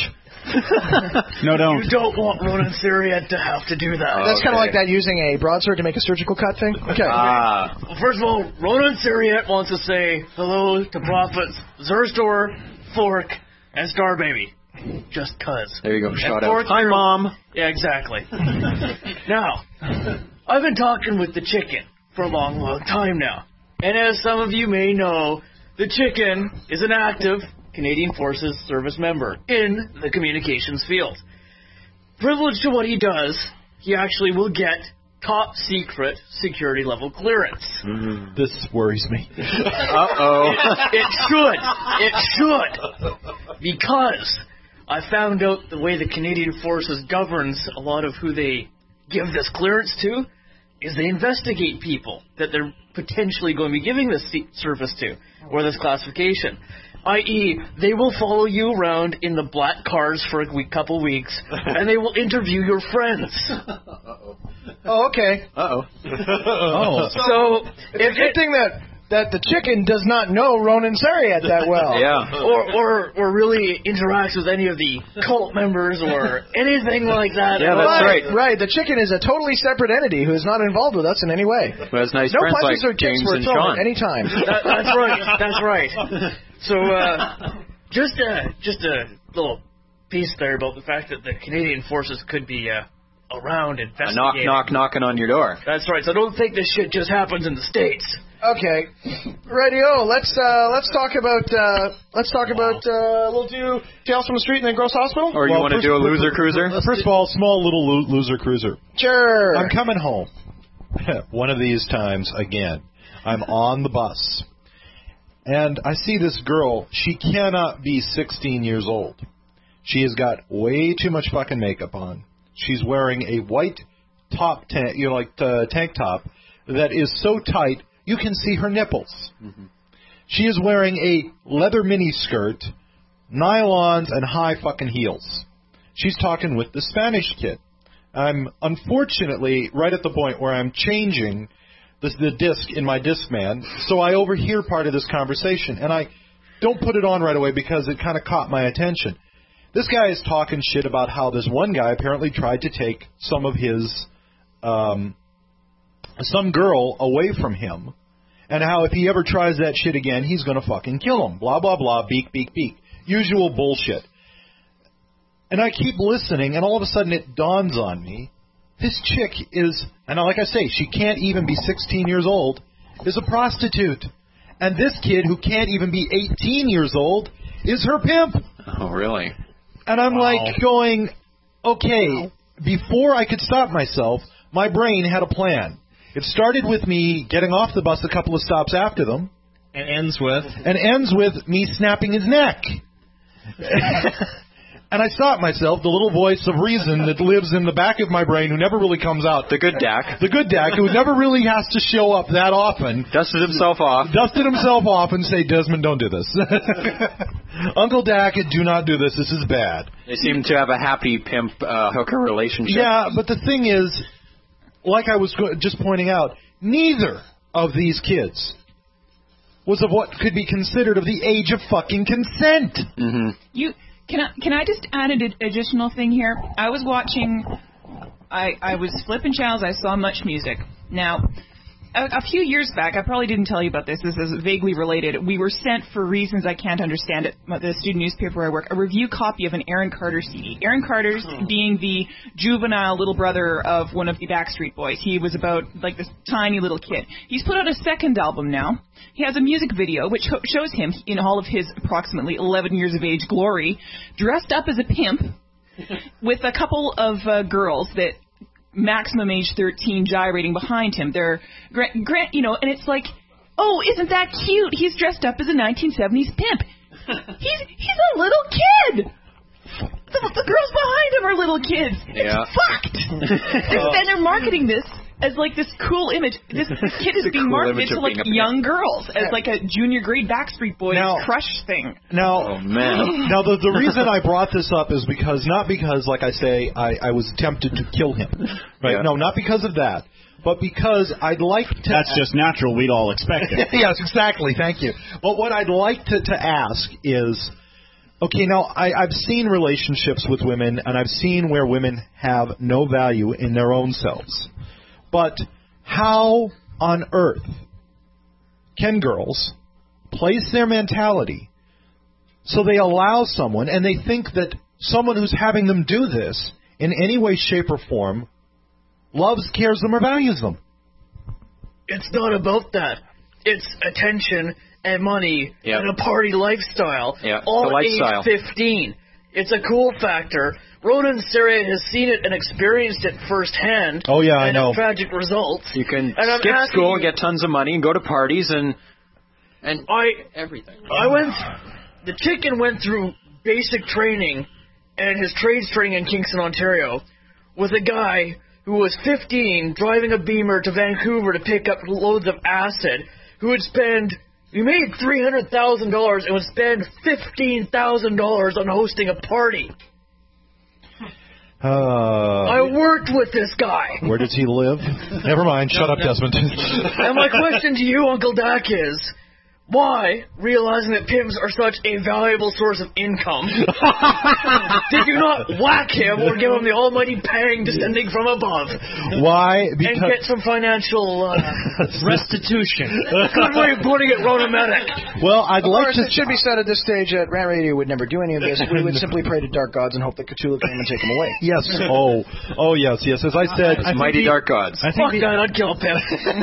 No, don't. You don't want Ronan Syriet to have to do that. That's kind of Okay. like that using a broadsword to make a surgical cut thing. Okay. Ah. Well, first of all, Ronan Syriet wants to say hello to Prophets Zerstor, Fork, and Star Baby. Just cuz. There you go. And Shout out. Fork, Hi, you're- Mom. Yeah, exactly. Now, I've been talking with the chicken for a long, long time now. And as some of you may know, the chicken is an active Canadian Forces service member in the communications field. Privileged to what he does, he actually will get top secret security level clearance. Mm-hmm. This worries me. Uh-oh. It should. It should. Because I found out the way the Canadian Forces governs a lot of who they give this clearance to is they investigate people that they're potentially going to be giving this se- service to, or this classification. that is, they will follow you around in the black cars for a week, couple weeks, and they will interview your friends. Oh, okay. Uh-oh. Oh. So, it's a good thing that, that the chicken does not know Ronan Syriet that well. Yeah. Or, or or really interacts with any of the cult members or anything like that. Yeah, that's right. Right. The chicken is a totally separate entity who is not involved with us in any way. Well, it's nice no friends punches like or kicks James were and thrown Sean. at any time. That, that's right. That's right. So, uh, just a just a little piece there about the fact that the Canadian Forces could be uh, around A investigating. knock, knock, knocking on your door. That's right. So don't think this shit just happens in the States. Okay, radio. Let's uh, let's talk about uh, let's talk about uh, we'll do Tales from the Street and then Gross Hospital. Or you Well, want to first- do a loser cruiser? First of all, small little lo- loser cruiser. Sure. I'm coming home. One of these times again. I'm on the bus. And I see this girl. She cannot be sixteen years old. She has got way too much fucking makeup on. She's wearing a white top, ta- you know, like uh, tank top that is so tight you can see her nipples. Mm-hmm. She is wearing a leather mini skirt, nylons, and high fucking heels. She's talking with the Spanish kid. I'm unfortunately right at the point where I'm changing the, the disc in my Discman, so I overhear part of this conversation, and I don't put it on right away because it kind of caught my attention. This guy is talking shit about how this one guy apparently tried to take some of his, um, some girl away from him, and how if he ever tries that shit again, he's going to fucking kill him. Blah, blah, blah, beak, beak, beak. Usual bullshit. And I keep listening, and all of a sudden it dawns on me, this chick is, and like I say, she can't even be sixteen years old, is a prostitute. And this kid, who can't even be eighteen years old, is her pimp. Oh, really? And I'm Wow. like going, okay, before I could stop myself, my brain had a plan. It started with me getting off the bus a couple of stops after them. And ends with? And ends with me snapping his neck. And I stopped myself, the little voice of reason that lives in the back of my brain who never really comes out. The good Dak. The good Dak, who never really has to show up that often. Dusted himself off. Dusted himself off and say, Desmond, don't do this. Uncle Dak, do not do this. This is bad. They seem to have a happy pimp uh, hooker relationship. Yeah, but the thing is, like I was go- just pointing out, neither of these kids was of what could be considered of the age of fucking consent. Mm-hmm. You can I can I just add an ad- additional thing here? I was watching. I I was flipping channels. I saw Much Music. Now, a, a few years back, I probably didn't tell you about this. This is vaguely related. We were sent, for reasons I can't understand at the student newspaper where I work, a review copy of an Aaron Carter C D. Aaron Carter's being the juvenile little brother of one of the Backstreet Boys. He was about like this tiny little kid. He's put out a second album now. He has a music video which ho- shows him in all of his approximately eleven years of age glory, dressed up as a pimp with a couple of uh, girls that maximum age thirteen gyrating behind him. They're grant, grant, you know, and it's like, oh, isn't that cute? He's dressed up as a nineteen seventies pimp. He's he's a little kid. The, the girls behind him are little kids. Yeah. It's fucked. And then they're marketing this as like this cool image. This, this kid is being cool marketed to like young girls as like a junior grade Backstreet Boys Now- crush thing. Now, Oh, man. now the, the reason I brought this up is because, not because, like I say, I, I was tempted to kill him. Right? Yeah. No, not because of that. But because I'd like to... That's just natural. We'd all expect it. Yes, exactly. Thank you. But what I'd like to, to ask is, okay, now I, I've seen relationships with women, and I've seen where women have no value in their own selves. But how on earth can girls place their mentality so they allow someone, and they think that someone who's having them do this in any way, shape, or form loves, cares them, or values them? It's not about that. It's attention and money Yep. and a party lifestyle. Yeah, all the lifestyle. age fifteen. It's a cool factor. Ronan Saria has seen it and experienced it firsthand. Oh, yeah, I and know. its tragic results. You can And I'm skip asking school you- and get tons of money and go to parties and and I everything. I went. The chicken went through basic training and his trades training in Kingston, Ontario, with a guy who was fifteen driving a Beamer to Vancouver to pick up loads of acid, who would spend. He made three hundred thousand dollars and would spend fifteen thousand dollars on hosting a party. Uh, I worked with this guy. Where does he live? Never mind. Shut up, Desmond. And my question to you, Uncle Dak, is why, realizing that pimps are such a valuable source of income, did you not whack him or give him the almighty pang descending from above? Why? And get some financial uh, restitution. Good way of putting it, Rona Medic. Well, I'd of like course, to. it should be said at this stage that Rant Radio would never do any of this. We would simply pray to dark gods and hope that Cthulhu came and take him away. Yes. Oh. Oh, yes. Yes. As I said, Those mighty the- dark gods. I think Fuck the, that, I'd kill a pimp.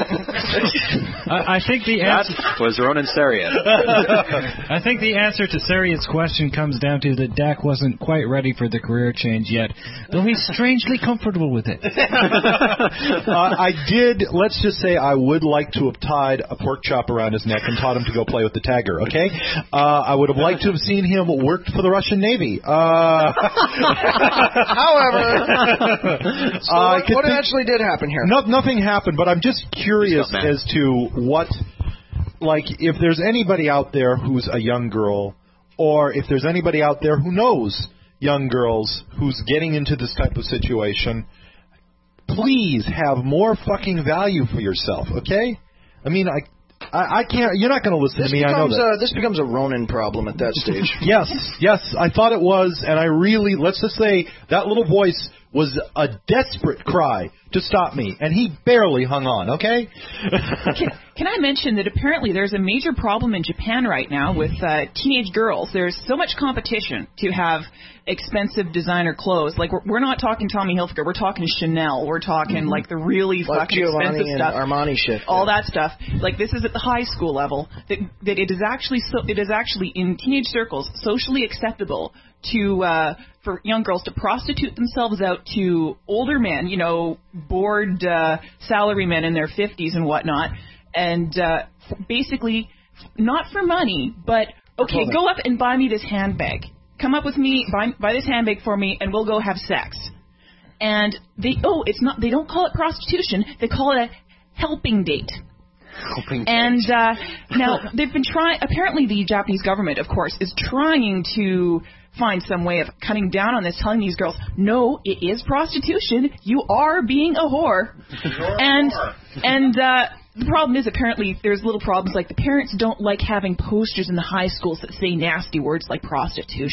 I, I think the That answer. was Ronan Saria. I think the answer to Saria's question comes down to that Dak wasn't quite ready for the career change yet, though he's strangely comfortable with it. uh, I did. Let's just say I would like to have tied a pork chop around his neck and taught him to go play with the tagger. Okay. Uh, I would have liked to have seen him work for the Russian Navy. Uh, However, so Uh, what, I could what think- actually did happen here? No, nothing happened, but I'm just curious Stop, man. as to what, like, if there's anybody out there who's a young girl, or if there's anybody out there who knows young girls who's getting into this type of situation, please have more fucking value for yourself, okay? I mean, I, I, I can't. You're not going to listen This to me. I know becomes that. a, this becomes a Ronin problem at that stage. Yes, yes, I thought it was, and I really, let's just say, that little voice was a desperate cry to stop me, and he barely hung on, okay? Can, can I mention that apparently there's a major problem in Japan right now with uh, teenage girls? There's so much competition to have expensive designer clothes. Like, we're, we're not talking Tommy Hilfiger. We're talking Chanel. We're talking, Mm-hmm. like, the really Like fucking Giovanni expensive and stuff. Armani shit. All that stuff. Like, this is at the high school level. That, that it is actually so, it is actually in teenage circles socially acceptable to uh, for young girls to prostitute themselves out to older men, you know, bored uh, salary men in their fifties and whatnot, and uh, basically not for money, but okay, go up and buy me this handbag. Come up with me, buy, buy this handbag for me, and we'll go have sex. And they oh, it's not. They don't call it prostitution. They call it a helping date. Helping And uh, now they've been trying. Apparently, the Japanese government, of course, is trying to find some way of cutting down on this, telling these girls, no, it is prostitution. You are being a whore. and and uh, the problem is, apparently, there's little problems like the parents don't like having posters in the high schools that say nasty words like prostitution.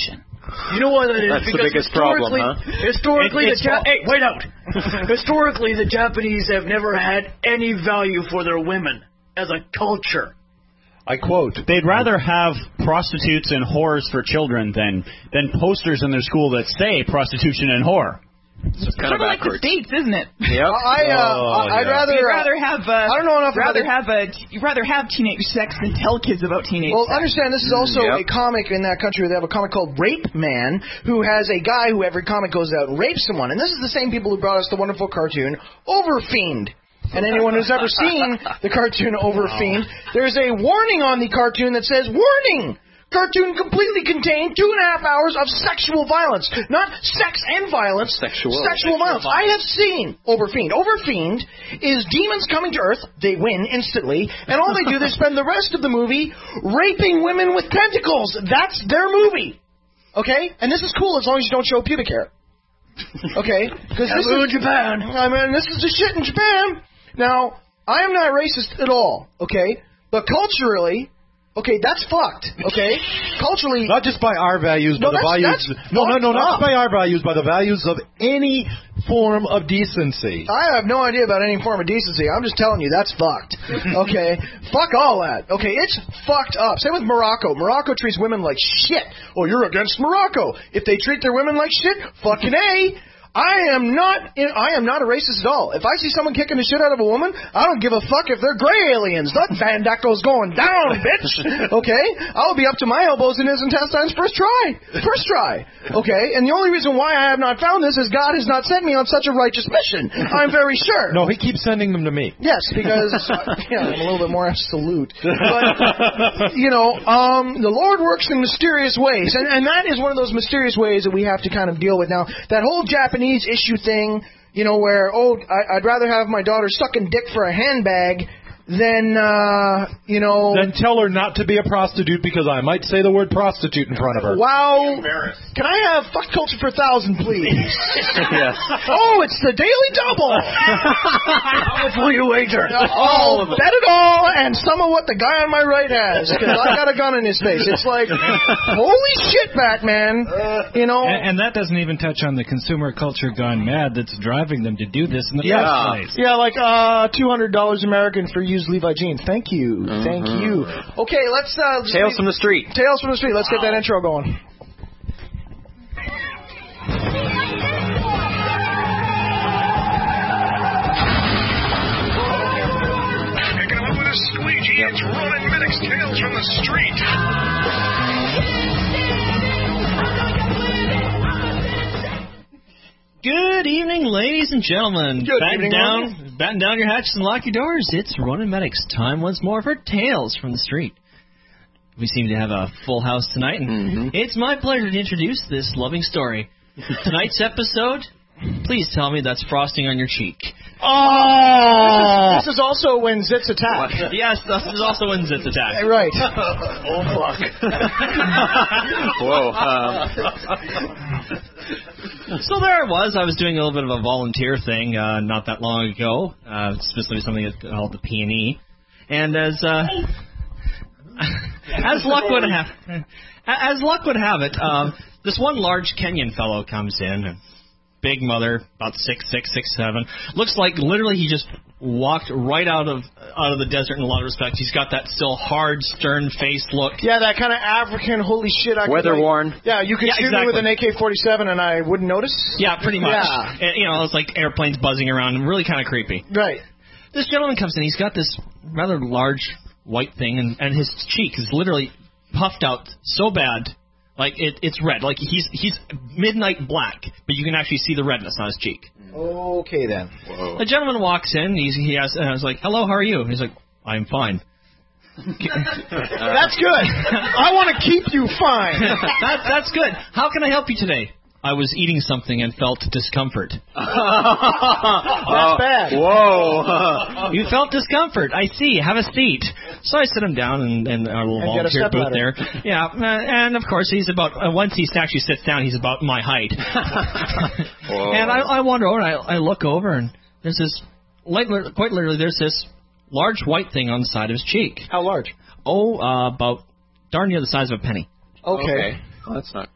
You know why that is? That's the because biggest problem, historically, huh? historically, It- the it's ja- all- hey, wait out. Historically, the Japanese have never had any value for their women as a culture. I quote, they'd rather have prostitutes and whores for children than than posters in their school that say prostitution and whore. It's Sort of like the States, isn't it? Yep. I, uh, Oh, I'd yeah. rather. You'd uh, rather have. Uh, I don't know enough Rather about have a. You'd rather have teenage sex than tell kids about teenage Well, sex. understand this is also Yep. a comic in that country. They have a comic called Rape Man, who has a guy who every comic goes out and rapes someone. And this is the same people who brought us the wonderful cartoon Overfiend. And anyone who's ever seen the cartoon Overfiend, there's a warning on the cartoon that says, "Warning! Cartoon completely contained two and a half hours of sexual violence. Not sex and violence. Sexual. Sexual violence. I have seen Overfiend. Overfiend is demons coming to Earth. They win instantly. And all they do, they spend the rest of the movie raping women with tentacles. That's their movie. Okay? And this is cool as long as you don't show pubic hair. Okay? Because this Taboo is in Japan. I mean, this is the shit in Japan. Now, I am not racist at all. Okay? But culturally... Okay, that's fucked. Okay, culturally, not just by our values, no, but the that's, values. That's no, no, no, not up. by our values, by the values of any form of decency. I have no idea about any form of decency. I'm just telling you that's fucked. Okay, fuck all that. Okay, it's fucked up. Same with Morocco. Morocco treats women like shit. Oh, you're against Morocco. If they treat their women like shit, fucking A. I am not in, I am not a racist at all. If I see someone kicking the shit out of a woman, I don't give a fuck if they're gray aliens. That Van Dakko's going down, bitch. Okay? I'll be up to my elbows in his intestines first try. First try. Okay? And the only reason why I have not found this is God has not sent me on such a righteous mission. I'm very sure. No, he keeps sending them to me. Yes, because yeah, I'm a little bit more absolute. But, you know, um, the Lord works in mysterious ways. And, and that is one of those mysterious ways that we have to kind of deal with now. That whole Japanese issue thing, you know, where, oh, I, I'd rather have my daughter sucking dick for a handbag than, uh, you know... Then tell her not to be a prostitute because I might say the word prostitute in front of her. Wow. Can I have fuck culture for a thousand, please? Yes. Oh, it's the Daily Double. How much will you wager? Oh, bet it all and some of what the guy on my right has, because I got a gun in his face. It's like, holy shit, Batman. You know... And, and that doesn't even touch on the consumer culture gone mad that's driving them to do this in the Yeah, first place. yeah, like uh, two hundred dollars American for used Levi jeans. Thank you, Mm-hmm. thank you. Okay, let's uh, Tales from the street. Tales from the street. Let's get that intro going. Picking up with a squeegee, it's Ronan Minnick's Tales from the Street. Good evening, ladies and gentlemen. Good batten evening, down, Ronan. batten down your hatches and lock your doors. It's Ronan Medics. Time once more for Tales from the Street. We seem to have a full house tonight, and Mm-hmm. it's my pleasure to introduce this loving story. Tonight's episode, please tell me that's frosting on your cheek. Oh! This is, this is also when Zits attack. Yes, this is also when Zits attack. Right. Oh, fuck. Whoa. Um, So there I was. I was doing a little bit of a volunteer thing uh, not that long ago, uh, specifically something called the P and E. And as uh, as luck would have, as luck would have it, um, this one large Kenyan fellow comes in, a big mother, about six six, six seven. Looks like literally he just walked right out of out of the desert in a lot of respects. He's got that still hard, stern face look. Yeah, that kind of African, holy shit. I could, Weather like, worn. Yeah, you could Yeah, shoot exactly. me with an A K forty-seven and I wouldn't notice. Yeah, pretty much. Yeah. And, you know, it's like airplanes buzzing around and really kind of creepy. Right. This gentleman comes in. He's got this rather large white thing, and, and his cheek is literally puffed out so bad, like it, it's red. Like he's he's midnight black, but you can actually see the redness on his cheek. Okay, then. The gentleman walks in. He's, he has, and I was like, "Hello, how are you?" He's like, "I'm fine." That's good. I want to keep you fine. that, that's good. How can I help you today? I was eating something and felt discomfort. That's bad. Whoa. You felt discomfort. I see. Have a seat. So I sit him down in, in our little And get a volunteer booth stepladder. there. Yeah, uh, and of course he's about. Uh, once he actually sits down, he's about my height. And I, I wander over and I, I look over and there's this, like, quite literally, there's this large white thing on the side of his cheek. How large? Oh, uh, about darn near the size of a penny. Okay. Well, that's not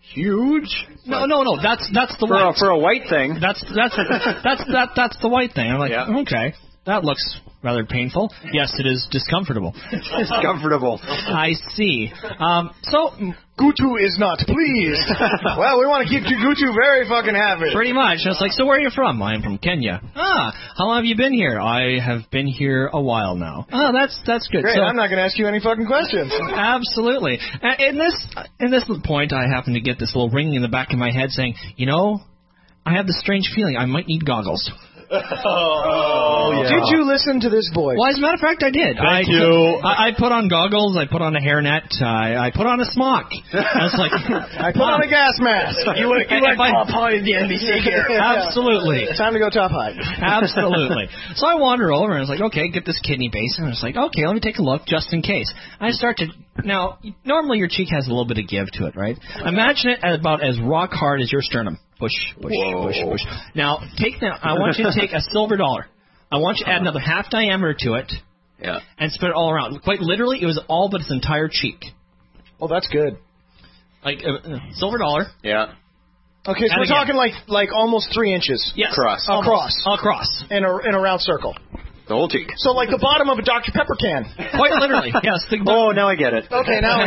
huge. No, no, no. That's that's the For a, white. for a white thing. That's that's that's that that's the white thing. I'm like, Yeah. okay, that looks rather painful. Yes, it is discomfortable. Discomfortable. I see. Um, so Gutu is not pleased. Well, we want to keep Gutu very fucking happy. pretty much, I was like, so where are you from? I'm from Kenya. Ah, how long have you been here? I have been here a while now. Ah, that's that's good. Great. So, I'm not going to ask you any fucking questions. Absolutely. Uh, In this in this point, I happen to get this little ringing in the back of my head saying, you know, I have this strange feeling I might need goggles. Oh, yeah. Did you listen to this voice? Well, as a matter of fact, I did. Thank I, you. I, I put on goggles. I put on a hairnet. I, I put on a smock. I was like, I put on a gas mask. You went, you And went if I- top high in the N B C here. Absolutely. Time to go top high. Absolutely. So I wander over and I was like, okay, get this kidney basin. I was like, okay, let me take a look just in case. I start to, now, normally your cheek has a little bit of give to it, right? Imagine it as about as rock hard as your sternum. Push, push, Whoa. push, push. Now, take that. I want you to take a silver dollar. I want you to add another half diameter to it. Yeah. And spread it all around. Quite literally, it was all but its entire cheek. Oh, that's good. Like, uh, silver dollar. Yeah. Okay, so And we're again. talking like like almost three inches. Yes. Cross. Across. Across. In a, in a round circle. The whole cheek. So like the bottom of a Doctor Pepper can. Quite literally, yes. The, Oh, now I get it. Okay, now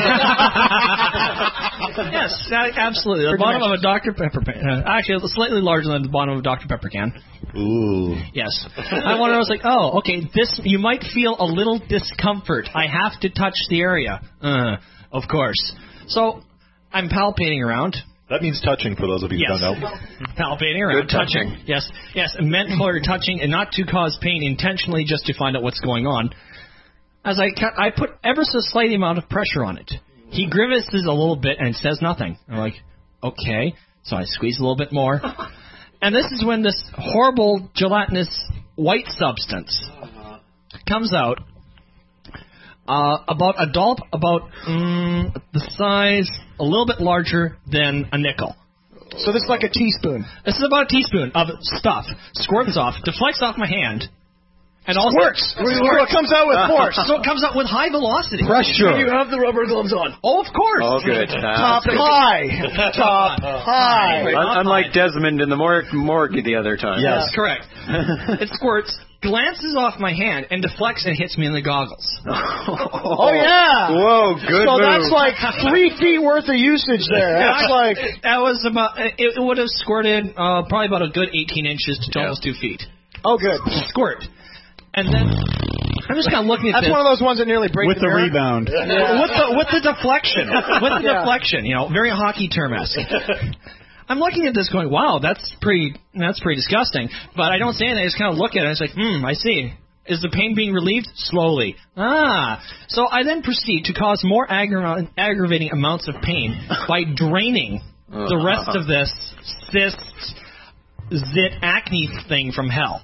yes, a- absolutely. The bottom of a Doctor Pepper can. Uh, actually, it's slightly larger than the bottom of a Doctor Pepper can. Ooh. Yes. I wonder, I was like, oh, okay, this, you might feel a little discomfort. I have to touch the area. Uh, of course. So, I'm palpating around. That means touching for those of you Yes. who don't know. Palpating around. Good touching. Yes, yes, meant for touching and not to cause pain intentionally, just to find out what's going on. As I cut, I put ever so slight amount of pressure on it. He grimaces a little bit and says nothing. I'm like, okay. So I squeeze a little bit more. And this is when this horrible gelatinous white substance comes out. Uh, about a dollop, about mm, the size, a little bit larger than a nickel. So this is like a teaspoon. This is about a teaspoon of stuff. Squirts off, deflects off my hand, and also Squirts. So it comes out with force. So it comes out with high velocity. Pressure. You have the rubber gloves on. Oh, of course. Oh, good. Top Uh, high. Top high. un- unlike Desmond in the morgue, morgue the other time. Yes, correct. It squirts, glances off my hand, and deflects and hits me in the goggles. Oh, yeah. Whoa, good So move. that's like three feet worth of usage there. That's like... That was about, it, it would have squirted uh, probably about a good eighteen inches to almost two feet. Oh, good. Squirt. And then I'm just kind of looking at That's this. one of those ones that nearly break With the the mirror. rebound. Yeah. With the with the deflection, with the Yeah. deflection, you know, very hockey term-esque. I'm looking at this, going, "Wow, that's pretty, that's pretty disgusting." But I don't say anything. I just kind of look at it. And it's like, "Hmm, I see. Is the pain being relieved slowly?" Ah. So I then proceed to cause more aggra- aggravating amounts of pain by draining the rest of this cyst, zit, acne thing from hell.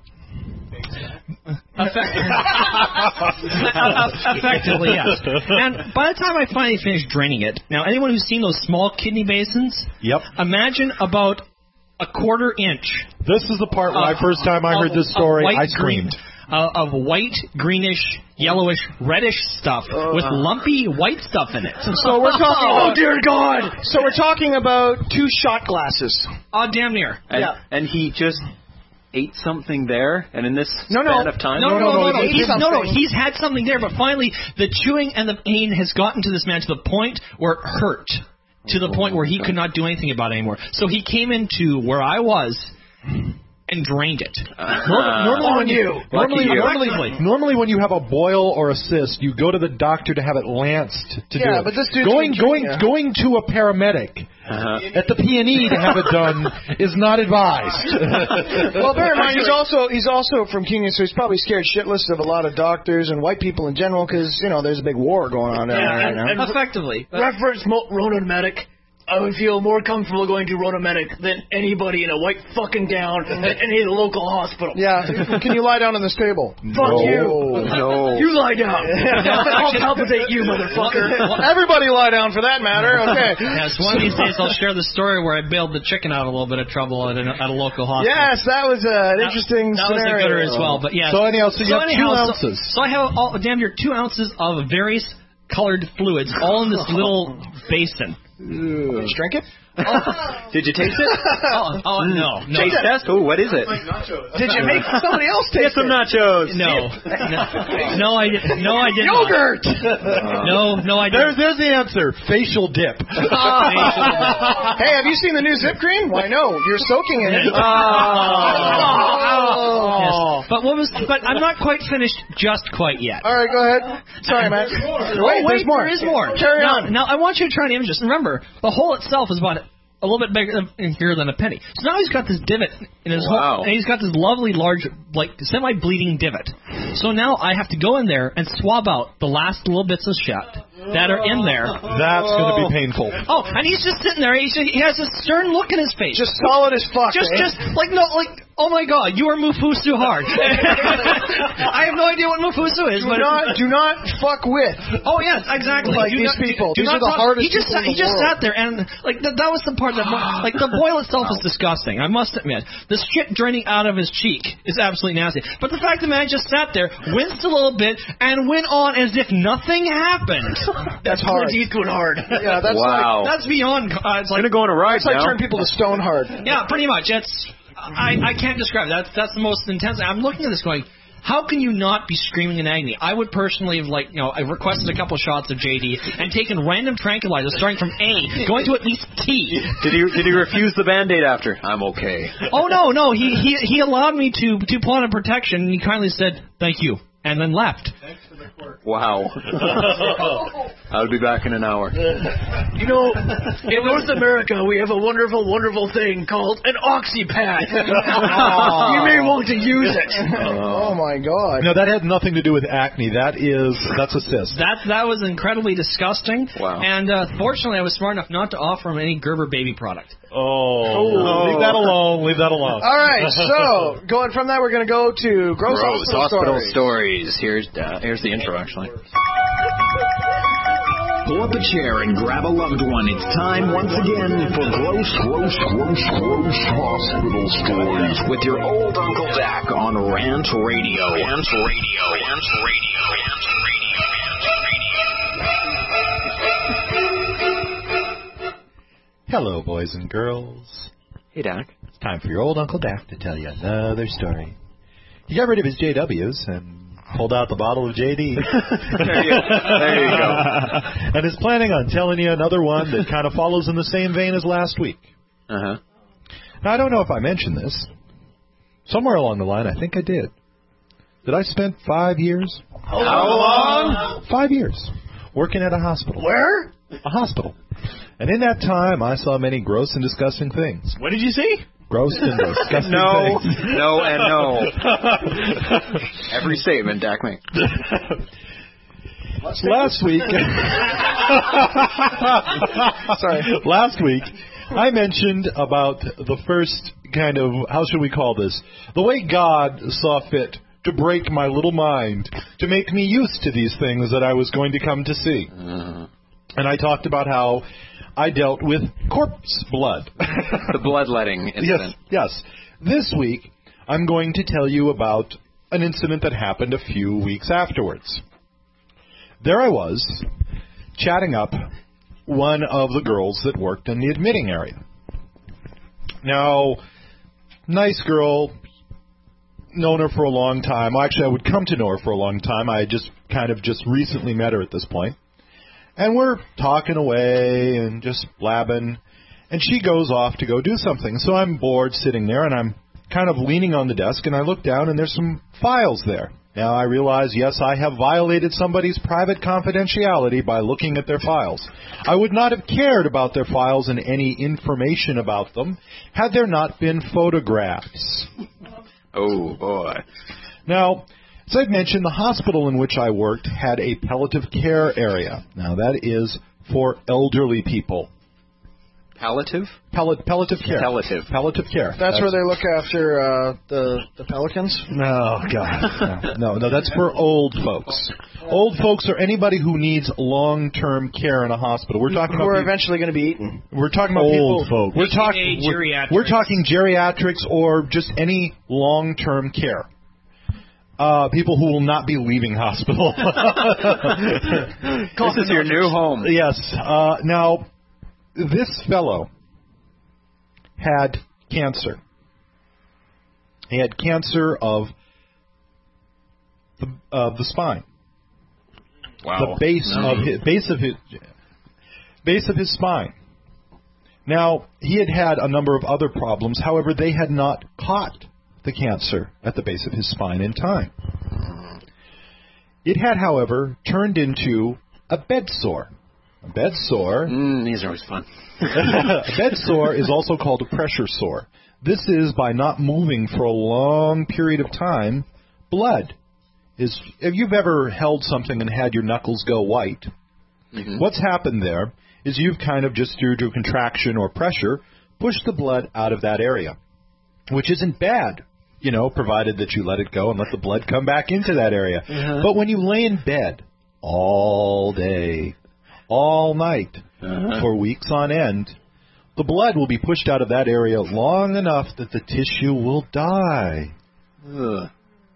Effectively, yes. And by the time I finally finished draining it, now anyone who's seen those small kidney basins, Yep. imagine about a quarter inch. This is the part where of- I first time I heard of- this of story, white I screamed. green- uh, of white, greenish, yellowish, reddish stuff with lumpy white stuff in it. So we're talking Oh, about... dear God. So we're talking about two shot glasses. Oh, damn near. And, Yeah. and he just ate something there, and in this No, no. span of time? No, no, no, no, no. he He's, ate no, no. something. He's had something there, but finally the chewing and the pain has gotten to this man to the point where it hurt, to the point where he could not do anything about it anymore. So he came into where I was and drained it. Nor- normally, when you, normally, you. normally, normally when you have a boil or a cyst, you go to the doctor to have it lanced to do Yeah, it. but this dude's going been going treating going to a paramedic Uh-huh. at the P and E to have it done is not advised. Well, bear in mind, he's also he's also from Kenya, so he's probably scared shitless of a lot of doctors and white people in general, because you know there's a big war going on down Yeah, there right and- now. and- Effectively. Reference Mo- Ronan Medic. I would feel more comfortable going to Ronan Medic than anybody in a white fucking gown at any of the local hospitals. Yeah, can you lie down on this table? Fuck No. you. No. You lie down. I'll palpitate you, motherfucker. Everybody lie down for that matter. Okay. Yes, one of these days I'll share the story where I bailed the chicken out of a little bit of trouble at a, at a local hospital. Yes, that was uh, an interesting That was a scenario. gooder as well, but yes. So anyhow, so you have two anyhow, so- ounces. So, I have all, damn near two ounces of various colored fluids all in this little basin. Did you drink it? Did you taste it? Oh, oh no, no. Taste test? Oh, what is it? Did you make somebody else taste Get some it? nachos. No, no, no, I did. No, I did Yogurt. not. No, no, I There's, didn't. there's the answer. Facial dip. Hey, have you seen the new Zip Cream? Why no, you're soaking in it. Oh. Yes. But what was? But I'm not quite finished. Just quite yet. All right, go ahead. Sorry, Matt. Oh, Wait, wait, there's more. there is more. Carry now, on. Now, I want you to try and image this. Remember, the hole itself is about a little bit bigger in here than a penny. So now he's got this divot in his Wow. hole, and he's got this lovely, large, like, semi-bleeding divot. So now I have to go in there and swab out the last little bits of shit that are in there. That's going to be painful. Oh, and he's just sitting there. He's just, he has this stern look in his face. Just solid as fuck. Just, eh? just like no, like oh my god, you are Mufusu hard. I have no idea what Mufusu is, Do but not, do not fuck with. oh yes, exactly. Like Do these not- people. do These not are the talk- hardest He just people in he the just world. sat there and like that, that was the part that like the boil itself is disgusting. I must admit, the shit draining out of his cheek is absolutely nasty. But the fact the man just sat there, winced a little bit, and went on as if nothing happened. That's hard. His teeth going hard. Yeah, that's Wow. That's beyond. Uh, it's like Gonna go on a ride It's like now. turn people to stone hard. yeah, pretty much. It's I, I can't describe it. That's that's the most intense. I'm looking at this going, how can you not be screaming in agony? I would personally have like you know I requested a couple of shots of J D and taken random tranquilizers starting from A, going to at least T. Did he did he refuse the Band-Aid after? I'm okay. Oh no, no, he he he allowed me to to put on protection and he kindly said thank you and then left. Wow. I'll be back in an hour. You know, in North America, we have a wonderful, wonderful thing called an oxypad. You may want to use it. Oh my god. No, that had nothing to do with acne. That is, that's a cyst. That that was incredibly disgusting. Wow. And uh, fortunately, I was smart enough not to offer him any Gerber baby product. Oh, leave that alone. Leave that alone. All right, so going from that, we're going to go to gross, Gross hospital, hospital stories. stories. Here's uh, here's the intro actually. Pull up a chair and grab a loved one. It's time once again for Gross, Gross, Gross, Gross Hospital Stories with your old Uncle Dak on Rant Radio. Rant Radio. Rant Radio. Rant Radio. Hello, boys and girls. Hey, Dak. It's time for your old Uncle Dak to tell you another story. He got rid of his J Ws and pulled out the bottle of J D. There you, there you go. And is planning on telling you another one that kind of follows in the same vein as last week. Uh-huh. Now, I don't know if I mentioned this. Somewhere along the line, I think I did. That I spent five years. How long? Five years. Working at a hospital. Where? A hospital. And in that time, I saw many gross and disgusting things. What did you see? Gross and disgusting No, things. no, and no. Every statement Dak makes. Last week, sorry, last week, I mentioned about the first kind of, how should we call this? The way God saw fit to break my little mind, to make me used to these things that I was going to come to see. Uh-huh. And I talked about how I dealt with corpse blood. The bloodletting incident. Yes, yes. This week, I'm going to tell you about an incident that happened a few weeks afterwards. There I was, chatting up one of the girls that worked in the admitting area. Now, nice girl, known her for a long time. Well, actually, I would come to know her for a long time. I had just kind of just recently met her at this point. And we're talking away and just blabbing. And she goes off to go do something. So I'm bored sitting there, and I'm kind of leaning on the desk, and I look down, and there's some files there. Now I realize, yes, I have violated somebody's private confidentiality by looking at their files. I would not have cared about their files and any information about them had there not been photographs. Oh, boy. Now, as I've mentioned, the hospital in which I worked had a palliative care area. Now, that is for elderly people. Palliative? Palli- palliative care. Palliative. Palliative care. That's, that's where they look after uh, the the pelicans? No, God. No. no, no, that's for old folks. Old folks are anybody who needs long-term care in a hospital. We're talking who about are people, eventually going to be eaten. We're talking about old people, folks. We're talking we're, geriatrics. we're talking geriatrics or just any long-term care. Uh, people who will not be leaving hospital. This is your new home. Yes. Uh, now, this fellow had cancer. He had cancer of the of the spine. Wow. The base No. of his base of his base of his spine. Now, he had had a number of other problems. However, they had not caught the cancer at the base of his spine in time. It had, however, turned into a bed sore. A bed sore. Mm, these are always fun. A bed sore is also called a pressure sore. This is by not moving for a long period of time, blood is. If you've ever held something and had your knuckles go white, mm-hmm. what's happened there is you've kind of just due to contraction or pressure pushed the blood out of that area, which isn't bad, you know, provided that you let it go and let the blood come back into that area. Uh-huh. But when you lay in bed all day, all night, uh-huh. for weeks on end, the blood will be pushed out of that area long enough that the tissue will die. Ugh.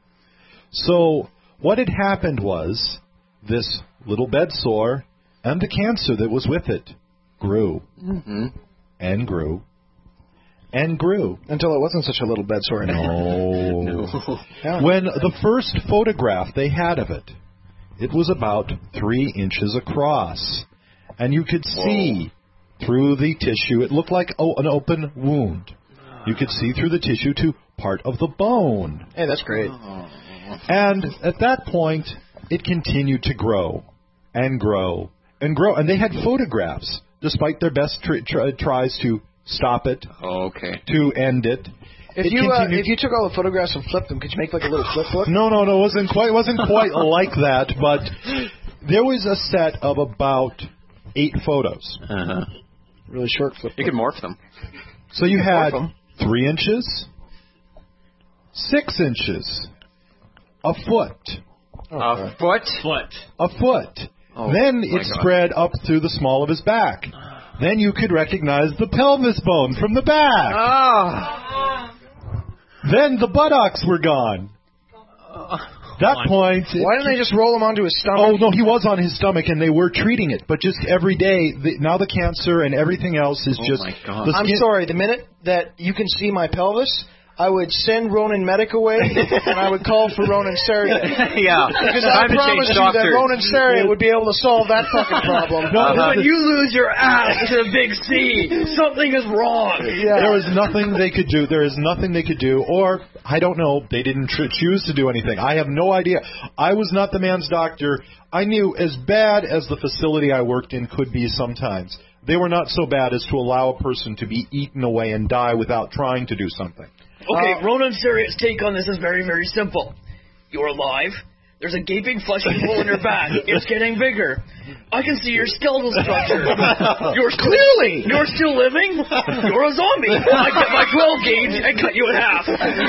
So what had happened was this little bed sore and the cancer that was with it grew mm-hmm. and grew and grew. Until it wasn't such a little bed sore. No. no. Yeah. When the first photograph they had of it, it was about three inches across. And you could see Whoa. through the tissue. It looked like oh, an open wound. You could see through the tissue to part of the bone. Hey, that's great. And at that point, it continued to grow and grow and grow. And they had photographs, despite their best tr- tr- tries to stop it, oh, okay. to end it. If it you uh, continued- if you took all the photographs and flipped them, could you make like a little flip book? No, no, no. It wasn't quite, it wasn't quite like that. But there was a set of about eight photos. Uh-huh. Really short flip. You could morph them. So you You had morph 'em. three inches, six inches, a foot, A foot? Foot. a foot. Oh, then my it God. spread up through the small of his back. Then you could recognize the pelvis bone from the back. Ah. Then the buttocks were gone. That point... Why didn't they just roll him onto his stomach? Oh, no, he was on his stomach, and they were treating it. But just every day, the, now the cancer and everything else is Oh, just... my God. the I'm skin- sorry. The minute that you can see my pelvis, I would send Ronan Medic away, and I would call for Ronan Saria. Yeah. Because I Time to promise change you that doctors. Ronan Saria would be able to solve that fucking problem. No, Uh-huh. When you lose your ass to the big C, something is wrong. Yeah. There was nothing they could do. There is nothing they could do. Or, I don't know, they didn't tr- choose to do anything. I have no idea. I was not the man's doctor. I knew as bad as the facility I worked in could be sometimes, they were not so bad as to allow a person to be eaten away and die without trying to do something. Okay, Uh, Ronan Serious take on this is very, very simple. You're alive. There's a gaping fleshy hole in your back. It's getting bigger. I can see your skeletal structure. You're still, Clearly. You're still living? You're a zombie. I get my twelve gauge and cut you in half.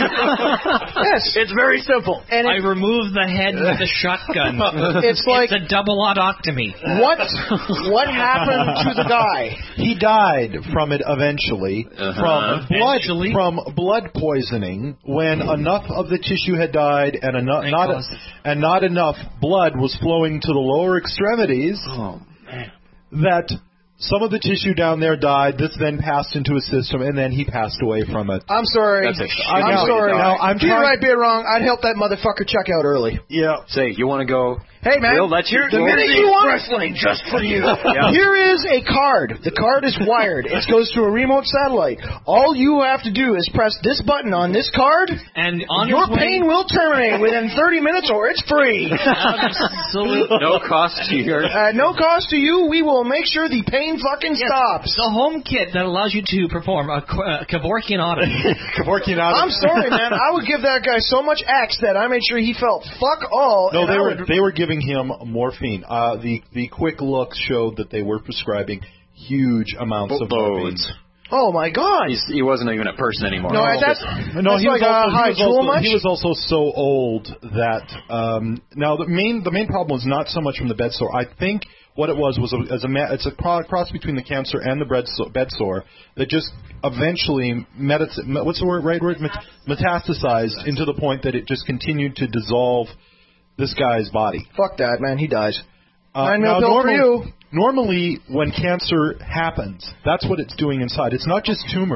Yes. It's very simple. And I it, remove the head with the shotgun. it's like, It's a double autoctomy. what what happened to the guy? He died from it eventually, Uh-huh. from blood Eventually? from blood poisoning, when enough of the tissue had died and enough Thank not God. and not enough blood was flowing to the lower extremities Oh, man. that some of the tissue down there died. This then passed into his system, and then he passed away from it. I'm sorry. That's a I'm shitty way to sorry. die. Now, I'm Be trying- right, be wrong. I'd help that motherfucker check out early. Yeah. Say, you want to go? Hey, man. We'll let you. The we'll- minute you want Wrestling just for you. Yeah. Here is a card. The card is wired. It goes to a remote satellite. All you have to do is press this button on this card. And on Your his way, pain will terminate within thirty minutes, or it's free. absolute No cost to your. At no cost to you, we will make sure the pain fucking stops. the home kit that allows you to perform a, K- uh, Kevorkianotomy. I'm sorry, man. I would give that guy so much X that I made sure he felt fuck all. No, and they I were would- they were giving him morphine. Uh, the the quick looks showed that they were prescribing huge amounts of morphine. Loads. Oh my God. He's, he wasn't even a person anymore. No, He was that's, just- No, that's he was, like a also, high he, was jewel also, much. he was also so old that um, now the main the main problem was not so much from the bed sore. I think what it was was a, as a ma- it's a cro- cross between the cancer and the bed sore, bed sore that just eventually metas- me- what's the word right word Met- metastasized into the point that it just continued to dissolve this guy's body. Fuck that, man. He dies. Uh, Nine now, mil pill for normally, you. normally, when cancer happens, that's what it's doing inside. It's not just tumors.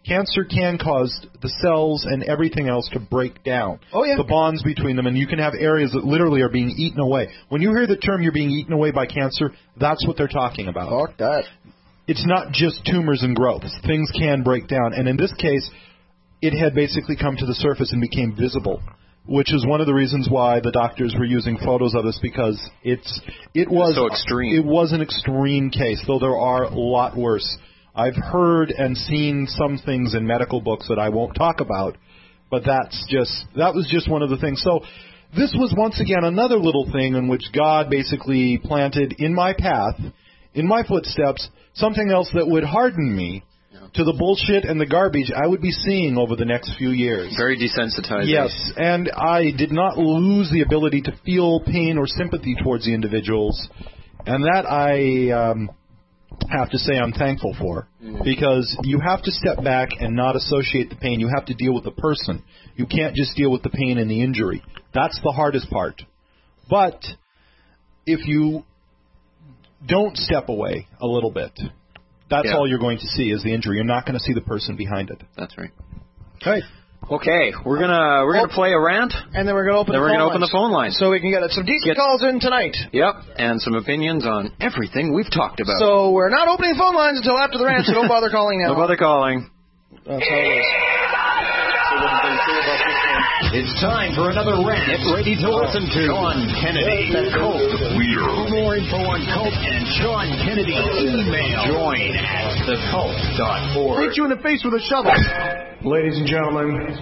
Cancer can cause the cells and everything else to break down. Oh, yeah. The bonds between them, and you can have areas that literally are being eaten away. When you hear the term you're being eaten away by cancer, that's what they're talking about. Fuck that. It's not just tumors and growths. Things can break down. And in this case, it had basically come to the surface and became visible, which is one of the reasons why the doctors were using photos of this, because it's it was so extreme. It was an extreme case, though there are a lot worse. I've heard and seen some things in medical books that I won't talk about, but that's just that was just one of the things. So this was once again another little thing in which God basically planted in my path, in my footsteps, something else that would harden me to the bullshit and the garbage I would be seeing over the next few years. Very desensitizing. Yes, and I did not lose the ability to feel pain or sympathy towards the individuals, and that I um, have to say I'm thankful for, Mm. because you have to step back and not associate the pain. You have to deal with the person. You can't just deal with the pain and the injury. That's the hardest part. But if you don't step away a little bit, that's Yeah. all you're going to see is the injury. You're not going to see the person behind it. That's right. Okay. Okay, we're gonna we're gonna play a rant, and then we're gonna open. Then the we're phone gonna open the lines. phone line, so we can get some decent Get- calls in tonight. Yep, and some opinions on everything we've talked about. So we're not opening phone lines until after the rant, so don't bother calling now. No bother calling. That's how it is. It's time for another rant. Get ready to listen to Sean Kennedy, the Cult Leader. For more info on Cult and Sean Kennedy, email join at the cult dot org. Hit you in the face with a shovel. Ladies and gentlemen,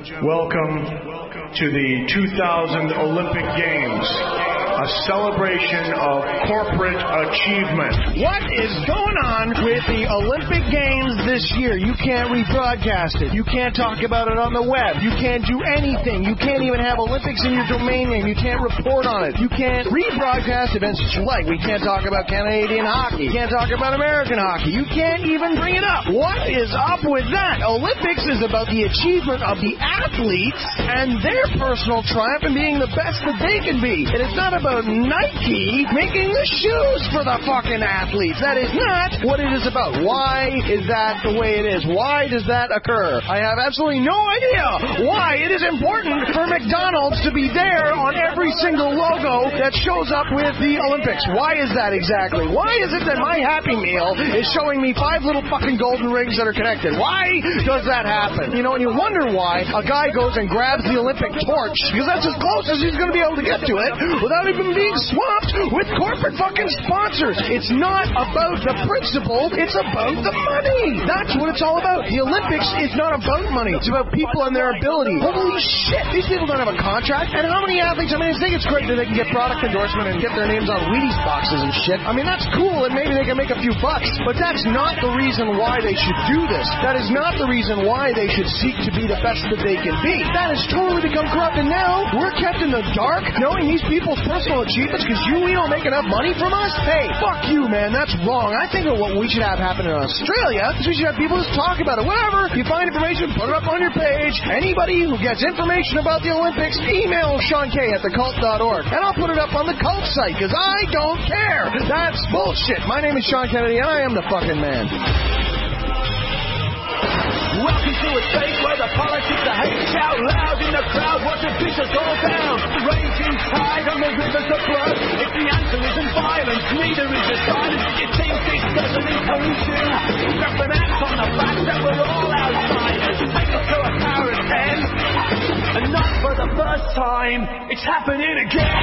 welcome to the two thousand Olympic Games, a celebration of corporate achievement. What is going on with the Olympic Games this year? You can't rebroadcast it. You can't talk about it on the web. You can't do anything. You can't even have Olympics in your domain name. You can't report on it. You can't rebroadcast events that you like. We can't talk about Canadian hockey. You can't talk about American hockey. You can't even bring it up. What is up with that? Olympics is about the achievement of the athletes and their personal triumph and being the best that they can be. It is not about Nike making the shoes for the fucking athletes. That is not what it is about. Why is that the way it is? Why does that occur? I have absolutely no idea why it is important for McDonald's to be there on every single logo that shows up with the Olympics. Why is that exactly? Why is it that my Happy Meal is showing me five little fucking golden rings that are connected? Why does that happen? You know, and you wonder why a guy goes and grabs the Olympic torch, because that's as close as he's going to be able to get to it without even being swamped with corporate fucking sponsors. It's not about the principle, it's about the money. That's what it's all about. The Olympics is not about money. It's about people and their ability. Holy shit, these people don't have a contract. And how many athletes, I mean, I think it's great that they can get product endorsement and get their names on Wheaties boxes and shit. I mean, that's cool, and maybe they can make a few bucks, but that's not the reason why they should do this. That is not the reason why they should seek to be the best that they can be. That has totally become corrupt, and now we're kept in the dark knowing these people's personal achievements because you we don't make enough money from us? Hey, fuck you, man. That's wrong. I think of what we should have happen in Australia is we should have people just talk about it. Whatever. You find information, put it up on your page. Anybody who gets information about the Olympics, email Sean K at the cult dot org, and I'll put it up on the cult site because I don't care. That's bullshit. My name is Sean Kennedy, and I am the fucking man. Welcome to a state where the politics are hate out loud in the crowd, watching pictures go down. Raging tide on the rivers of blood. If the answer isn't violence, neither is the silence. You think this doesn't include you? Grab an axe on the fact that we're all outsiders. Take us to a power of ten. And not for the first time, it's happening again.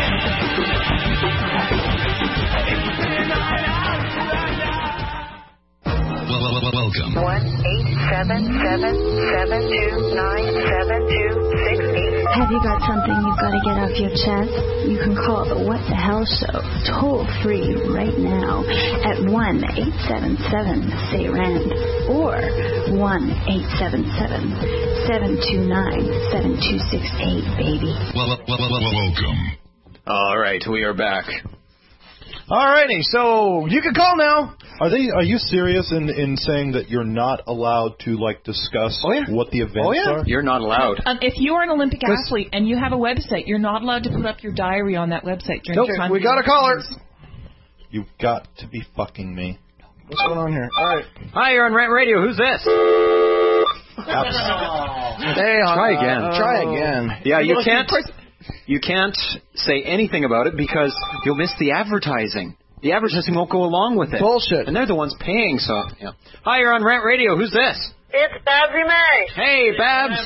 It's been nine hours right now. Well, well, well, welcome. One eight seven seven seven two nine seven two six eight. Have you got something you've got to get off your chest? You can call the What the Hell Show toll free right now at one eight seven seven say rand or one eight seven seven seven two nine seven two six eight, baby. Well, well, well, well, welcome. All right, we are back. Alrighty, so you can call now. Are they? Are you serious in in saying that you're not allowed to like discuss oh, yeah. what the events oh, yeah. are? You're not allowed. Um, if you are an Olympic athlete and you have a website, you're not allowed to put up your diary on that website during Nope, the time. we got a caller. You've got to be fucking me. What's going on here? All right. Hi, you're on Rant Radio. Who's this? Hey, uh, Try again. uh, try again. Yeah, you Well, can't. of course- You can't say anything about it because you'll miss the advertising. The advertising won't go along with it. Bullshit. And they're the ones paying. So, yeah. Hi, you're on Rant Radio. Who's this? It's Babsy May. Hey, Babs.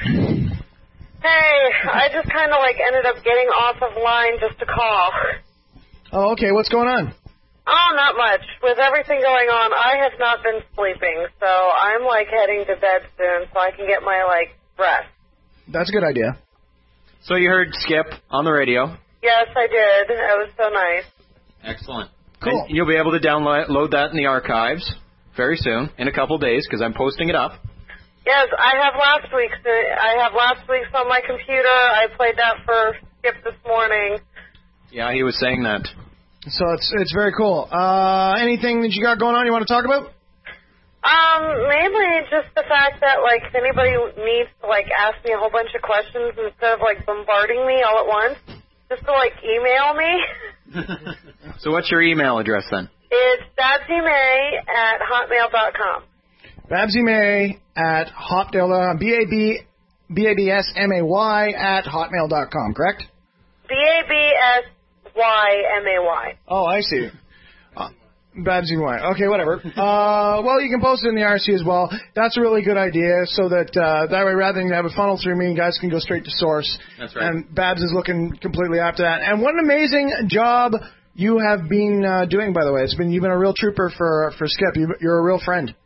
Hey, I just kind of like ended up getting off of line just to call. Oh, okay. What's going on? Oh, not much. With everything going on, I have not been sleeping, so I'm like heading to bed soon so I can get my like rest. That's a good idea. So you heard Skip on the radio. Yes, I did. It was so nice. Excellent. Cool. And you'll be able to download that in the archives very soon, in a couple of days, because I'm posting it up. Yes, I have last week's. I have last week's on my computer. I played that for Skip this morning. Yeah, he was saying that. So it's it's very cool. Uh, anything that you got going on you want to talk about? Um, mainly just the fact that, like, if anybody needs to, like, ask me a whole bunch of questions instead of, like, bombarding me all at once, just to, like, email me. So what's your email address then? It's babsymay at hotmail dot com. Babsy May at hotmail, B A B B A B S M A Y at hotmail dot com, correct? B A B S Y M A Y. Oh, I see. Uh, Babsy May. Okay, whatever. Uh, well, you can post it in the R C as well. That's a really good idea, so that uh, that way, rather than have it funnel through me, you guys can go straight to source. That's right. And Babs is looking completely after that. And what an amazing job you have been uh, doing, by the way. It's been you've been a real trooper for for Skip. You, you're a real friend.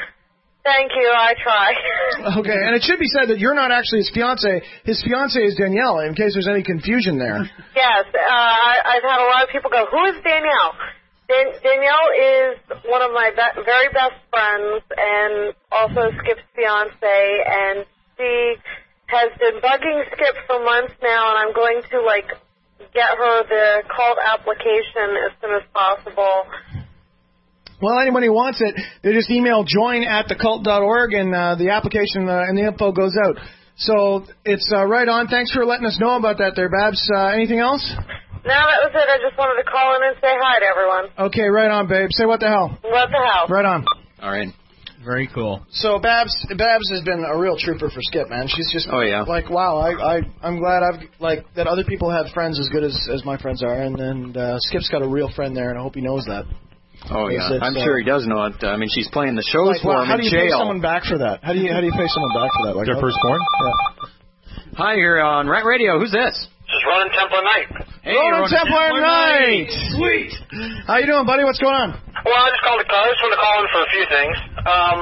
Thank you. I try. Okay, and it should be said that you're not actually his fiance. His fiance is Danielle, in case there's any confusion there. Yes, uh, I, I've had a lot of people go, who is Danielle? Dan- Danielle is one of my be- very best friends and also Skip's fiance, and she has been bugging Skip for months now, and I'm going to, like, get her the cult application as soon as possible. Well, anyone who wants it, they just email join at the cult dot org, and uh, the application uh, and the info goes out. So it's uh, right on. Thanks for letting us know about that there, Babs. Uh, anything else? No, that was it. I just wanted to call in and say hi to everyone. Okay, right on, babe. Say what the hell. What the hell? Right on. All right. Very cool. So Babs, Babs has been a real trooper for Skip, man. She's just oh yeah, like wow. I, I I'm glad I've like that other people have friends as good as as my friends are, and then uh, Skip's got a real friend there, and I hope he knows that. Oh yeah, It's, I'm uh, sure he does know it. I mean, she's playing the shows Like, for wow, him how in do you jail. pay someone back for that? How do you how do you pay someone back for that? Like Their firstborn? Yeah. Hi, you're on Rant Radio. Who's this? This is Ronan Templar Knight. Hey, Ronan Ronan Templar Templar Knight. Sweet. How you doing, buddy? What's going on? Well, I just called to call. I just wanted to call in for a few things. Um,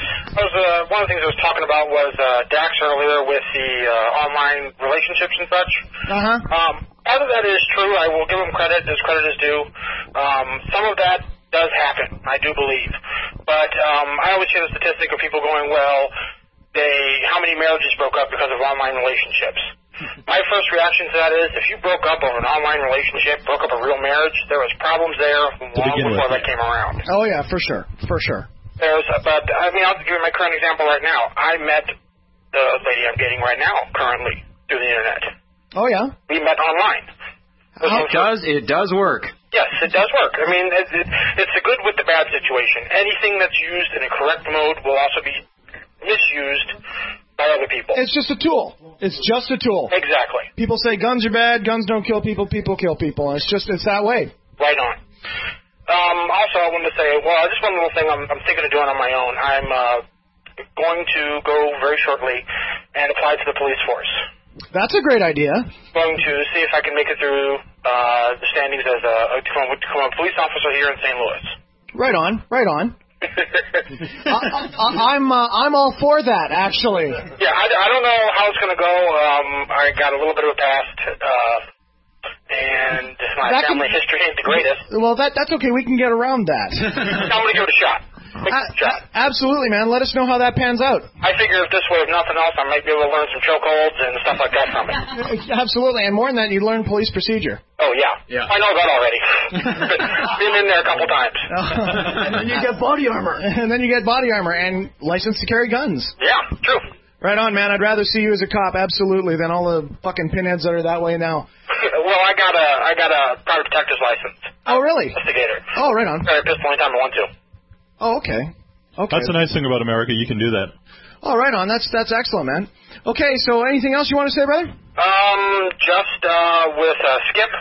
I was uh, one of the things I was talking about was uh, Dax earlier with the uh, online relationships and such. Uh huh. Um, part of that is true. I will give him credit as credit is due. Um, some of that does happen, I do believe. But um, I always hear the statistic of people going, well, they how many marriages broke up because of online relationships. My first reaction to that is, if you broke up over an online relationship, broke up a real marriage, there was problems there long before that came around. Oh yeah, for sure, for sure. There's, but I mean, I'll give you my current example right now. I met the lady I'm dating right now, currently through the internet. Oh yeah. We met online. It does. It does work. Yes, it does work. I mean, it, it, it's a good with the bad situation. Anything that's used in a correct mode will also be misused by other people. It's just a tool. It's just a tool. Exactly. People say guns are bad, guns don't kill people, people kill people. And it's just, it's that way. Right on. Um, also, I wanted to say, well, just one little thing I'm, I'm thinking of doing on my own. I'm uh, going to go very shortly and apply to the police force. That's a great idea. Going to see if I can make it through uh, the standings as a, a, to become a police officer here in Saint Louis. Right on, right on. I, I, I'm uh, I'm all for that, actually. Yeah, I, I don't know how it's going to go. Um, I got a little bit of a past, uh, and my That family can- history ain't the greatest. Well, that that's okay. We can get around that. I'm going to give it a shot. A- a- absolutely, man. Let us know how that pans out. I figure if this way, if nothing else, I might be able to learn some chokeholds and stuff like that from it. Absolutely, and more than that, you learn police procedure. Oh, yeah. Yeah. I know that already. Been in there a couple times. And then you get body armor. And then you get body armor and license to carry guns. Yeah, true. Right on, man. I'd rather see you as a cop, absolutely, than all the fucking pinheads that are that way now. Well, I got a I got a private detective's license. Oh, really? Investigator. Oh, right on. Carry a pistol anytime I want to. Oh, okay. Okay. That's the nice thing about America. You can do that. Oh, right on. That's that's excellent, man. Okay, so anything else you want to say, brother? Um, just uh, with uh, Skip.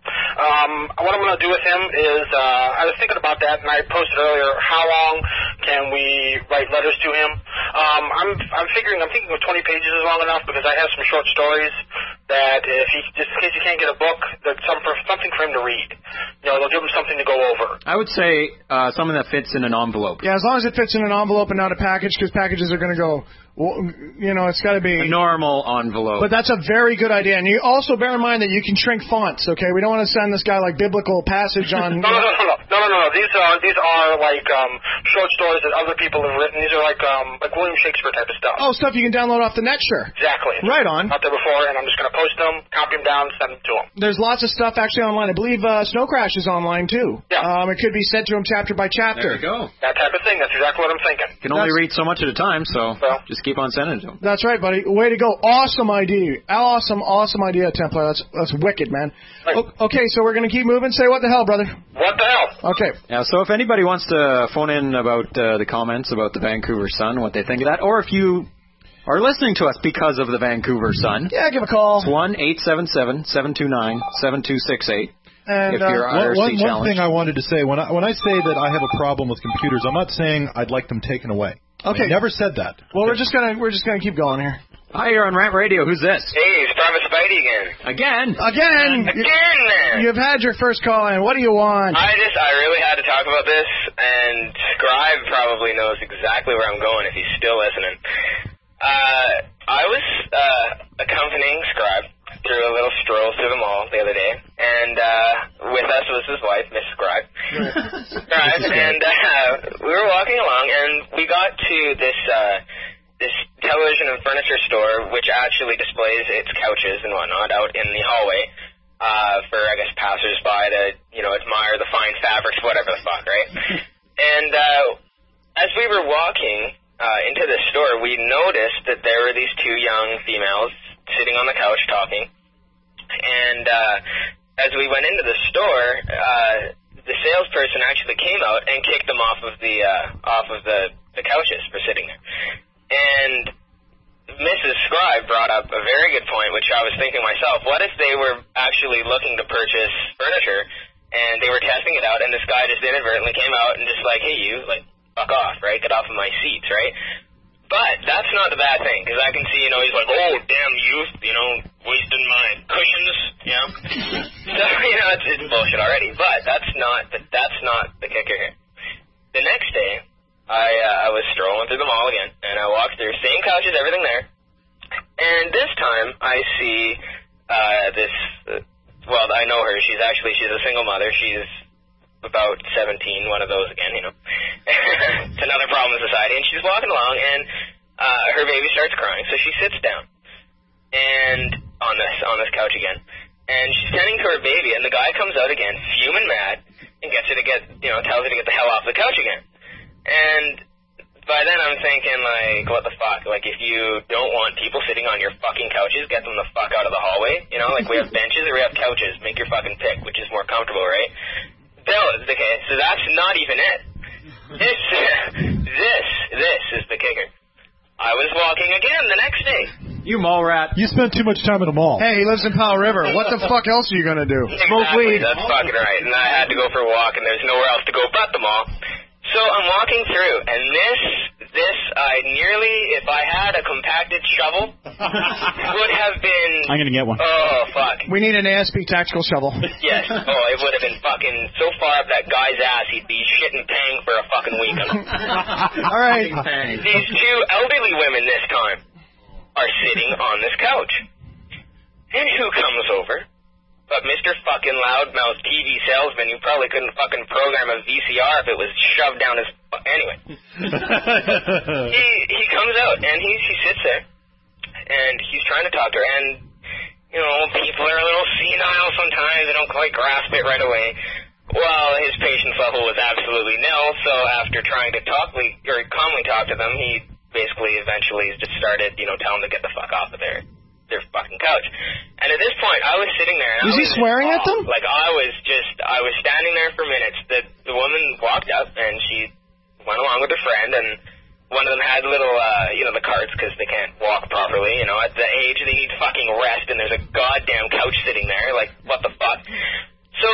Um, what I'm going to do with him is, uh, I was thinking about that, and I posted earlier, how long can we write letters to him? Um, I'm, I'm figuring, I'm thinking of twenty pages is long enough because I have some short stories that if he, just in case he can't get a book, that's some, something for him to read. You know, they'll give him something to go over. I would say uh, something that fits in an envelope. Yeah, as long as it fits in an envelope and not a package, because packages are going to go, well, you know, it's got to be a normal envelope. But that's a very good idea. And you also bear in mind that you can shrink fonts, okay? We don't want to send this guy like biblical passage on... no, no, no, no, no, no, no, no. These are, these are like um, short stories that other people have written. These are like um, like William Shakespeare type of stuff. Oh, stuff you can download off the net, sure. Exactly. Right on. Out there before, and I'm just going to post them, copy them down, send them to him. There's lots of stuff actually online. I believe uh, Snow Crash is online, too. Yeah. Um, it could be sent to him chapter by chapter. There you go. That type of thing. That's exactly what I'm thinking. You can only That's- read so much at a time, so Well. just keep on sending it to him. That's right, buddy. Way to go. Awesome idea. Awesome, awesome idea, Templar. That's that's wicked, man. O- okay, so we're going to keep moving. Say what the hell, brother. What the hell? Okay. Yeah, so if anybody wants to phone in about uh, the comments about the Vancouver Sun, what they think of that, or if you are listening to us because of the Vancouver Sun, yeah, give a call. It's one eight seven seven, seven two nine, seven two six eight. And, if you're uh, I R C one, one challenged. thing I wanted to say, when I when I say that I have a problem with computers, I'm not saying I'd like them taken away. Okay. I never said that. Well, we're just gonna we're just gonna keep going here. Hi, you're on Rant Radio. Who's this? Hey, it's Private Spidey again. Again? Again. Again, man. You've had your first call in. What do you want? I just, I really had to talk about this, and Scribe probably knows exactly where I'm going if he's still listening. Uh, I was uh, accompanying Scribe through a little stroll through the mall the other day, and uh, with us was his wife, Miss Scribe. Scribe, and uh, we were walking along, and we got to this uh, this television and furniture store, which actually displays its couches and whatnot out in the hallway uh, for, I guess, passersby to, you know, admire the fine fabrics, whatever the fuck, right? And uh, as we were walking uh, into the store, we noticed that there were these two young females sitting on the couch talking. And uh, as we went into the store, uh, the salesperson actually came out and kicked them off of the uh, off of the, the couches for sitting there. And Missus Scribe brought up a very good point, which I was thinking myself, what if they were actually looking to purchase furniture, and they were testing it out, and this guy just inadvertently came out and just like, hey, you, like, fuck off, right? Get off of my seats, right? But that's not the bad thing, because I can see, you know, he's like, oh, damn you, you know, wasting my cushions, you know? So, you know, it's, it's bullshit already, but that's not the, that's not the kicker here. The next day, I uh, I was strolling through the mall again, and I walked through, same couches, everything there, and this time I see uh, this, uh, well, I know her, she's actually, she's a single mother, she's about seventeen, one of those again, you know. It's another problem in society, and she's walking along, and uh, her baby starts crying, so she sits down, and on this, on this couch again, and she's tending to her baby, and the guy comes out again, fuming mad, and gets her to get, you know, tells her to get the hell off the couch again. And by then I'm thinking, like, what the fuck? Like, if you don't want people sitting on your fucking couches, get them the fuck out of the hallway. You know, like, we have benches or we have couches. Make your fucking pick, which is more comfortable, right? Bill, okay, so that's not even it. This, this, this is the kicker. I was walking again the next day. You mall rat. You spent too much time at the mall. Hey, he lives in Powell River. What the fuck else are you going to do? Smoke Exactly, weed. that's fucking right. And I had to go for a walk, and there's nowhere else to go but the mall. So I'm walking through, and this, this, I nearly, if I had a compacted shovel, would have been... I'm going to get one. Oh, fuck. We need an A S P tactical shovel. Yes. Oh, it would have been fucking so far up that guy's ass, he'd be shitting pang for a fucking week. All right. These two elderly women this time are sitting on this couch. And who comes over? But Mister fucking loudmouth T V salesman who probably couldn't fucking program a V C R if it was shoved down his... Anyway. he he comes out, and he, he sits there, and he's trying to talk to her, and, you know, people are a little senile sometimes. They don't quite grasp it right away. Well, his patience level was absolutely nil, so after trying to talk, or calmly talk to them, he basically eventually just started, you know, telling them to get the fuck off of there. Their fucking couch. And at this point, I was sitting there. And Was I he was swearing just, at them? Like, I was just, I was standing there for minutes. The, the woman walked up, and she went along with her friend, and One of them had little, uh, you know, the carts because they can't walk properly. You know, at the age they need fucking rest, and there's a goddamn couch sitting there. Like, what the fuck? So,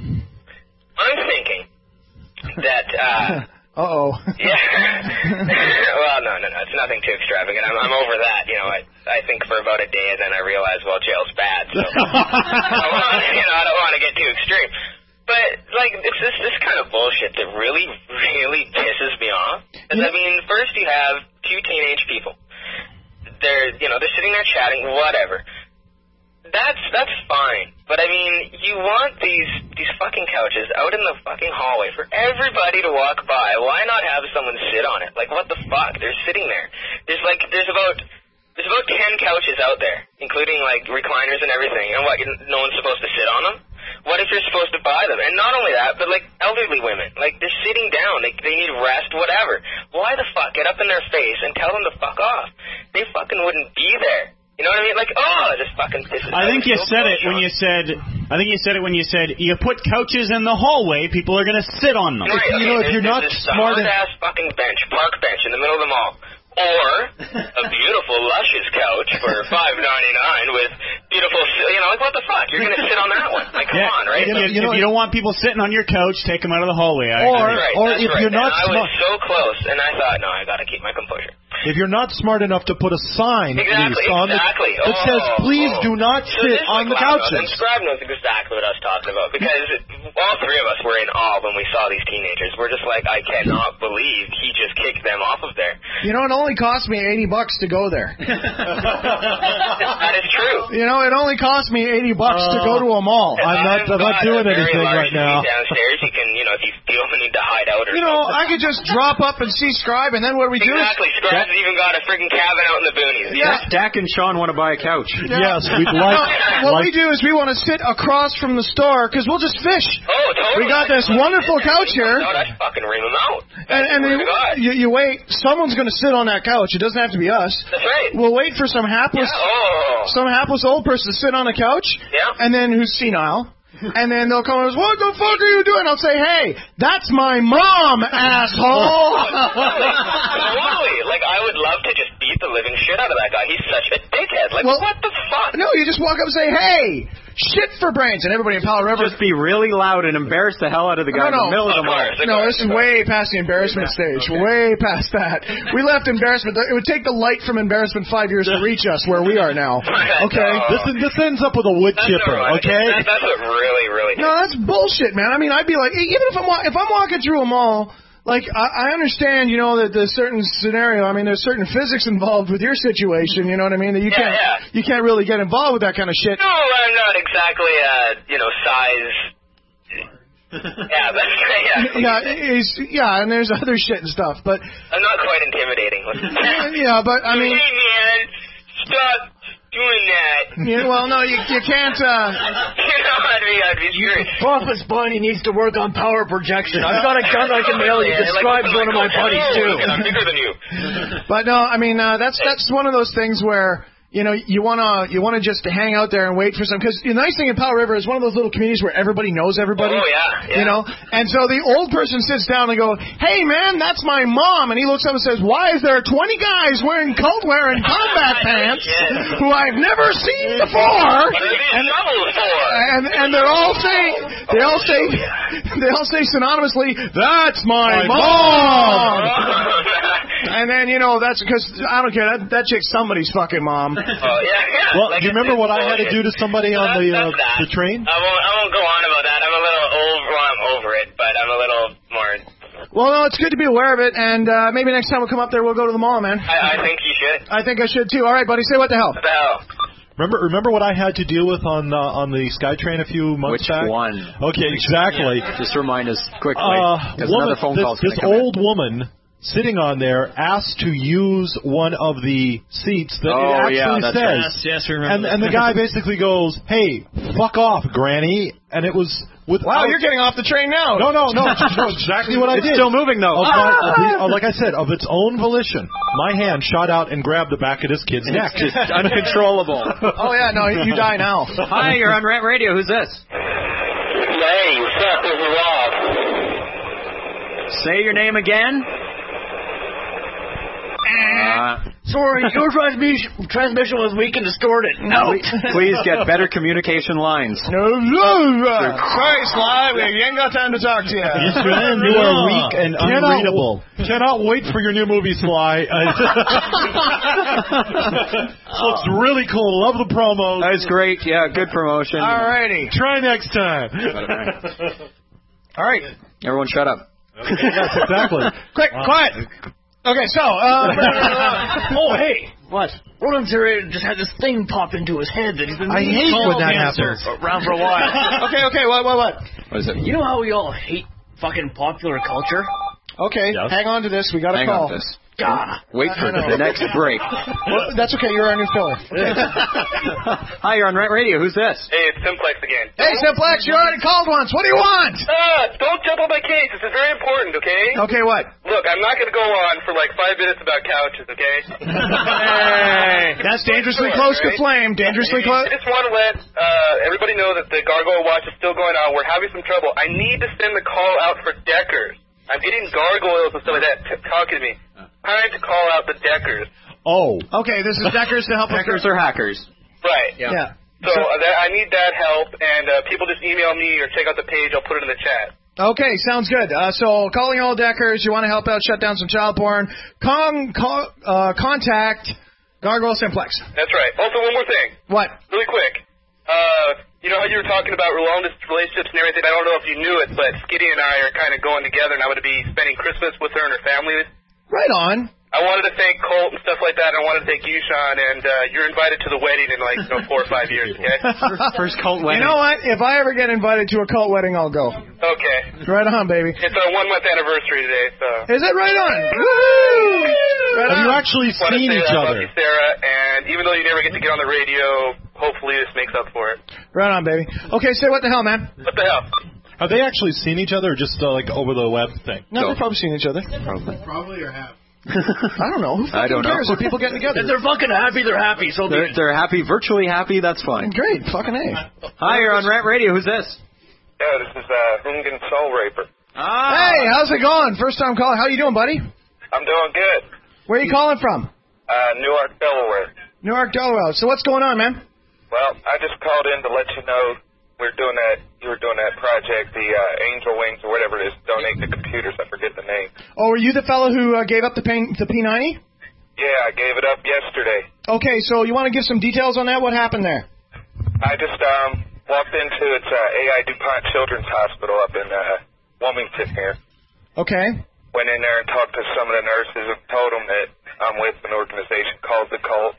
I'm thinking that, uh... Uh-oh. Yeah. Well, no, no, no. It's nothing too extravagant. I'm, I'm over that. You know, I, I think for about a day, and then I realized, well, jail's bad. So, I want, you know, I don't want to get too extreme. But, like, it's this, this kind of bullshit that really, really pisses me off. Because, I mean, first you have two teenage people. They're, you know, they're sitting there chatting, whatever. That's, that's fine. But, I mean, you want these, these fucking couches out in the fucking hallway for everybody to walk by. Why not have someone sit on it? Like, what the fuck? They're sitting there. There's, like, there's about... There's about ten couches out there, including, like, recliners and everything. And what, no one's supposed to sit on them? What if you're supposed to buy them? And not only that, but, like, elderly women. Like, they're sitting down. They, they need rest, whatever. Why the fuck? Get up in their face and tell them to fuck off. They fucking wouldn't be there. You know what I mean? Like, oh, it just fucking pisses me off. I think you So said it when you said. I think you said it when you said you put couches in the hallway. People are going to sit on them. Right, okay, you know, if there's, you're not there's this smart enough. hard-ass fucking bench, park bench in the middle of the mall. Or a beautiful, luscious couch for five ninety-nine with beautiful, you know, like, what the fuck? You're going to sit on that one. Like, come Yeah, on, right? If, you, know, if you don't want people sitting on your couch, take them out of the hallway. I, Or- That's right, or that's if right. you're not and I smart- was so close, and I thought, no, I got to keep my composure. If you're not smart enough to put a sign, at Exactly, least, on exactly. the, that says, Oh, please oh. do not So sit this is on what the Scribe knows, and couches. Scribe knows exactly what I was talking about, because all three of us were in awe when we saw these teenagers. We're just like, I cannot believe he just kicked them off of there. You know, it only cost me eighty bucks to go there. That is true. You know, it only cost me eighty bucks to go to a mall. I'm not, I'm not doing a very anything large right now. suite downstairs. You can, you know, if you feel the need to hide out or You know, something. I could just drop up and see Scribe, and then what do we do? Exactly. Scribe's even got a freaking cabin out in the boonies. Yeah. Dak and Sean want to buy a couch. Yes, we'd like. No, what like we do is we want to sit across from the store because we'll just fish. Oh, totally. We got this wonderful couch here. No, I'd fucking ream them out. And, and then you, you wait. Someone's going to sit on that couch. It doesn't have to be us. That's right. We'll wait for some hapless, Yeah, oh. some hapless old person to sit on a couch. Yeah. And then who's senile. And then they'll come and say, what the fuck are you doing? I'll say, hey, that's my mom, asshole. Totally. Like, I would love to just beat the living shit out of that guy. He's such a dickhead. Like, Well, what the fuck? No, you just walk up and say, hey, shit for brains. And everybody in Palo River. Just be really loud and embarrass the hell out of the guy No, no. in the middle of the mall. No, this is way past the embarrassment stage. Way past that. We left embarrassment. It would take the light from embarrassment five years to reach us where we are now. Okay? This, this ends up with a wood That's chipper, not right. okay? That, that's what really, really. No, that's bullshit, man. I mean, I'd be like, even if I'm wa- if I'm walking through a mall, like I, I understand, you know, that there's certain scenario. I mean, there's certain physics involved with your situation. You know what I mean? That you Yeah, can't yeah. you can't really get involved with that kind of shit. No, I'm not exactly, uh, you know, size. Yeah, that's yeah. Yeah, he's, yeah, and there's other shit and stuff, but I'm not quite intimidating. yeah, but I mean, hey man, stop doing that. yeah, well, no, you you can't. Uh, You know, I'd be, I'd be serious. Office Bunny needs to work on power projection. I've got a gun I can mail you. Yeah, like, Describes one of my oh, buddies too. look, I'm bigger than you. But no, I mean uh, that's that's one of those things where you know you wanna you wanna just hang out there and wait for some. Because the nice thing in Powell River is one of those little communities where everybody knows everybody. Oh, yeah, yeah. You know, and so the old person sits down and go, "Hey man, that's my mom," and he looks up and says, "Why is there twenty guys wearing cult wear and combat pants who I've never seen before?" And, and and they're all saying they all say they all say synonymously, "That's my, My mom." mom. And then you know that's because I don't care that that chick's somebody's fucking mom. Oh yeah, yeah. Well, Like, do you remember it's what I had to bullshit. do to somebody So on that's, the that's uh, that. the train? I won't. I won't go on about that. I'm a little over. Well, I'm over it, but I'm a little more. Well, no, it's good to be aware of it, and uh, maybe next time we'll come up there, we'll go to the mall, man. I, I think you should. I think I should too. All right, buddy, say what the hell. What the hell? Remember, remember what I had to deal with on uh, on the SkyTrain a few months Which back? one? Okay, exactly. Just remind us quickly. Uh, Because woman, another phone this, call's this gonna come in. old woman sitting on there asked to use one of the seats that Oh, it actually yeah, that's says. right. Yes, yes, remember and that. and the guy basically goes, "Hey, fuck off, Granny," and it was with. Wow, you're getting off the train now. No, no, no. no exactly what I It's did. still moving, though. Of my, of the, oh, like I said, of its own volition, my hand shot out and grabbed the back of this kid's neck. It's just uncontrollable. Oh yeah, no, you die now. Hi, you're on Rant Radio. Who's this? Hey, what's up? This is Rob. Say your name again. Uh, Sorry, your transmission transmission was weak and distorted. No. Please get better communication lines. No, no, sorry, Sly, we ain't got time to talk to you. Yes, ma'am, you are weak and unreadable. Cannot, cannot wait for your new movie, Sly. Looks really cool. Love the promos. That's great. Yeah, good promotion. Alrighty. Try next time. All right. Everyone shut up. Okay, yes, exactly. Quick, Wow. quiet. Okay, so, uh... oh, hey. What? Roland Terry just had this thing pop into his head that he's been I hate when that happens. around for a while. okay, okay, what, what, what? What is it? You know how we all hate fucking popular culture? Okay, Yes. hang on to this. We got a Hang call. on to this. God. Wait for the next break. Well, that's okay. You're our new filler. Okay. Hi, you're on Rant Radio. Who's this? Hey, it's Simplex again. Hey, Simplex, you already called once. What do you want? Ah, don't jump on my case. This is very important, okay? Okay, what? Look, I'm not going to go on for like five minutes about couches, okay? Hey, that's dangerously close to flame. Dangerously close. I just want to let uh, everybody know that the Gargoyle Watch is still going on. We're having some trouble. I need to send the call out for Deckers. I'm getting gargoyles and stuff like that t- talking to me. Time to call out the Deckers. Oh. Okay, this is Deckers to help us. Deckers or hackers? Right. Yeah. yeah. So, uh, that, I need that help, and uh, people just email me or check out the page. I'll put it in the chat. Okay, sounds good. Uh, so, calling all Deckers, you want to help out, shut down some child porn, con- con- uh, contact Gargoyle Simplex. That's right. Also, one more thing. What? Really quick. Uh, you know how you were talking about long distance relationships and everything? I don't know if you knew it, but Skitty and I are kind of going together, and I'm going to be spending Christmas with her and her family. Right on. I wanted to thank Colt and stuff like that, and I wanted to thank you, Sean, and uh, you're invited to the wedding in like you know, four or five years, okay? First cult wedding. You know what? If I ever get invited to a cult wedding, I'll go. Okay. Right on, baby. It's our one-month anniversary today, so... Is it right on? Woo! Right Have on. you actually Wanna seen say each I other? love you, Sarah, and even though you never get to get on the radio, hopefully this makes up for it. Right on, baby. Okay, say what the hell, man. What the hell? Have they actually seen each other or just uh, like over the web thing? No, they've probably seen each other. Probably. Probably or have. I don't know. Who I don't cares? know. Are people getting together? If they're fucking happy, they're happy. So They're, they're happy, virtually happy. That's fine. Great. Fucking A. Hi, you're on Rant Radio. Who's this? Yeah, this is uh, Hungan Soul Raper. Ah. Hey, how's it going? First time calling. How you doing, buddy? I'm doing good. Where are you calling from? Uh, Newark, Delaware. Newark, Delaware. So what's going on, man? Well, I just called in to let you know we're doing that. You were doing that project, the uh, Angel Wings or whatever it is. Donate the computers. I forget the name. Oh, were you the fellow who uh, gave up the, pain, the P ninety? Yeah, I gave it up yesterday. Okay, so you want to give some details on that? What happened there? I just um walked into it's uh, A I DuPont Children's Hospital up in uh, Wilmington here. Okay. Went in there and talked to some of the nurses and told them that I'm with an organization called the Cult.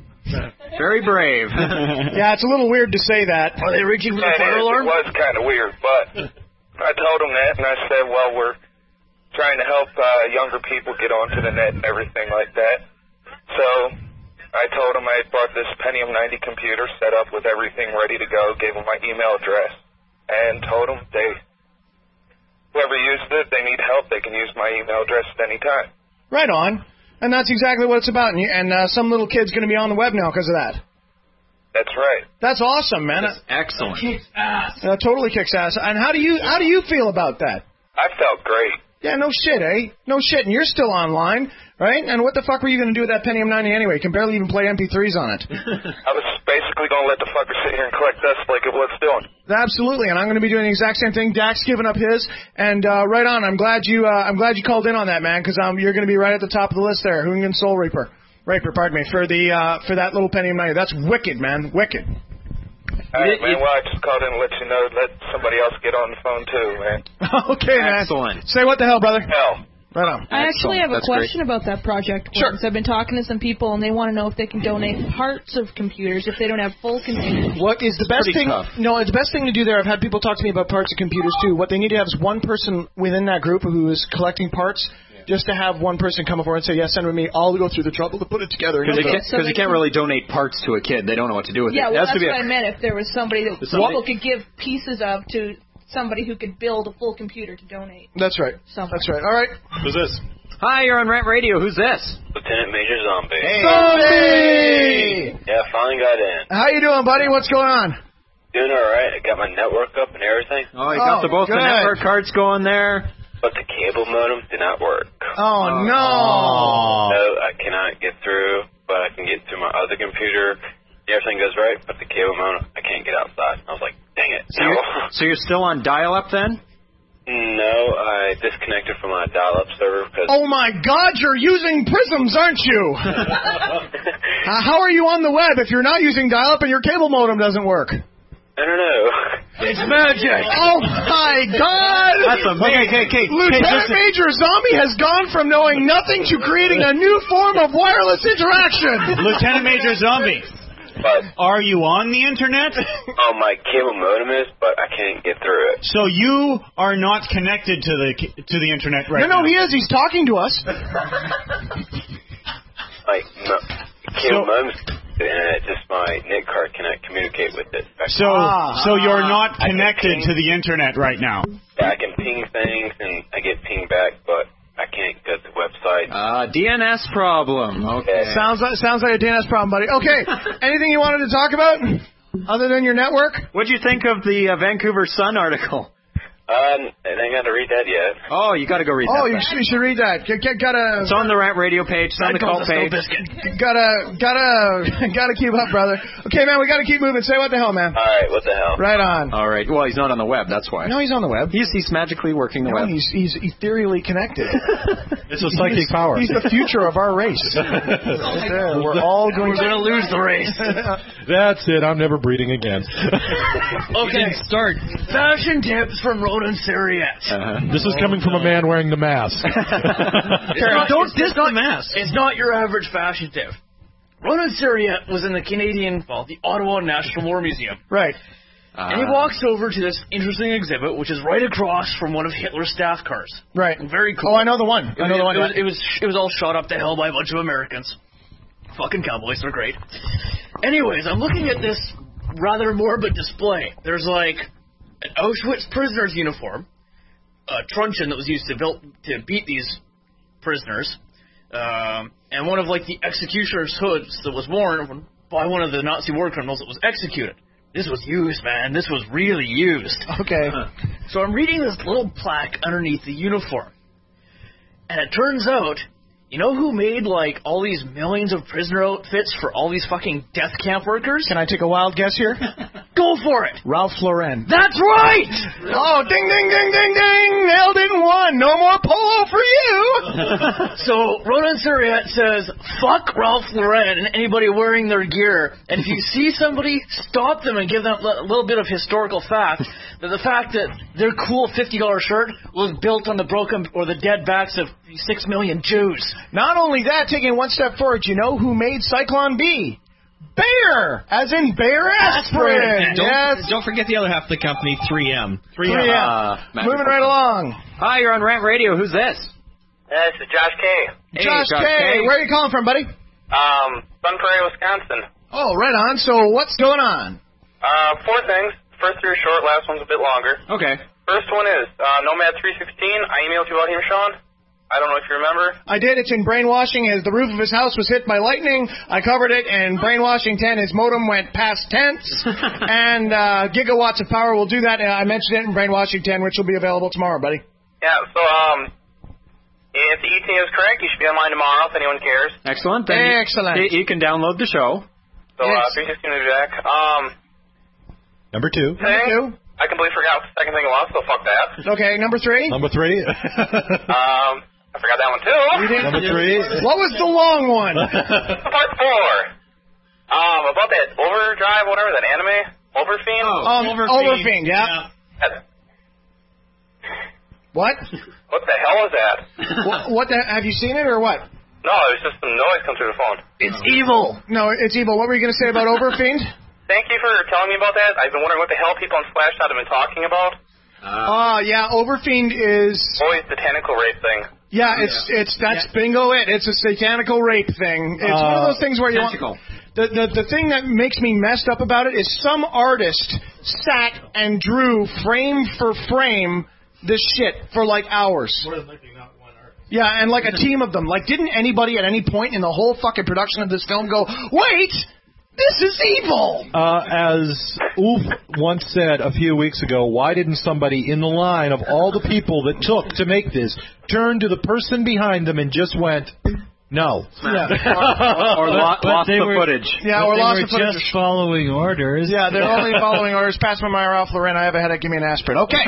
Very brave. Yeah, it's a little weird to say that. Are they reaching for the Yeah, it fire is. alarm? It was kind of weird, but I told them that, and I said, well, we're trying to help uh, younger people get onto the net and everything like that. So I told them I had bought this Pentium ninety computer set up with everything ready to go, gave them my email address, and told them they, whoever used it, they need help, they can use my email address at any time. Right on. And that's exactly what it's about. And, you, and uh, some little kid's going to be on the web now because of that. That's right. That's awesome, man. That's excellent. Kicks ass. Uh, totally kicks ass. And how do you how do you feel about that? I felt great. Yeah, no shit, eh? No shit. And you're still online, right? And what the fuck were you going to do with that Pentium ninety anyway? You can barely even play M P threes on it. I was basically going to let the fucker sit here and collect dust like it was doing. Absolutely, and I'm going to be doing the exact same thing. Dak's giving up his, and uh, right on. I'm glad you. Uh, I'm glad you called in on that, man, because um, you're going to be right at the top of the list there. Hungan Soul Reaper, Raper, pardon me, for the uh, for that little Pentium ninety. That's wicked, man, wicked. All right, man, well, I just called in to let you know, let somebody else get on the phone, too, man. Okay, man. Excellent. Say what the hell, brother. Hell. Right on. I actually have a That's question about that project. Sure. Once. I've been talking to some people, and they want to know if they can donate parts of computers if they don't have full computers. What is the best pretty thing? tough. No, the best thing to do there. I've had people talk to me about parts of computers too. What they need to have is one person within that group who is collecting parts. Just to have one person come over and say, "Yes, send it with me. I'll go through the trouble to put it together." Because Okay, you, can't, so 'cause they you can't can- really donate parts to a kid. They don't know what to do with Yeah, it. well, It has that's to be what a, I meant. If there was somebody that Somebody- people could give pieces of to somebody who could build a full computer to donate. That's right. Somewhere. That's right. All right. Who's this? Hi, you're on Rant Radio. Who's this? Lieutenant Major Zombie. Zombie! Yeah, finally got in. How you doing, buddy? What's going on? Doing all right. I got my network up and everything. Oh, you got Oh, the both the good. network cards going there. But the cable modem did not work. Oh, no. No, I cannot get through, but I can get through my other computer. Everything goes right, but the cable modem, I can't get outside. I was like, dang it. So, you're, so you're still on dial-up then? No, I disconnected from my dial-up server because... Oh, my God, you're using prisms, aren't you? uh, how are you on the web if you're not using dial-up and your cable modem doesn't work? I don't know. It's magic. Oh, my God. That's amazing. Okay, okay, okay. Lieutenant Hey, Major Zombie has gone from knowing nothing to creating a new form of wireless interaction. Lieutenant Major Zombie. But are you on the internet? Oh, my cable modem is, but I can't get through it. So you are not connected to the to the internet right no, now? No, he is. He's talking to us. Like, no, cable so, modem's and just my NIC card cannot communicate with it. So, ah, so you're not connected to the internet right now? Yeah, I can ping things and I get pinged back, but I can't go to the website. Uh, D N S problem. Okay. Sounds like sounds like a D N S problem, buddy. Okay. Anything you wanted to talk about other than your network? What'd you think of the uh, Vancouver Sun article? Um, I ain't got to read that yet. Oh, you got to go read oh, that. Oh, you, you should read that. G- g- gotta. It's on the Rant Radio page. It's on the cult page. Gotta, gotta, gotta keep up, brother. Okay, man, we gotta keep moving. Say what the hell, man. All right, what the hell? Right on. All right. Well, he's not on the web. That's why. No, he's on the web. He's he's magically working the no, web. He's he's ethereally connected. It's a psychic power. He's the future of our race. Right We're all going We're to lose the race. That's it. I'm never breeding again. Okay, start. Fashion tips from Ronan Syriette. Uh-huh. This is coming from a man wearing the mask. it's not, Don't diss the mask. It's not your average fashion tip. Ronan Syriette was in the Canadian, well, the Ottawa National War Museum. Right. Uh, and he walks over to this interesting exhibit, which is right across from one of Hitler's staff cars. Right. Very cool. Oh, I know the one. I know it, the one. It was, it was it was all shot up to hell by a bunch of Americans. Fucking cowboys, they're great. Anyways, I'm looking at this rather morbid display. There's like an Auschwitz prisoner's uniform, a truncheon that was used to build to beat these prisoners, um, and one of like the executioner's hoods that was worn by one of the Nazi war criminals that was executed. This was used, man. This was really used. Okay. So I'm reading this little plaque underneath the uniform, and it turns out, you know who made like all these millions of prisoner outfits for all these fucking death camp workers? Can I take a wild guess here? Go for it. Ralph Lauren. That's right! Oh, ding, ding, ding, ding, ding! Nailed it in one. No more polo for you! So, Ronan Syriette says, fuck Ralph Lauren and anybody wearing their gear. And if you see somebody, stop them and give them a little bit of historical fact. That the fact that their cool fifty dollars shirt was built on the broken or the dead backs of six million Jews. Not only that, taking one step forward, you know who made Cyclone B? Bayer, as in Bayer aspirin. Don't, yes. don't forget the other half of the company, three M. three M. Uh, Moving right along. Hi, you're on Rant Radio. Who's this? Uh, this is Josh K. Hey, Josh, Josh K. K. Where are you calling from, buddy? Um, Sun Prairie, Wisconsin. Oh, right on. So what's going on? Uh, four things. First three are short, last one's a bit longer. Okay. First one is uh, Nomad three sixteen. I emailed you about him, Sean. I don't know if you remember. I did. It's in brainwashing as the roof of his house was hit by lightning. I covered it, and brainwashing ten, his modem went past tense, and uh, gigawatts of power will do that. And I mentioned it in brainwashing ten, which will be available tomorrow, buddy. Yeah, so um, if the E T A is correct, you should be online tomorrow if anyone cares. Excellent. Then Excellent. You, you can download the show. So yes. uh, three sixteen will be back. Um, Number two. Number two. I completely forgot what the second thing it was, so fuck that. Okay, number three. Number three. um, I forgot that one too. You didn't, Number three. What was the long one? Part four. Um, about that Overdrive, whatever, that anime, Overfiend. Oh, um, Overfiend. Overfiend, yeah. yeah. What? What the hell is that? what, what the, have you seen it or what? No, it was just some noise come through the phone. It's evil. No, it's evil. What were you going to say about Overfiend? Thank you for telling me about that. I've been wondering what the hell people on Splashdot have been talking about. Oh, uh, yeah, Overfiend is... Always the tentacle rape thing. Yeah, it's yeah. it's that's yeah. bingo it. It's a satanical rape thing. It's uh, one of those things where you tentacle. want... The, the, the thing that makes me messed up about it is some artist sat and drew frame for frame this shit for like hours. More than likely not one artist. Yeah, and like a team of them. Like, didn't anybody at any point in the whole fucking production of this film go, wait, This is evil. Uh, as Oof once said a few weeks ago, why didn't somebody in the line of all the people that took to make this turn to the person behind them and just went, no. Yeah. or lo- But lost they the were- footage. Yeah, But or they lost were the footage. just following orders. Yeah, they're only following orders. Pass my Meyer off, Lorraine. I have a headache. Give me an aspirin. Okay.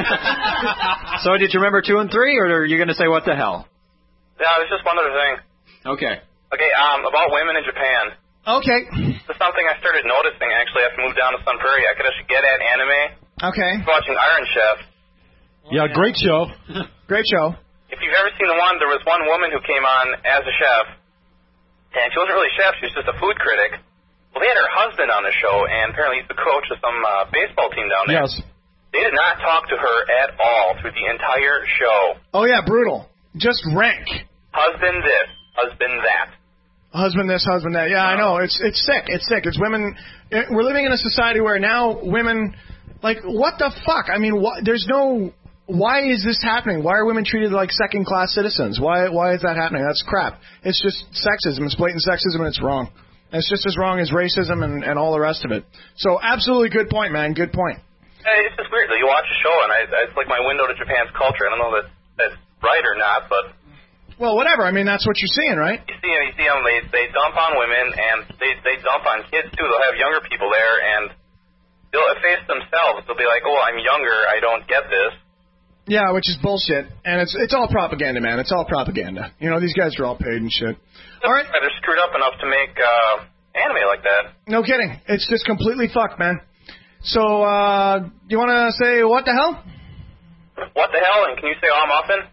So did you remember two and three, or are you going to say what the hell? Yeah, there's just one other thing. Okay. Okay, um, about women in Japan. Okay. This is something I started noticing, actually, after I moved down to Sun Prairie. I could actually get at anime. Okay. Watching Iron Chef. Yeah, great show. Great show. If you've ever seen the one, there was one woman who came on as a chef, and she wasn't really a chef, she was just a food critic. Well, they had her husband on the show, and apparently he's the coach of some uh, baseball team down there. Yes. They did not talk to her at all through the entire show. Oh, yeah, brutal. Just rank. Husband this, husband that. Husband this, husband that. Yeah, I know. It's it's sick. It's sick. It's women. We're living in a society where now women, like, what the fuck? I mean, wh- there's no. Why is this happening? Why are women treated like second-class citizens? Why why is that happening? That's crap. It's just sexism. It's blatant sexism, and it's wrong. And it's just as wrong as racism and, and all the rest of it. So, absolutely good point, man. Good point. Hey, it's just weird that you watch a show, and I, it's like my window to Japan's culture. I don't know that that's right or not, but. Well, whatever. I mean, that's what you're seeing, right? You see, you see them. They they dump on women, and they they dump on kids too. They'll have younger people there, and they'll efface themselves. They'll be like, "Oh, I'm younger. I don't get this." Yeah, which is bullshit, and it's it's all propaganda, man. It's all propaganda. You know, these guys are all paid and shit. All right, they're screwed up enough to make uh, anime like that. No kidding. It's just completely fucked, man. So, uh, you want to say what the hell? What the hell? And can you say "oh, muffin"?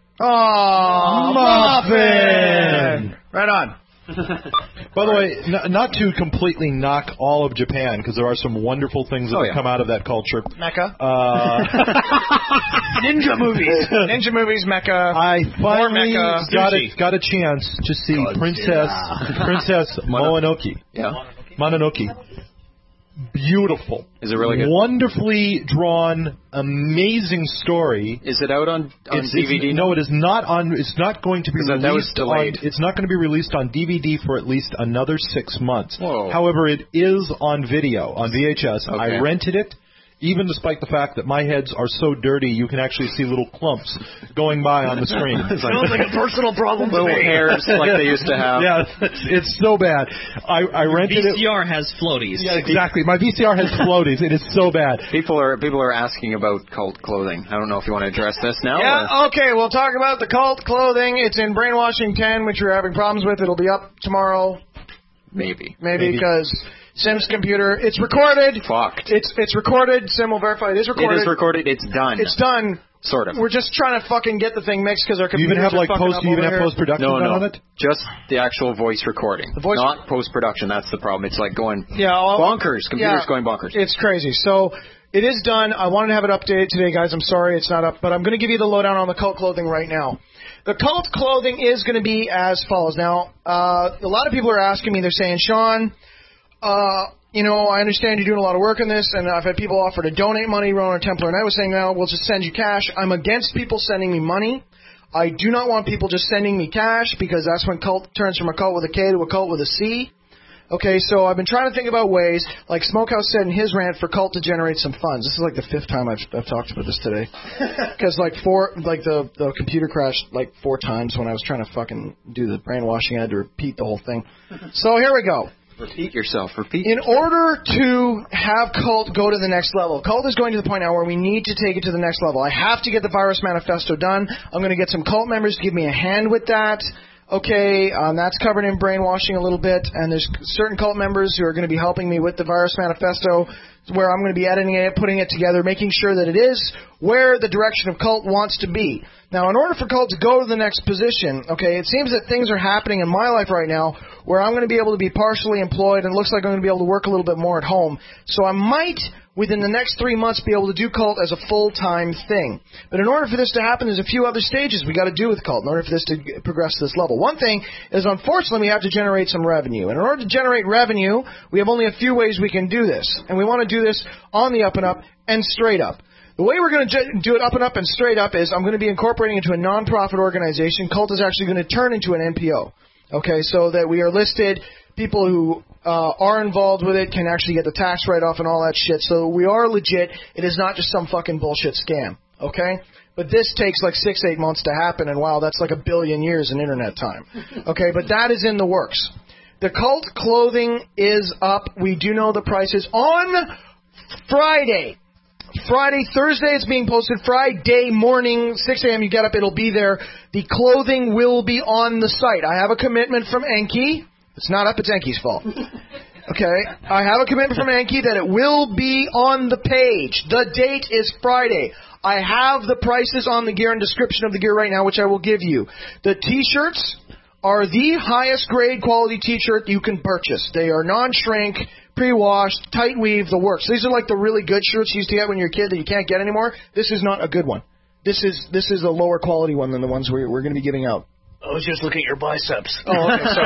Oh, muffin! Right on. By the way, n- not to completely knock all of Japan, because there are some wonderful things that Oh, have yeah. come out of that culture. Mecca. Uh, Ninja movies. Ninja movies, Mecca. I More finally Mecca. got a, Sushi. got a chance to see Princess Princess Mononoke. Yeah. Mononoke. Beautiful. Is it really good? Wonderfully drawn, amazing story. Is it out on, on It's- D V D? it's- no, it is not on. It's not going to be 'Cause that- released. that was delayed. On, it's not going to be released on D V D for at least another six months. Whoa. However, it is on video, on V H S. Okay. I rented it. Even despite the fact that my heads are so dirty, you can actually see little clumps going by on the screen. Sounds like a personal problem to Little me. hairs like they used to have. Yeah, it's, it's so bad. I, I rented V C it. R has floaties. Yeah, exactly. My V C R has floaties. It is so bad. People are people are asking about cult clothing. I don't know if you want to address this now. or- Yeah, okay, we'll talk about the cult clothing. It's in Brainwashing ten, which we're having problems with. It'll be up tomorrow. Maybe. Maybe because Sim's computer. It's recorded. Fucked. It's it's recorded. Sim will verify it is recorded. It is recorded. It's done. It's done. Sort of. We're just trying to fucking get the thing mixed because our You computers even have are like fucking post. up You even over have here. post production No, done no. on it. Just the actual voice recording. The voice- Not post production. That's the problem. It's like going Yeah, all- bonkers. Computers yeah. going bonkers. It's crazy. So it is done. I wanted to have it updated today, guys. I'm sorry it's not up, but I'm going to give you the lowdown on the cult clothing right now. The cult clothing is going to be as follows. Now, uh, a lot of people are asking me. They're saying, Sean, uh, you know, I understand you're doing a lot of work on this, and I've had people offer to donate money. Ronan Templar and I was saying, no, we'll just send you cash. I'm against people sending me money. I do not want people just sending me cash because that's when cult turns from a cult with a K to a cult with a C. Okay, so I've been trying to think about ways, like Smokehouse said in his rant, for cult to generate some funds. This is like the fifth time I've, I've talked about this today. Because like four, like the, the computer crashed like four times when I was trying to fucking do the brainwashing. I had to repeat the whole thing. So here we go. Repeat yourself. Repeat. In order to have cult go to the next level, cult is going to the point now where we need to take it to the next level. I have to get the Virus Manifesto done. I'm going to get some cult members to give me a hand with that. Okay, um, that's covered in brainwashing a little bit, and there's certain cult members who are going to be helping me with the Virus Manifesto, where I'm going to be editing it, putting it together, making sure that it is where the direction of cult wants to be. Now, in order for cult to go to the next position, okay, it seems that things are happening in my life right now where I'm going to be able to be partially employed, and it looks like I'm going to be able to work a little bit more at home. So I might, within the next three months, be able to do cult as a full-time thing. But in order for this to happen, there's a few other stages we got to do with cult in order for this to g- progress to this level. One thing is, unfortunately, we have to generate some revenue. And in order to generate revenue, we have only a few ways we can do this. And we want to do this on the up and up and straight up. The way we're going to do it up and up and straight up is I'm going to be incorporating into a non-profit organization. Cult is actually going to turn into an N P O. Okay, so that we are listed people who uh, are involved with it can actually get the tax write-off and all that shit. So we are legit. It is not just some fucking bullshit scam, okay? But this takes like six, eight months to happen, and wow, that's like a billion years in internet time. Okay, but that is in the works. The cult clothing is up. We do know the prices on Friday. Friday, Thursday it's being posted. Friday morning, six a.m. you get up, it'll be there. The clothing will be on the site. I have a commitment from Enki. It's not up, it's Enki's fault. Okay, I have a commitment from Enki that it will be on the page. The date is Friday. I have the prices on the gear and description of the gear right now, which I will give you. The T-shirts are the highest grade quality T-shirt you can purchase. They are non-shrink, pre-washed, tight weave, the works. These are like the really good shirts you used to get when you were a kid that you can't get anymore. This is not a good one. This is this is a lower quality one than the ones we're, we're going to be giving out. I was just looking at your biceps. Oh, okay, sorry.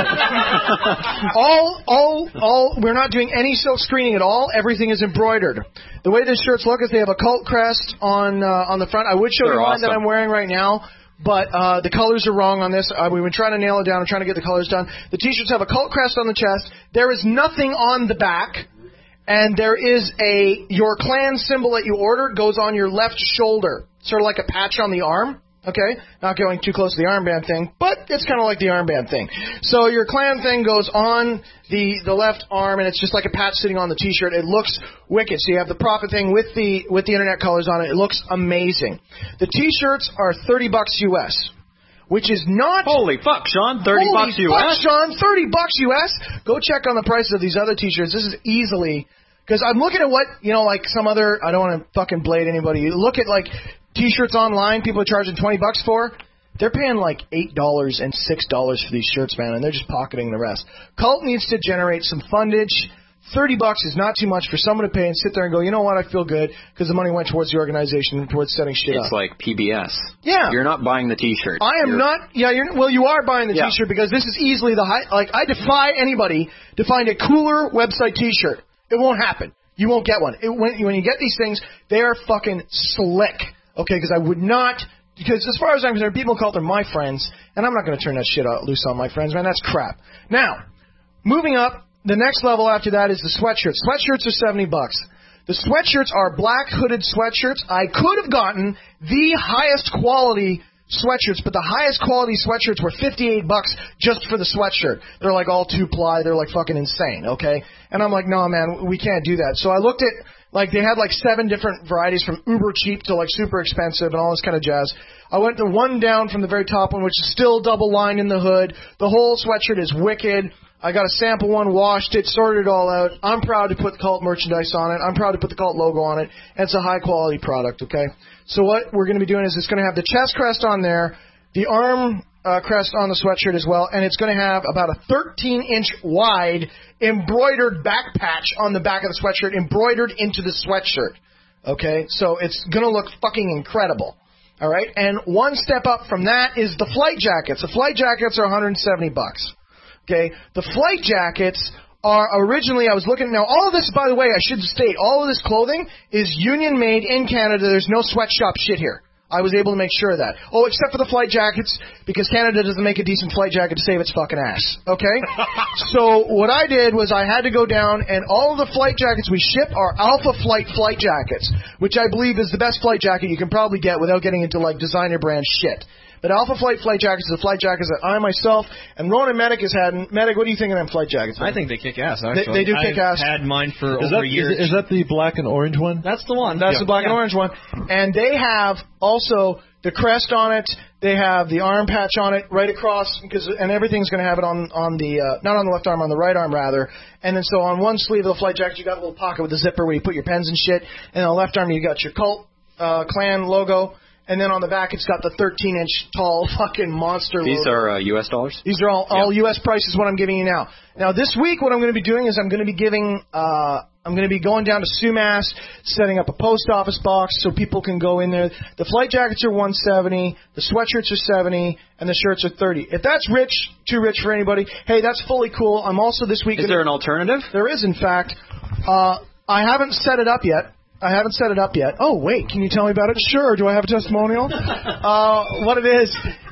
all, all, all, we're not doing any silk screening at all. Everything is embroidered. The way the shirts look is they have a cult crest on uh, on the front. I would show you one that I'm wearing right now, but uh, the colors are wrong on this. Uh, we've been trying to nail it down. I'm trying to get the colors done. The T-shirts have a cult crest on the chest. There is nothing on the back, and there is a your clan symbol that you ordered goes on your left shoulder, sort of like a patch on the arm. Okay, not going too close to the armband thing, but it's kind of like the armband thing. So your clan thing goes on the the left arm, and it's just like a patch sitting on the T-shirt. It looks wicked. So you have the Prophet thing with the with the internet colors on it. It looks amazing. The T-shirts are thirty bucks U S, which is not holy fuck, Sean. Thirty holy bucks U S. Fuck, Sean. Thirty bucks U S. Go check on the prices of these other T-shirts. This is easily because I'm looking at what you know, like some other. I don't want to fucking blade anybody. You look at like. T-shirts online, people are charging twenty bucks for. They're paying like eight dollars and six dollars for these shirts, man, and they're just pocketing the rest. Cult needs to generate some fundage. thirty bucks is not too much for someone to pay and sit there and go, you know what, I feel good because the money went towards the organization and towards setting shit it's up. It's like P B S. Yeah. You're not buying the T-shirt. I am you're... not, yeah, you're, well, you are buying the yeah. T-shirt because this is easily the high, like, I defy anybody to find a cooler website T-shirt. It won't happen. You won't get one. It, when, when you get these things, they are fucking slick. Okay, because I would not, because as far as I'm concerned, people call them my friends, and I'm not going to turn that shit out loose on my friends, man. That's crap. Now, moving up, the next level after that is the sweatshirts. Sweatshirts are seventy bucks. The sweatshirts are black hooded sweatshirts. I could have gotten the highest quality sweatshirts, but the highest quality sweatshirts were fifty-eight bucks just for the sweatshirt. They're like all two ply. They're like fucking insane, okay? And I'm like, no, man, we can't do that. So I looked at, like, they had like seven different varieties from uber cheap to like super expensive and all this kind of jazz. I went to one down from the very top one, which is still double lined in the hood. The whole sweatshirt is wicked. I got a sample one, washed it, sorted it all out. I'm proud to put Cult merchandise on it. I'm proud to put the Cult logo on it. And it's a high quality product, okay? So what we're going to be doing is it's going to have the chest crest on there, the arm uh, crest on the sweatshirt as well, and it's going to have about a thirteen inch wide embroidered back patch on the back of the sweatshirt, embroidered into the sweatshirt. Okay? So it's going to look fucking incredible. All right? And one step up from that is the flight jackets. The flight jackets are one hundred seventy bucks. Okay? The flight jackets are originally, I was looking, now all of this, by the way, I should state, all of this clothing is union made in Canada. There's no sweatshop shit here. I was able to make sure of that. Oh, except for the flight jackets, because Canada doesn't make a decent flight jacket to save its fucking ass. Okay? So what I did was I had to go down, and all of the flight jackets we ship are Alpha Flight flight jackets, which I believe is the best flight jacket you can probably get without getting into, like, designer brand shit. But Alpha Flight flight jackets are the flight jackets that I myself and Ronan Medic has had. Medic, what do you think of them flight jackets? I think they kick ass, actually. They, they do kick I've ass. I've had mine for is over that, years. Is, is that the black and orange one? That's the one. That's yeah. the black yeah. and orange one. And they have also the crest on it. They have the arm patch on it right across, because and everything's going to have it on on the uh, not on the left arm, on the right arm rather. And then so on one sleeve of the flight jacket, you got a little pocket with a zipper where you put your pens and shit. And on the left arm, you got your Cult uh, clan logo. And then on the back, it's got the thirteen inch tall fucking monster These logo. are uh, U S dollars? These are all, all yeah. U S prices, what I'm giving you now. Now, this week, what I'm going to be doing is I'm going to be giving, uh, I'm going to be going down to Sumas, setting up a post office box so people can go in there. The flight jackets are one seventy, the sweatshirts are seventy, and the shirts are thirty. If that's rich, too rich for anybody, hey, that's fully cool. I'm also this week... Is there an alternative? There is, in fact. Uh, I haven't set it up yet. I haven't set it up yet. Oh, wait, can you tell me about it? Sure. Do I have a testimonial? uh, what it is,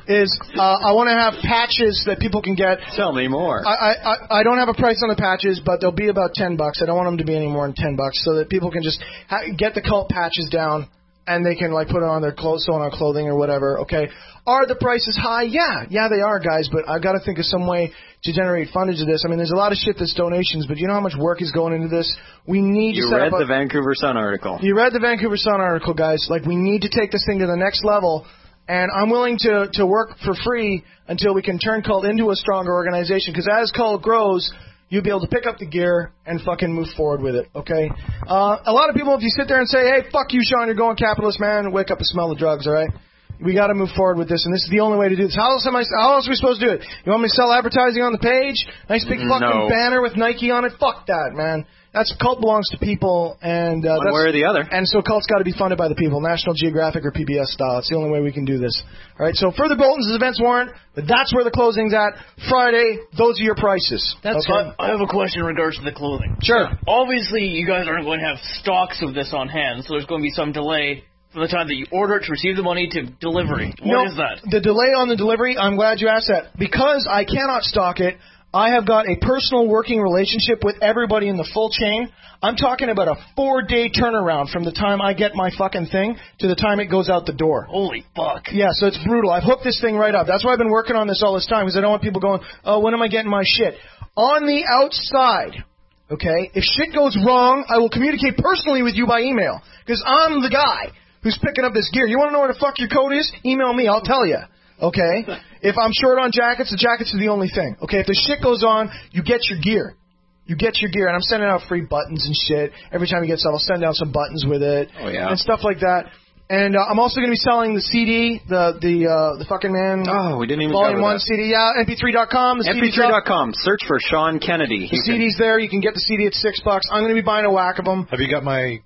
is uh, I want to have patches that people can get. Tell me more. I, I I don't have a price on the patches, but they'll be about ten bucks. I don't want them to be any more than ten bucks, so that people can just ha- get the cult patches down, and they can like put it on their clothes, sew on our clothing or whatever. Okay, are the prices high? Yeah, yeah, they are, guys. But I've got to think of some way to generate fundage of this. I mean, there's a lot of shit that's donations, but you know how much work is going into this? We need You to set read up the a, Vancouver Sun article. You read the Vancouver Sun article, guys. Like, we need to take this thing to the next level, and I'm willing to, to work for free until we can turn Cult into a stronger organization, because as Cult grows, you'll be able to pick up the gear and fucking move forward with it, okay? Uh, a lot of people, if you sit there and say, hey, fuck you, Sean, you're going capitalist, man, wake up and smell the drugs, all right? We got to move forward with this, and this is the only way to do this. How else am I? How else are we supposed to do it? You want me to sell advertising on the page? Nice big fucking No. banner with Nike on it? Fuck that, man. That's Cult belongs to people, and uh, One that's, way or the other. And so Cult's got to be funded by the people, National Geographic or P B S style. It's the only way we can do this. All right. So further bulletins, events warrant, but that's where the closing's at. Friday, those are your prices. That's okay? I have a question in regards to the clothing. Sure. Obviously, you guys aren't going to have stocks of this on hand, so there's going to be some delay from the time that you order it to receive the money to delivery. What no, is that? The delay on the delivery, I'm glad you asked that. Because I cannot stock it, I have got a personal working relationship with everybody in the full chain. I'm talking about a four-day turnaround from the time I get my fucking thing to the time it goes out the door. Holy fuck. Yeah, so it's brutal. I've hooked this thing right up. That's why I've been working on this all this time, because I don't want people going, oh, when am I getting my shit? On the outside, okay, if shit goes wrong, I will communicate personally with you by email, because I'm the guy who's picking up this gear. You want to know where the fuck your code is? Email me. I'll tell you. Okay? If I'm short on jackets, the jackets are the only thing. Okay? If the shit goes on, you get your gear. You get your gear. And I'm sending out free buttons and shit. Every time you get stuff, I'll send out some buttons with it. Oh, yeah. And stuff like that. And uh, I'm also going to be selling the C D, the the uh, the fucking man. Oh, we didn't even Volume cover one that. C D. Yeah, M P three dot com. M P three dot com. Search for Sean Kennedy. The C D's there. You can get the C D at six bucks. I'm going to be buying a whack of them. Have you got my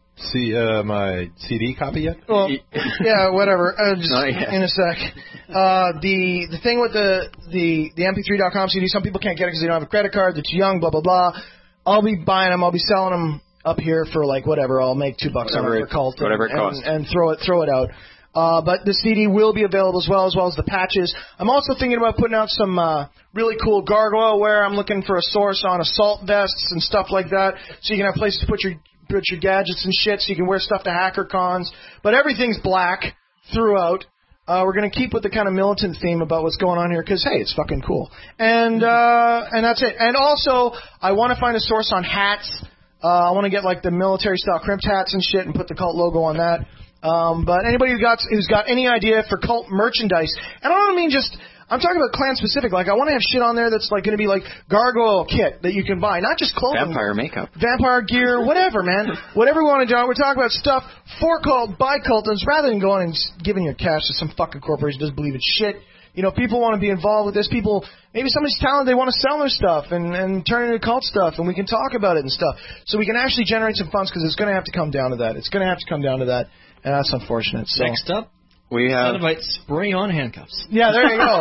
C uh, my C D copy yet? Well, yeah, whatever. Uh, just Not yet. in a sec. Uh, the the thing with the the the M P three dot com C D, some people can't get it because they don't have a credit card. They're too young. Blah blah blah. I'll be buying them. I'll be selling them up here for like whatever. I'll make two bucks on Whatever it it- for Cult. and- whatever it and, costs. and throw it throw it out. Uh, but the C D will be available as well, as well as the patches. I'm also thinking about putting out some uh, really cool gargoyle wear. I'm looking for a source on assault vests and stuff like that, so you can have places to put your put your gadgets and shit, so you can wear stuff to hacker cons. But everything's black throughout. Uh, we're going to keep with the kind of militant theme about what's going on here, because, hey, it's fucking cool. And uh, and that's it. And also, I want to find a source on hats. Uh, I want to get, like, the military-style crimped hats and shit and put the Cult logo on that. Um, but anybody who got, who's got any idea for Cult merchandise, and I don't mean just... I'm talking about clan specific. Like, I want to have shit on there that's like going to be like gargoyle kit that you can buy, not just clothing. Vampire makeup. Vampire gear, whatever, man. Whatever we want to do. We're talking about stuff for Cult, by Cultans, rather than going and just giving your cash to some fucking corporation who doesn't believe in shit. You know, people want to be involved with this. People, maybe somebody's talented, they want to sell their stuff and, and turn it into Cult stuff, and we can talk about it and stuff. So we can actually generate some funds, because it's going to have to come down to that. It's going to have to come down to that, and that's unfortunate. So. Next up, we have Cenobite spray-on handcuffs. Yeah, there you go.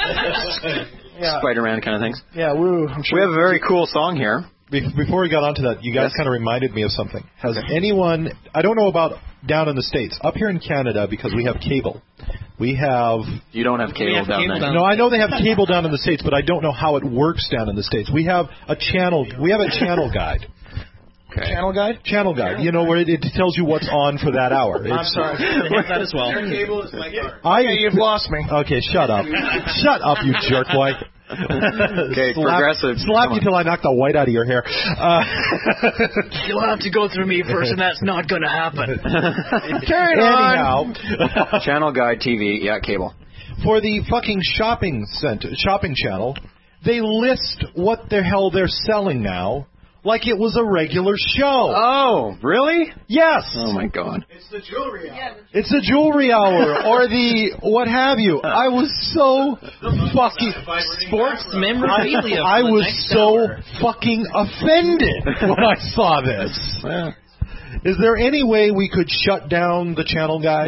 Yeah. Spider-Man kind of things. Yeah, woo. I'm sure We have a very cool song here. Be- Before we got onto that, you guys kind of reminded me of something. Has anyone, I don't know about down in the States, up here in Canada, because we have cable. We have... You don't have cable have down cable there. down- No, I know they have cable down in the States, but I don't know how it works down in the States. We have a channel, we have a channel guide. Okay. Channel guide? Channel guide. You know, where it, it tells you what's on for that hour. I'm It's- sorry. They have that as well. Their cable is my car. I, Okay, you've lost me. Okay, shut up. Shut up, you jerk boy. Okay, slap, progressive. Slap you till I knock the white out of your hair. Uh, You'll have to go through me first, and that's not going to happen. Carry on. Anyhow, Channel Guide T V, yeah, cable. for the fucking shopping center, shopping channel, they list what the hell they're selling now, like it was a regular show. Oh, really? Yes. Oh my God. It's the jewelry hour. It's the jewelry hour or the what have you. I was so fucking Sports memorabilia. I, I for the was next so hour. fucking offended when I saw this. Yeah. Is there any way we could shut down the channel guy?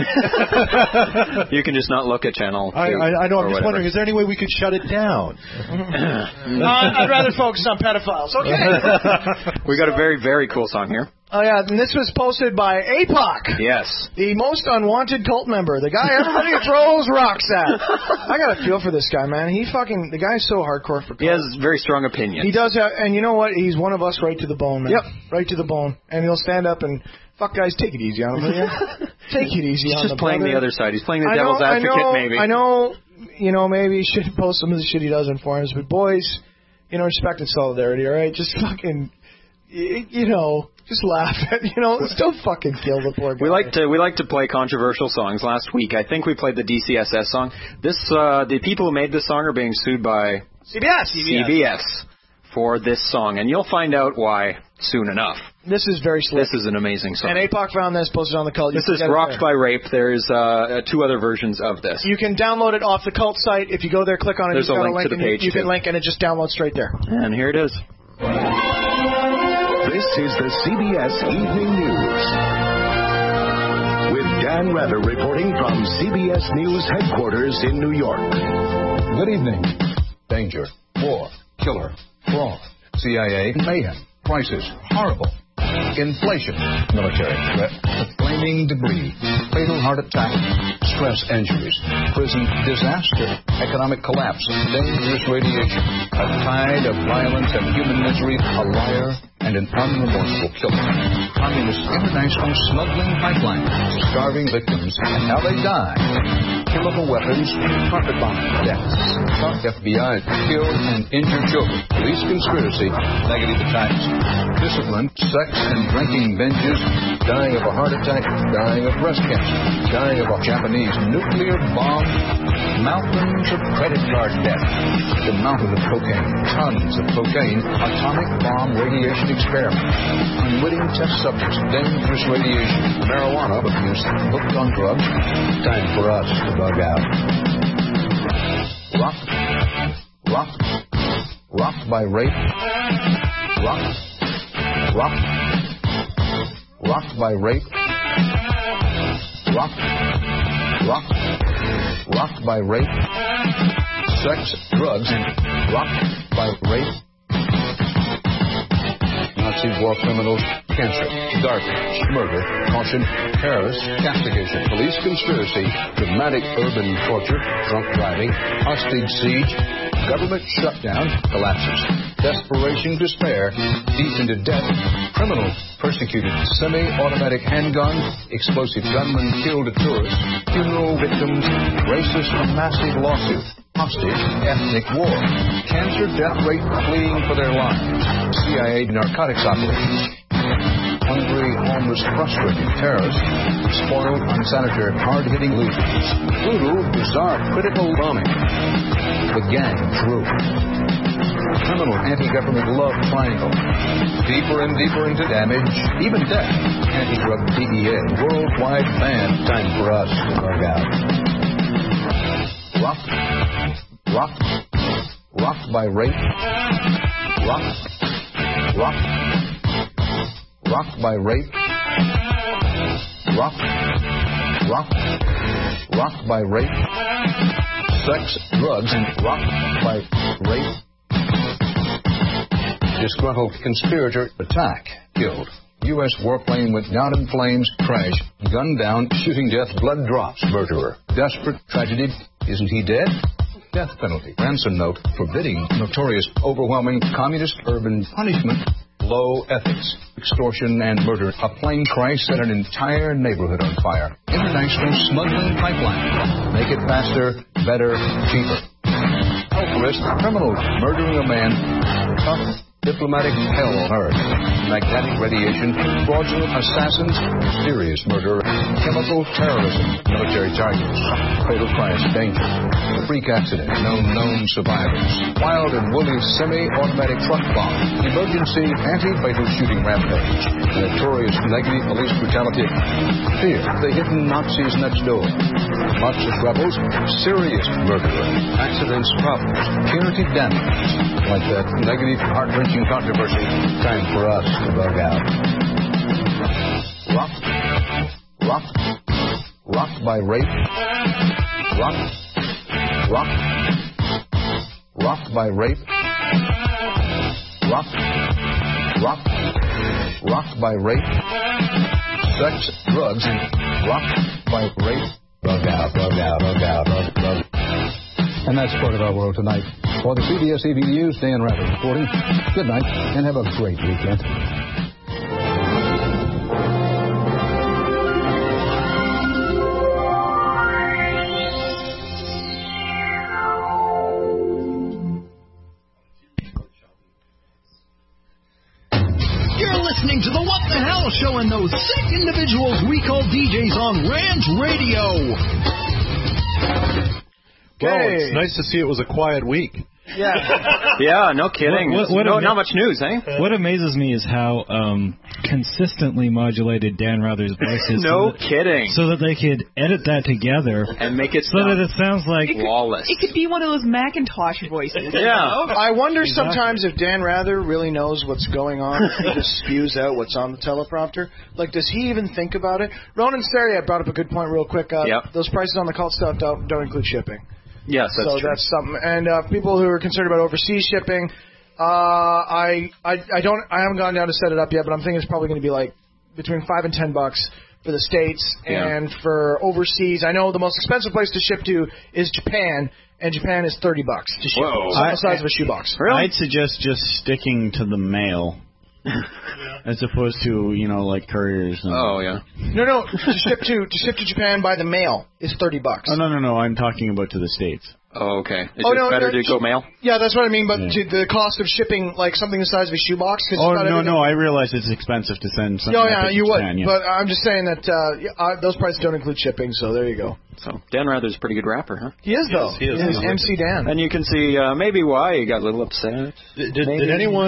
You can just not look at channel. I, two I, I know. or I'm just whatever. wondering. Is there any way we could shut it down? Uh, I'd rather focus on pedophiles. Okay. We got a very, very cool song here. Oh, yeah, and this was posted by A P O C. Yes. The most unwanted cult member. The guy everybody throws rocks at. I got a feel for this guy, man. He fucking, the guy's so hardcore for cult. He has very strong opinions. He does have, and you know what? He's one of us right to the bone, man. Yep. Right to the bone. And he'll stand up and, fuck guys, take it easy on him, will you? Take it easy He's on just the playing brother. the other side. He's playing the I devil's know, advocate, I know, maybe. I know, you know, maybe he should post some of the shit he does on forums, but boys, you know, respect and solidarity, all right? Just fucking, you, you know, just laugh at, you know, still fucking kill the poor guy. We like to we like to play controversial songs. Last week, I think we played the D C S S song. This uh, the people who made this song are being sued by C B S. C B S for this song, and you'll find out why soon enough. This is very slick. This is an amazing song. And A P O C found this, posted on the cult. You This can is get it Rocked there. by Rape. There's uh, two other versions of this. You can download it off the cult site. If you go there, click on it. There's it's a got link to the and you- page, You can too. link, and it just downloads straight there. And here it is. This is the C B S Evening News. With Dan Rather reporting from C B S News headquarters in New York. Good evening. Danger, war, killer, fraud, C I A, mayhem, crisis, horrible, inflation, military threat, flaming debris, fatal heart attack, stress injuries, prison disaster, economic collapse, dangerous radiation, a tide of violence and human misery, a liar and an unremorseful killer. Communist international smuggling pipeline, starving victims, and how they die. Chemical weapons, carpet bomb deaths. F B I killed and injured children. Police conspiracy, negative attacks. Discipline, sex and drinking binges, dying of a heart attack, dying of breast cancer, dying of a Japanese nuclear bomb, mountains of credit card debt, the mountain of cocaine, tons of cocaine, atomic bomb radiation experiment, unwitting test subjects, dangerous radiation, marijuana abuse, hooked on drugs. Time for us to bug out. Rocked, rocked, rocked by rape, rocked, rocked, rocked by rape, rocked, rocked, rocked by rape, sex, drugs, and rocked by rape. Nazi war criminals, cancer, garbage, murder, caution, terrorists, castigation, police conspiracy, dramatic urban torture, drunk driving, hostage siege, government shutdown, collapses, desperation, despair, deep into debt, criminal, persecuted, semi-automatic handgun, explosive gunman killed a tourist, funeral victims, racist massive lawsuit, hostage, ethnic war, cancer death rate fleeing for their lives, C I A narcotics operations, hungry, homeless, frustrated terrorists, spoiled, unsanitary, hard-hitting losers, brutal, bizarre, critical bombing, the gang through, criminal anti-government love triangle, deeper and deeper into damage, even death, anti-drug D E A, worldwide ban. Time for us to bug out. Rocked, rocked, rocked by rape, rocked, rocked, rocked by rape, rocked, rocked, rocked by rape, sex, drugs, and rocked by rape. Disgruntled conspirator attack, killed. U S warplane went down in flames, crash, gunned down, shooting death, blood drops, murderer. Desperate tragedy, isn't he dead? Death penalty. Ransom note forbidding notorious, overwhelming communist urban punishment. Low ethics, extortion, and murder. A plane crash set an entire neighborhood on fire. International smuggling pipeline. Make it faster, better, cheaper. Health risk, criminals murdering a man. Tough diplomatic hell on earth. Magnetic radiation, fraudulent assassins, mysterious murder, chemical terrorism, military targets, fatal crash, danger, freak accident, no known survivors, wild and woolly semi-automatic truck bomb, emergency anti-fatal shooting rampage, notorious negative police brutality, fear, the hidden Nazis next door, Marxist rebels, serious murderer, accidents, problems, punitive damage, like that negative heart-wrenching controversy. Time for us to bug out. Rocked, rocked, rocked by rape, rocked, rocked, rocked by rape, rocked, rock, rock by rape, sex, drugs, and rock by rape. Rug out, rug out, rug out, rug, rug. And that's part of our world tonight. For the C B S E V News, Dan Rather reporting. Good night, and have a great weekend. Listening to the What the Hell Show and those sick individuals we call D Js on Ranch Radio. Well, it's nice to see it was a quiet week. Yeah. Yeah, no kidding. What, what, what no, ama- not much news, eh? What amazes me is how um, consistently modulated Dan Rather's voice is. No so that, kidding. So that they could edit that together and make it so that it sounds like it could, flawless. It could be one of those Macintosh voices. Yeah. I wonder Exactly. sometimes if Dan Rather really knows what's going on. He just spews out what's on the teleprompter. Like, does he even think about it? Ronan Steria brought up a good point real quick. Uh, Yep. Those prices on the cult stuff don't, don't include shipping. Yes, that's so true. that's something. And uh, people who are concerned about overseas shipping, uh, I, I I don't I haven't gone down to set it up yet, but I'm thinking it's probably going to be like between five and ten bucks for the States, Yeah. and for overseas. I know the most expensive place to ship to is Japan, and Japan is thirty bucks to ship. Whoa. It's the size of a shoebox. I'd suggest just sticking to the mail. As opposed to, you know, like couriers. And oh, yeah. No, no. To ship to to ship to Japan by the mail is thirty bucks. Oh, no, no, no. I'm talking about to the States. Oh, okay. Is Oh, it no, better no, to go mail? Yeah, that's what I mean. But Yeah. to the cost of shipping, like something the size of a shoebox. 'cause Oh, it's not no, everything- no. I realize it's expensive to send something. Oh, up yeah, to you would. Japan, yeah. But I'm just saying that uh, yeah, uh, those prices don't include shipping, so there you go. So Dan Rather's a pretty good rapper, huh? He is, though. He is, he is. M C Dan. And you can see uh, maybe why he got a little upset. Did, did, did anyone...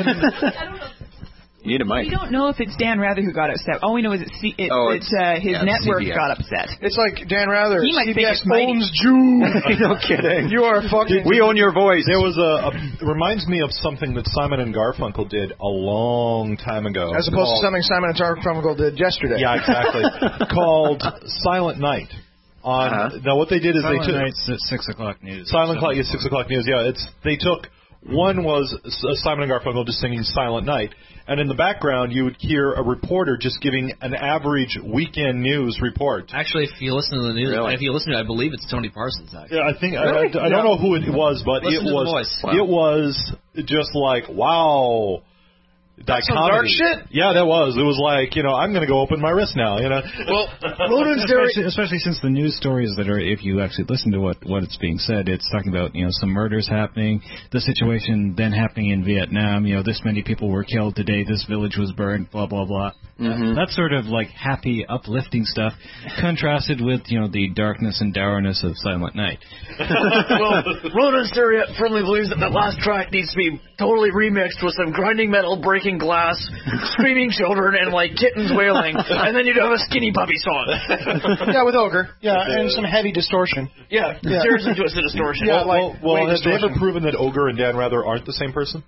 You need a mic. We don't know if it's Dan Rather who got upset. All we know is it's, C- it, Oh, it's uh, his yeah, network C B S. got upset. It's like Dan Rather. He might C B think S it's mighty. owns Jew. No kidding. You are fucking. We own your voice. There was a, a it reminds me of something that Simon and Garfunkel did a long time ago. As opposed called, to something Simon and Garfunkel did yesterday. Yeah, exactly. Called Silent Night. On Uh-huh. now, what they did is Silent they took Night's at six o'clock news. Silent Clock, yeah, six o'clock news. Yeah, it's they took one was uh, Simon and Garfunkel just singing Silent Night, and in the background you would hear a reporter just giving an average weekend news report. Actually, if you listen to the news, Really? if you listen to it, I believe it's Tony Parsons. Actually. Yeah, I think Really? I, I, I don't know who it was, but Listen it to the was voice. Wow. it was just like wow. That's some dark shit. Yeah, that was. It was like, you know, I'm going to go open my wrist now, you know. Well, Ronan's very. especially, especially since the news stories that are, if you actually listen to what what it's being said, it's talking about, you know, some murders happening, the situation then happening in Vietnam. You know, this many people were killed today. This village was burned. Blah blah blah. Mm-hmm. That sort of like happy, uplifting stuff, contrasted with, you know, the darkness and dourness of Silent Night. Well, Ronan Stereo firmly believes that the last track needs to be totally remixed with some grinding metal, breaking glass, screaming children, and like kittens wailing, and then you'd have a Skinny Puppy song. Yeah, with Ogre. Yeah, and some heavy distortion. Yeah, Yeah. seriously twisted distortion. Yeah, well, like well, well way have they ever distortion. proven that Ogre and Dan Rather aren't the same person?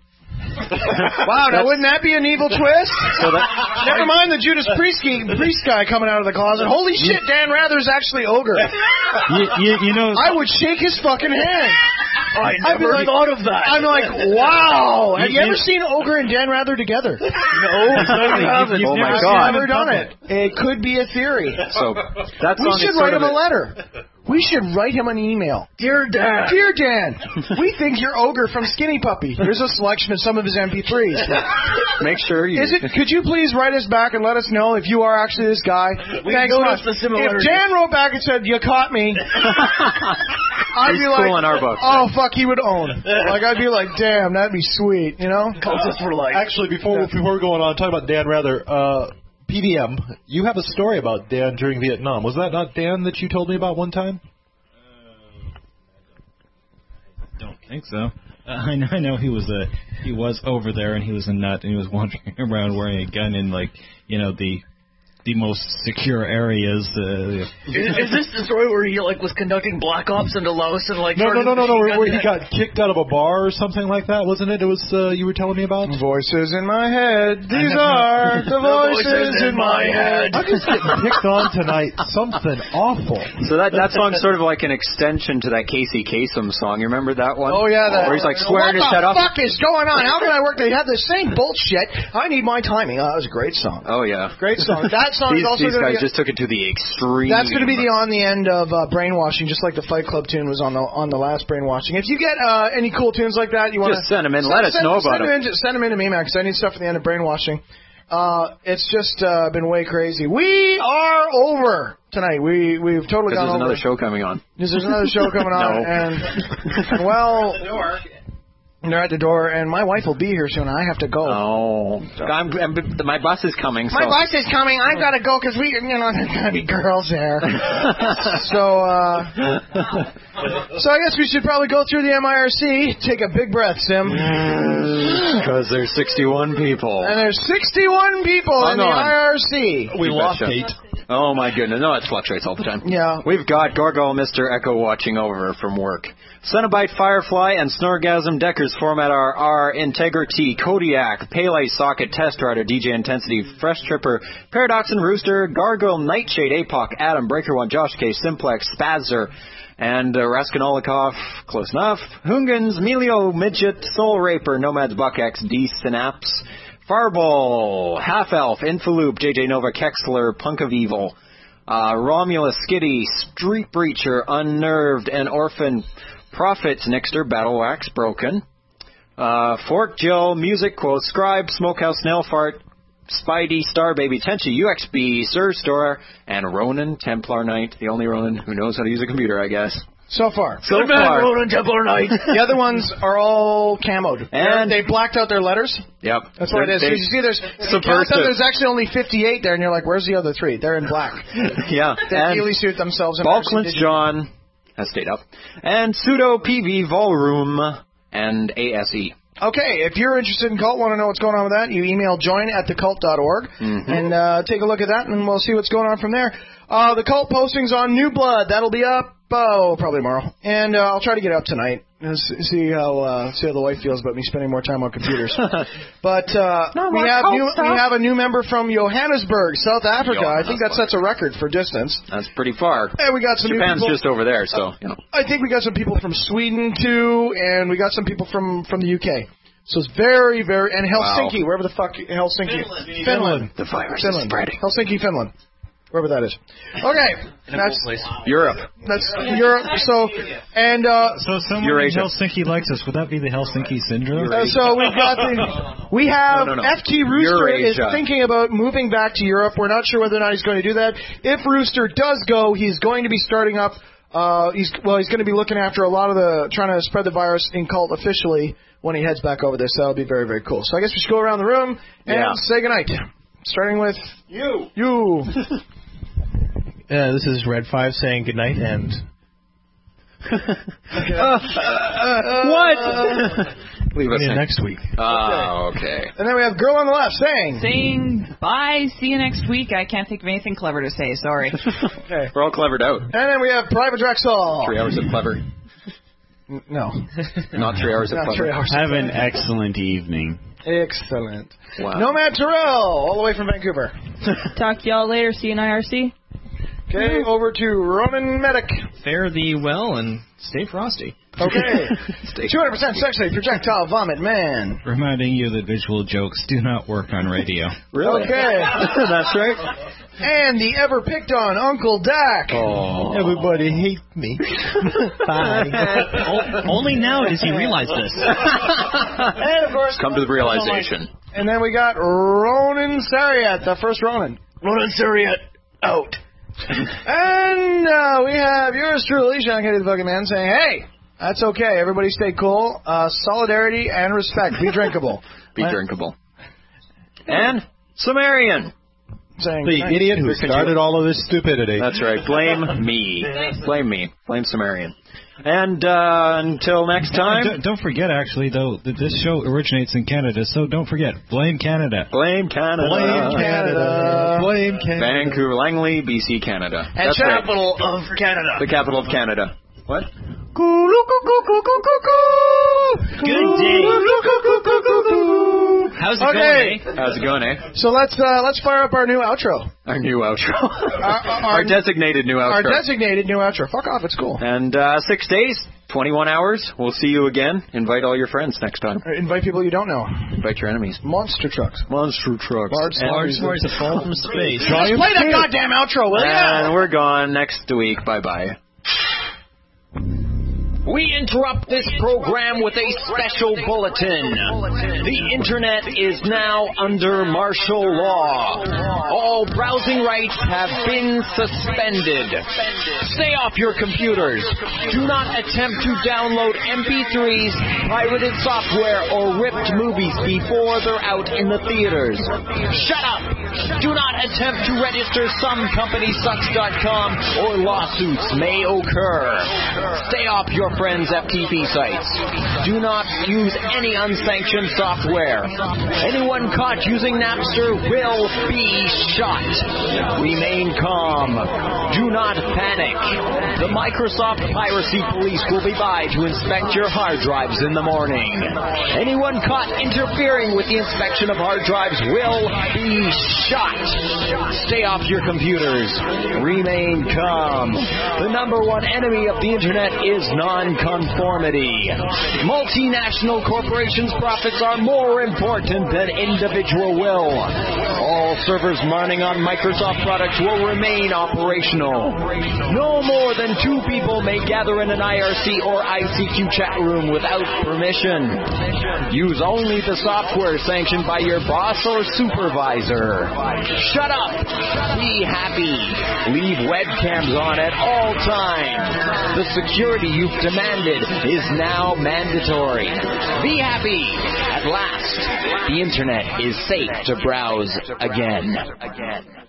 Wow, now wouldn't that be an evil twist? So that, Never mind the Judas Priest, Priest guy coming out of the closet. Holy shit, Dan Rather's actually Ogre. you, you, you know, I would shake his fucking hand. I I'd be never like, thought of that. I'm like, wow. Have you You- ever seen Ogre and Dan Rather together? No, Exactly. I haven't. You've Oh my never God. I've never done it. It could be a theory. so that We song should is sort write of him a letter. We should write him an email. Dear Dad. Dear Dan, we think you're Ogre from Skinny Puppy. Here's a selection of some of his M P threes. Make sure you. Is it? Could you please write us back and let us know if you are actually this guy? We Thanks noticed much. the similarity. If Dan wrote back and said, "You caught me," I'd He's be like, cool in our books. "Oh fuck," he would own. Like I'd be like, "Damn, that'd be sweet," you know? Cultists for life. Actually, before before we go on, talk about Dan Rather. Uh, P D M, you have a story about Dan during Vietnam. Was that not Dan that you told me about one time? don't think so. Uh, I know, I know he was a he was over there and he was a nut and he was wandering around wearing a gun in like, you know, the the most secure areas. Uh, Is, is this the story where he like was conducting black ops into Laos and like? No, no, no, no, no. Where, where he got got kicked out of a bar or something like that, wasn't it? It was uh, you were telling me about. Voices in my head. These are the voices in my head. I'm just getting picked on tonight. Something awful. So that that song's sort of like an extension to that Casey Kasem song. You remember that one? Oh yeah, that. Where he's like swearing his head What off. the fuck is going on? How can I work? They have the same bullshit. I need my timing. Oh, that was a great song. Oh yeah, great song. That song these, is also these going to guys be. just took it to the extreme. That's going to be the on the end of uh, brainwashing, just like the Fight Club tune was on the on the last brainwashing. If you get uh, any cool tunes like that, you want to just send them in. Let us know about them. them. In, send them in to me, man, because I need stuff for the end of brainwashing. Uh, it's just uh, been way crazy. We are over tonight. We we've totally gone there's over. another show coming on. There's another show coming on, No. and, and well. They're at the door, and my wife will be here soon. I have to go. Oh, I'm, I'm, my bus is coming. So. My bus is coming. I've got to go because we, you know, there's gonna be girls there. so, uh, so I guess we should probably go through the M I R C. Take a big breath, Sim. Because there's sixty-one people. And there's sixty-one people Hang in the on. I R C. We lost eight. Oh my goodness! No, it fluctuates all the time. Yeah. We've got Gargoyle Mister Echo watching over from work. Cenobite, Firefly, and Snorgasm Deckers format are, are Integrity, Kodiak, Pele, Socket, Test Rider, D J Intensity, Fresh Tripper, Paradox and Rooster, Gargoyle, Nightshade, A P O C, Adam, Breaker One, Josh K, Simplex, Spazzer, and uh, Raskinolikov, close enough, Hungans, Melio, Midget, Soul Raper, Nomads, Buck X, D Synapse, Fireball, Half Elf, Infaloop, J J Nova, Kexler, Punk of Evil, uh, Romulus, Skitty, Street Breacher, Unnerved, and Orphan, Prophets, Nixter, Battle Wax, Broken, uh, Fork, Jill, Music, Quote, Scribe, Smokehouse, Snailfart, Spidey, Star Baby, Tenchi, U X B, Sir Store, and Ronan, Templar Knight, the only Ronan who knows how to use a computer, I guess. So far. So Good man, far. Ronan Templar Knight. The other ones are all camoed. And they blacked out their letters. Yep. That's what it is. They- You see, there's if you count them, there's actually only fifty-eight there, and you're like, where's the other three? They're in black. Yeah. They And really suit themselves in Balklins John has stayed up. And Pseudo P V Volroom and A S E. Okay, if you're interested in Cult, want to know what's going on with that, you email join at the cult dot org Mm-hmm. and uh, take a look at that, and we'll see what's going on from there. Uh, the Cult posting's on New Blood. That'll be up, oh, probably tomorrow. And uh, I'll try to get it up tonight. and s- See how uh, see how the wife feels about me spending more time on computers. But uh, No we more have cult new, stuff. we have a new member from Johannesburg, South Africa. I think that Johannesburg. sets a record for distance. That's pretty far. And we got some new Japan's people. just over there, so, you know. I think we got some people from Sweden too, and we got some people from, from the U K. So it's very, very, and Helsinki, wherever the fuck, Helsinki, Finland. Finland. The virus Finland. is spreading. Helsinki, Finland, wherever that is. Okay, that's Europe. that's Europe. So and uh, So someone Eurasia. in Helsinki likes us. Would that be the Helsinki syndrome? uh, so we've got the we have No, no, no. F T Rooster is Eurasia. thinking about moving back to Europe. We're not sure whether or not he's going to do that. If Rooster does go, he's going to be starting up. Uh, he's well, he's going to be looking after a lot of the trying to spread the virus in Cult officially when he heads back over there. So that'll be very, very cool. So I guess we should go around the room and Yeah. say goodnight. Starting with You. you. Uh, this is Red Five saying goodnight, and What? Leave us tune in in. next week. Oh, okay. And then we have girl on the left saying. Saying bye, see you next week. I can't think of anything clever to say, sorry. Okay. We're all clevered out. And then we have Private Drexel. Three hours of clever. N- No. Not three hours of Not clever. three hours. Have an excellent evening. Excellent. Wow. Nomad Terrell, all the way from Vancouver. Talk to y'all later. See you in I R C. Okay, over to Ronan Medic. Fare thee well and stay frosty. Okay. two hundred percent sexually projectile vomit man. Reminding you that visual jokes do not work on radio. Really? Okay. That's right. And the ever picked on Uncle Dak. Oh. Everybody hates me. Bye. O- only now does he realize this. And of course, Come to the realization. and then we got Ronan Sariat, the first Ronan. Ronan Sariat out. And uh, we have yours truly, Sean Kennedy the Fucking Man, saying, hey, that's okay. Everybody stay cool. Uh, solidarity and respect. Be drinkable. Be Right? drinkable. And Sumerian. Saying, The idiot who Could you- started all of this stupidity. That's right. Blame me. Blame me. Blame Sumerian. And uh, until next time. Don't, don't forget, actually, though, that this show originates in Canada, so don't forget, blame Canada. Blame Canada. Blame Canada. Blame Canada. Vancouver, Langley, B C, Canada. And That's capital right. of Canada. The capital of Canada. What? Good day. How's it Okay. going, eh? How's it going, eh? So let's uh, let's fire up our new outro. Our new outro. our, our designated new outro. Our designated new outro. Fuck off, it's cool. And uh, six days, twenty-one hours. We'll see you again. Invite all your friends next time. Uh, invite people you don't know. Invite your enemies. Monster trucks. Monster trucks. Large Large stories that fall from space. Just play that goddamn outro, will ya? And we're gone next week. Bye-bye. We interrupt this program with a special bulletin. The Internet is now under martial law. All browsing rights have been suspended. Stay off your computers. Do not attempt to download M P threes, pirated software, or ripped movies before they're out in the theaters. Shut up! Do not attempt to register some company sucks dot com or lawsuits may occur. Stay off your friends' F T P sites. Do not use any unsanctioned software. Anyone caught using Napster will be shot. Remain calm. Do not panic. The Microsoft Piracy Police will be by to inspect your hard drives in the morning. Anyone caught interfering with the inspection of hard drives will be shot. Stay off your computers. Remain calm. The number one enemy of the Internet is non-conformity. Multinational corporations' profits are more important than individual will. All servers running on Microsoft products will remain operational. No more than two people may gather in an I R C or I C Q chat room without permission. Use only the software sanctioned by your boss or supervisor. Shut up. Be happy. Leave webcams on at all times. The security you've demanded is now mandatory. Be happy. At last, the Internet is safe to browse again. Again.